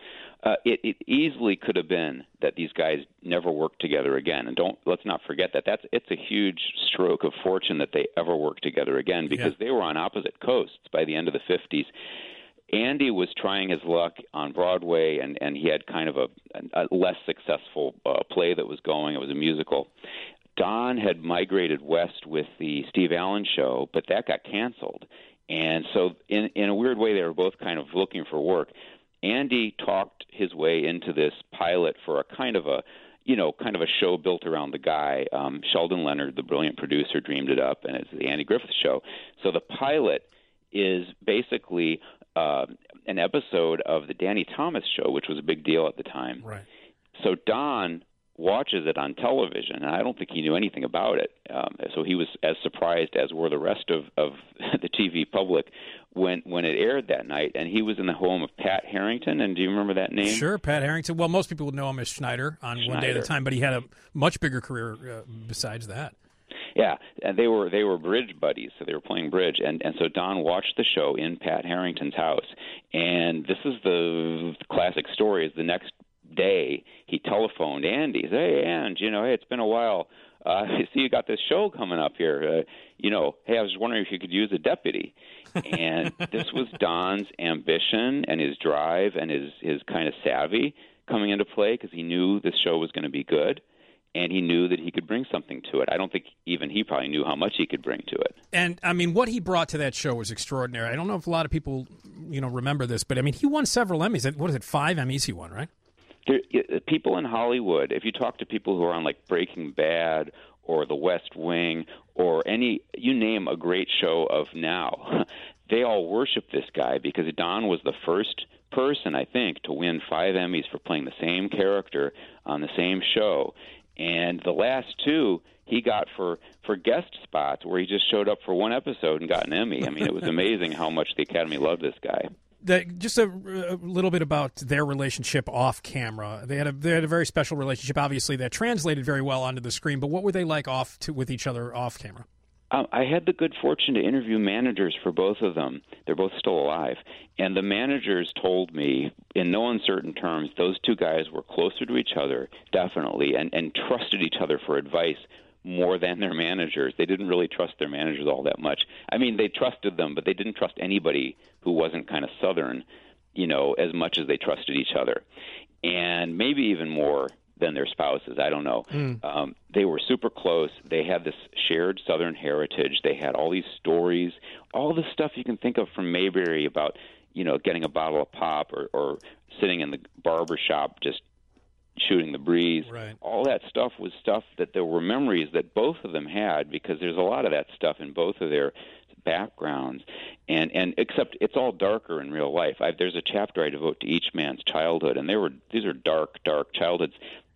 It easily could have been that these guys never worked together again, and let's not forget that it's a huge stroke of fortune that they ever worked together again because they were on opposite coasts by the end of the 50s. Andy was trying his luck on Broadway, and he had kind of a less successful play that was going. It was a musical. Don had migrated west with the Steve Allen Show, but that got canceled. And so in a weird way, they were both kind of looking for work. Andy talked his way into this pilot for a kind of a show built around the guy. Sheldon Leonard, the brilliant producer, dreamed it up, and it's the Andy Griffith Show. So the pilot is basically an episode of the Danny Thomas Show, which was a big deal at the time. Right. So Don watches it on television, and I don't think he knew anything about it. So he was as surprised as were the rest of the TV public when it aired that night. And he was in the home of Pat Harrington. And do you remember that name? Sure, Pat Harrington. Well, most people would know him as Schneider on One Day at a Time, but he had a much bigger career besides that. Yeah, and they were bridge buddies, so they were playing bridge, and so Don watched the show in Pat Harrington's house, and this is the classic story. Is the next day he telephoned Andy. He said, "Hey, Ange, hey, it's been a while. I see you got this show coming up here. Hey, I was wondering if you could use a deputy." And this was Don's ambition and his drive and his kind of savvy coming into play because he knew this show was going to be good. And he knew that he could bring something to it. I don't think even he probably knew how much he could bring to it. And, what he brought to that show was extraordinary. I don't know if a lot of people, remember this, but, he won several Emmys. What is it, 5 Emmys he won, right? People in Hollywood, if you talk to people who are on, like, Breaking Bad or The West Wing or you name a great show of now, they all worship this guy because Don was the first person, I think, to win 5 Emmys for playing the same character on the same show. And the last 2 he got for guest spots where he just showed up for one episode and got an Emmy. It was amazing how much the Academy loved this guy. Just a little bit about their relationship off camera. They had a very special relationship, obviously, that translated very well onto the screen. But what were they like with each other off camera? I had the good fortune to interview managers for both of them. They're both still alive. And the managers told me, in no uncertain terms, those 2 guys were closer to each other, definitely, and trusted each other for advice more than their managers. They didn't really trust their managers all that much. They trusted them, but they didn't trust anybody who wasn't kind of Southern, as much as they trusted each other. And maybe even more than their spouses. I don't know. They were super close. They had this shared Southern heritage. They had all these stories, all the stuff you can think of from Mayberry about, getting a bottle of pop or sitting in the barber shop just shooting the breeze. Right. All that stuff was stuff that there were memories that both of them had because there's a lot of that stuff in both of their backgrounds. And except it's all darker in real life. There's a chapter I devote to each man's childhood, and these are dark childhoods.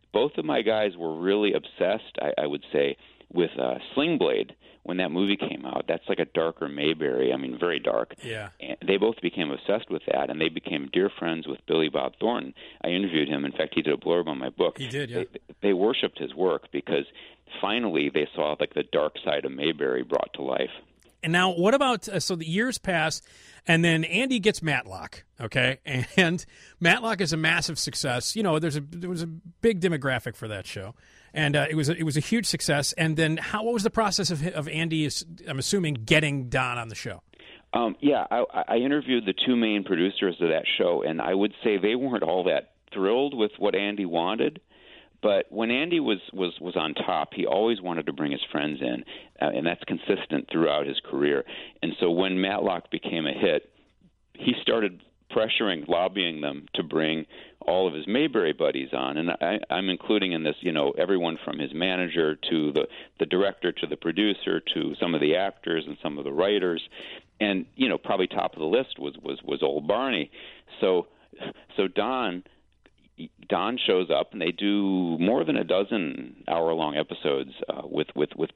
both of my guys were really obsessed, I would say, with Sling Blade when that movie came out. That's like a darker Mayberry. I mean, very dark. Yeah. And they both became obsessed with that, and they became dear friends with Billy Bob Thornton. I interviewed him. In fact, he did a blurb on my book. He did, yeah. They worshipped his work because finally they saw like the dark side of Mayberry brought to life. And now, what about so the years pass, and then Andy gets Matlock, okay? And Matlock is a massive success. You know, there was a big demographic for that show, and it was a huge success. And then, what was the process of Andy? I'm assuming getting Don on the show. I interviewed the two main producers of that show, and I would say they weren't all that thrilled with what Andy wanted. But when Andy was on top, he always wanted to bring his friends in, and that's consistent throughout his career. And so when Matlock became a hit, he started lobbying them to bring all of his Mayberry buddies on. And I'm including in this, you know, everyone from his manager to the director to the producer to some of the actors and some of the writers. And, you know, probably top of the list was old Barney. So Don shows up, and they do more than a dozen hour-long episodes with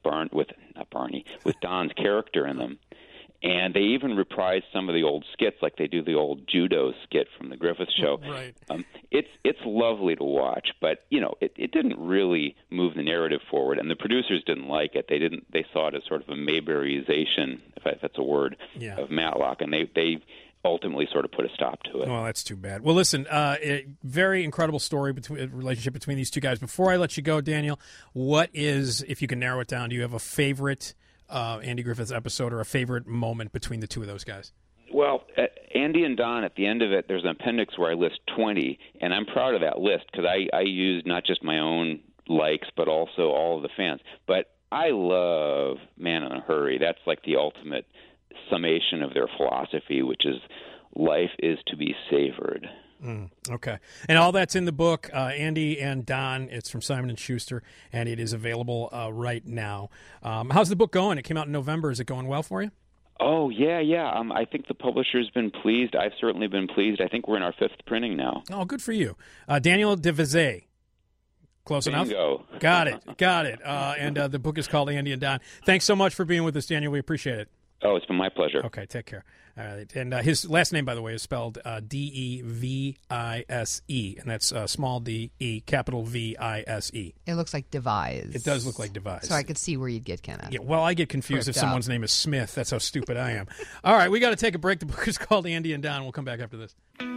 Don's character in them, and they even reprise some of the old skits, like they do the old judo skit from the Griffith Show. Right. It's lovely to watch, but you know it didn't really move the narrative forward, and the producers didn't like it. They saw it as sort of a Mayberryization, if that's a word, of Matlock, and they ultimately sort of put a stop to it. Well, that's too bad. Well, listen, a very incredible story relationship between these two guys. Before I let you go, Daniel, what is, if you can narrow it down, do you have a favorite Andy Griffith episode or a favorite moment between the two of those guys? Well, Andy and Don, at the end of it, there's an appendix where I list 20, and I'm proud of that list because I used not just my own likes, but also all of the fans. But I love Man in a Hurry. That's like the ultimate summation of their philosophy, which is life is to be savored. Okay. And all that's in the book, Andy and Don. It's from Simon & Schuster, and it is available right now. How's the book going? It came out in November. Is it going well for you? Oh, yeah. I think the publisher's been pleased. I've certainly been pleased. I think we're in our 5th printing now. Oh, good for you. Daniel DeVizet. Close Bingo. enough? Got it. And the book is called Andy and Don. Thanks so much for being with us, Daniel. We appreciate it. Oh, it's been my pleasure. Okay, take care. All right. And his last name, by the way, is spelled Devise, and that's small D-E, capital V-I-S-E. It looks like devise. It does look like devise. So I could see where you'd get kind of. Yeah, well, I get confused if someone's name is Smith. That's how stupid I am. All right, we got to take a break. The book is called Andy and Don. We'll come back after this.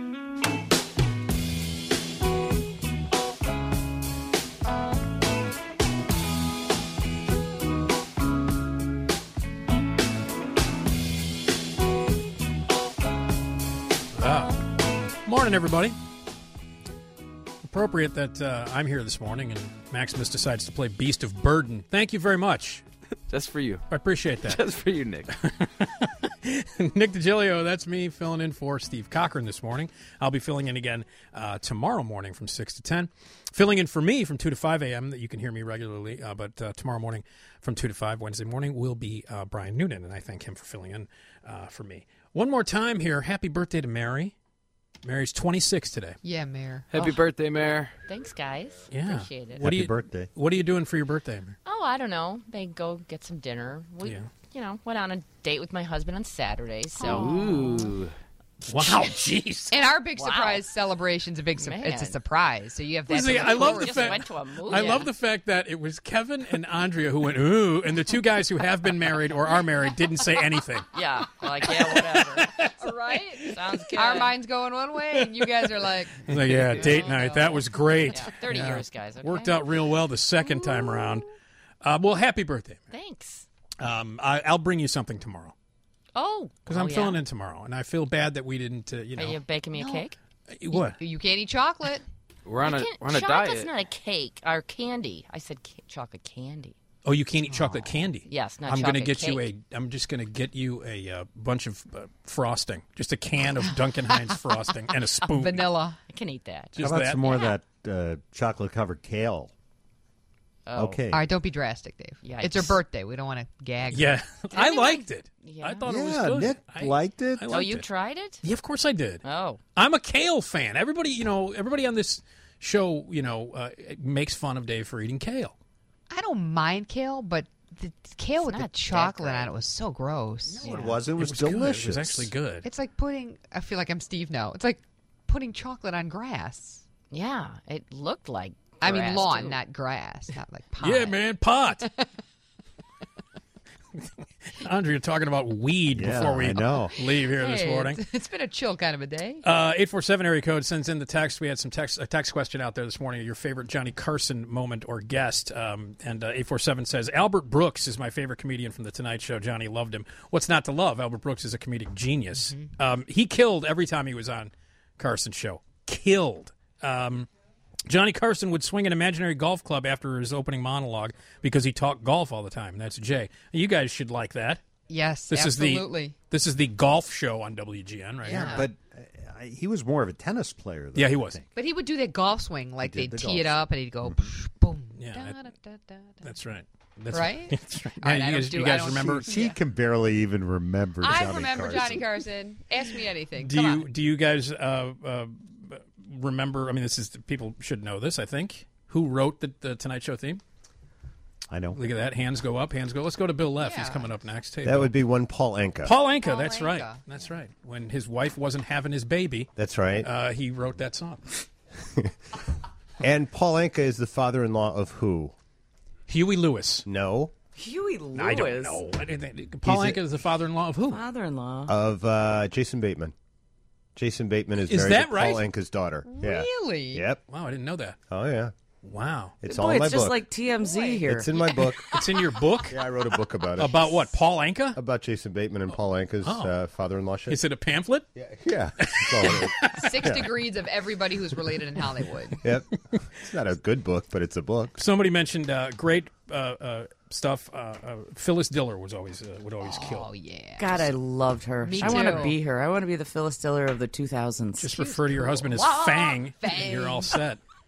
Morning, everybody. Appropriate that I'm here this morning and Maximus decides to play Beast of Burden. Thank you very much. Just for you. I appreciate that. Just for you, Nick. Nick DiGilio, that's me filling in for Steve Cochran this morning. I'll be filling in again tomorrow morning from 6 to 10. Filling in for me from 2 to 5 a.m. that you can hear me regularly, but tomorrow morning from 2 to 5, Wednesday morning, will be Brian Noonan, and I thank him for filling in for me. One more time here, happy birthday to Mary. Mary's 26 today. Yeah, Mare. Happy birthday, Mare. Thanks, guys. Yeah. Appreciate it. Happy birthday. What are you doing for your birthday, Mary? Oh, I don't know. They go get some dinner. We, went on a date with my husband on Saturday. So. Ooh. Wow, jeez. And our big surprise celebration's a big it's a surprise. So you have that. I love the fact. Went to a movie. I love the fact that it was Kevin and Andrea who went ooh, and the two guys who have been married or are married didn't say anything. Yeah, like whatever. Right? Sounds good. Our mind's going one way, and you guys are like, date night. That was great. Yeah, 30 years, guys. Okay? Worked out real well the second time around. Well, happy birthday. Mary. Thanks. I'll bring you something tomorrow. Oh, because I'm filling in tomorrow, and I feel bad that we didn't. Are you baking me a cake? What? You can't eat chocolate. We're on a diet. Chocolate's not a cake or candy. I said chocolate candy. Oh, you can't eat chocolate candy. Yes, not I'm chocolate gonna get cake. I'm just going to get you a bunch of frosting, just a can of Duncan Hines frosting and a spoon. Vanilla. I can eat that. How about some more of that chocolate-covered kale? Oh. Okay. All right, don't be drastic, Dave. Yikes. It's her birthday. We don't want to gag. Yeah, I liked it. Yeah. I thought it was good. Nick liked it. I Oh, liked you it. tried it? Yeah, of course I did. Oh. I'm a kale fan. Everybody on this show, makes fun of Dave for eating kale. I don't mind kale, but the kale with the chocolate on it was so gross. No, it wasn't. It was good. delicious. It was actually good. It's like I feel like I'm Steve now. It's like putting chocolate on grass. Yeah, it looked like I mean lawn, too. not grass, not like pot. Yeah, man, pot. Andrea talking about weed before we leave here this morning. It's been a chill kind of a day. 847 area code sends in the text. We had a text question out there this morning. Your favorite Johnny Carson moment or guest. And 847 says, Albert Brooks is my favorite comedian from The Tonight Show. Johnny loved him. What's not to love? Albert Brooks is a comedic genius. He killed every time he was on Carson's show. Killed. Johnny Carson would swing an imaginary golf club after his opening monologue because he talked golf all the time. That's Jay. You guys should like that. Yes, this absolutely. This is the golf show on WGN right here. But he was more of a tennis player. Yeah, he was. But he would do that golf swing. Like they'd tee it up and he'd go boom. Yeah, that's right. Right? That's right. You guys remember? She can barely even remember Johnny Carson. I remember Johnny Carson. Ask me anything. Do you guys remember? I mean, people should know this. I think who wrote the Tonight Show theme? I know. Look at that. Hands go up. Hands go. Let's go to Bill Leff. He's coming up next. Hey, that would be one Paul Anka. Paul Anka. That's right. That's right. When his wife wasn't having his baby. That's right. He wrote that song. And Paul Anka is the father-in-law of who? Huey Lewis. No. Huey Lewis. I don't know. Paul Anka is the father-in-law of who? Father-in-law of Jason Bateman. Jason Bateman is married that to right? Paul Anka's daughter. Really? Yeah. Yep. Wow, I didn't know that. Oh yeah. Wow. It's all in my it's book. just like TMZ here. It's in my book. It's in your book? Yeah, I wrote a book about it. About what? Paul Anka? About Jason Bateman and Paul Anka's father-in-law shit. Is it a pamphlet? Yeah. That's all it is. 6 degrees of everybody who's related in Hollywood. Yep. It's not a good book, but it's a book. Somebody mentioned great stuff. Phyllis Diller would always kill. Oh yeah. God, I loved her. Me I want to too. be her. I want to be the Phyllis Diller of the 2000s. Just refer to your husband as Fang. And you're all set.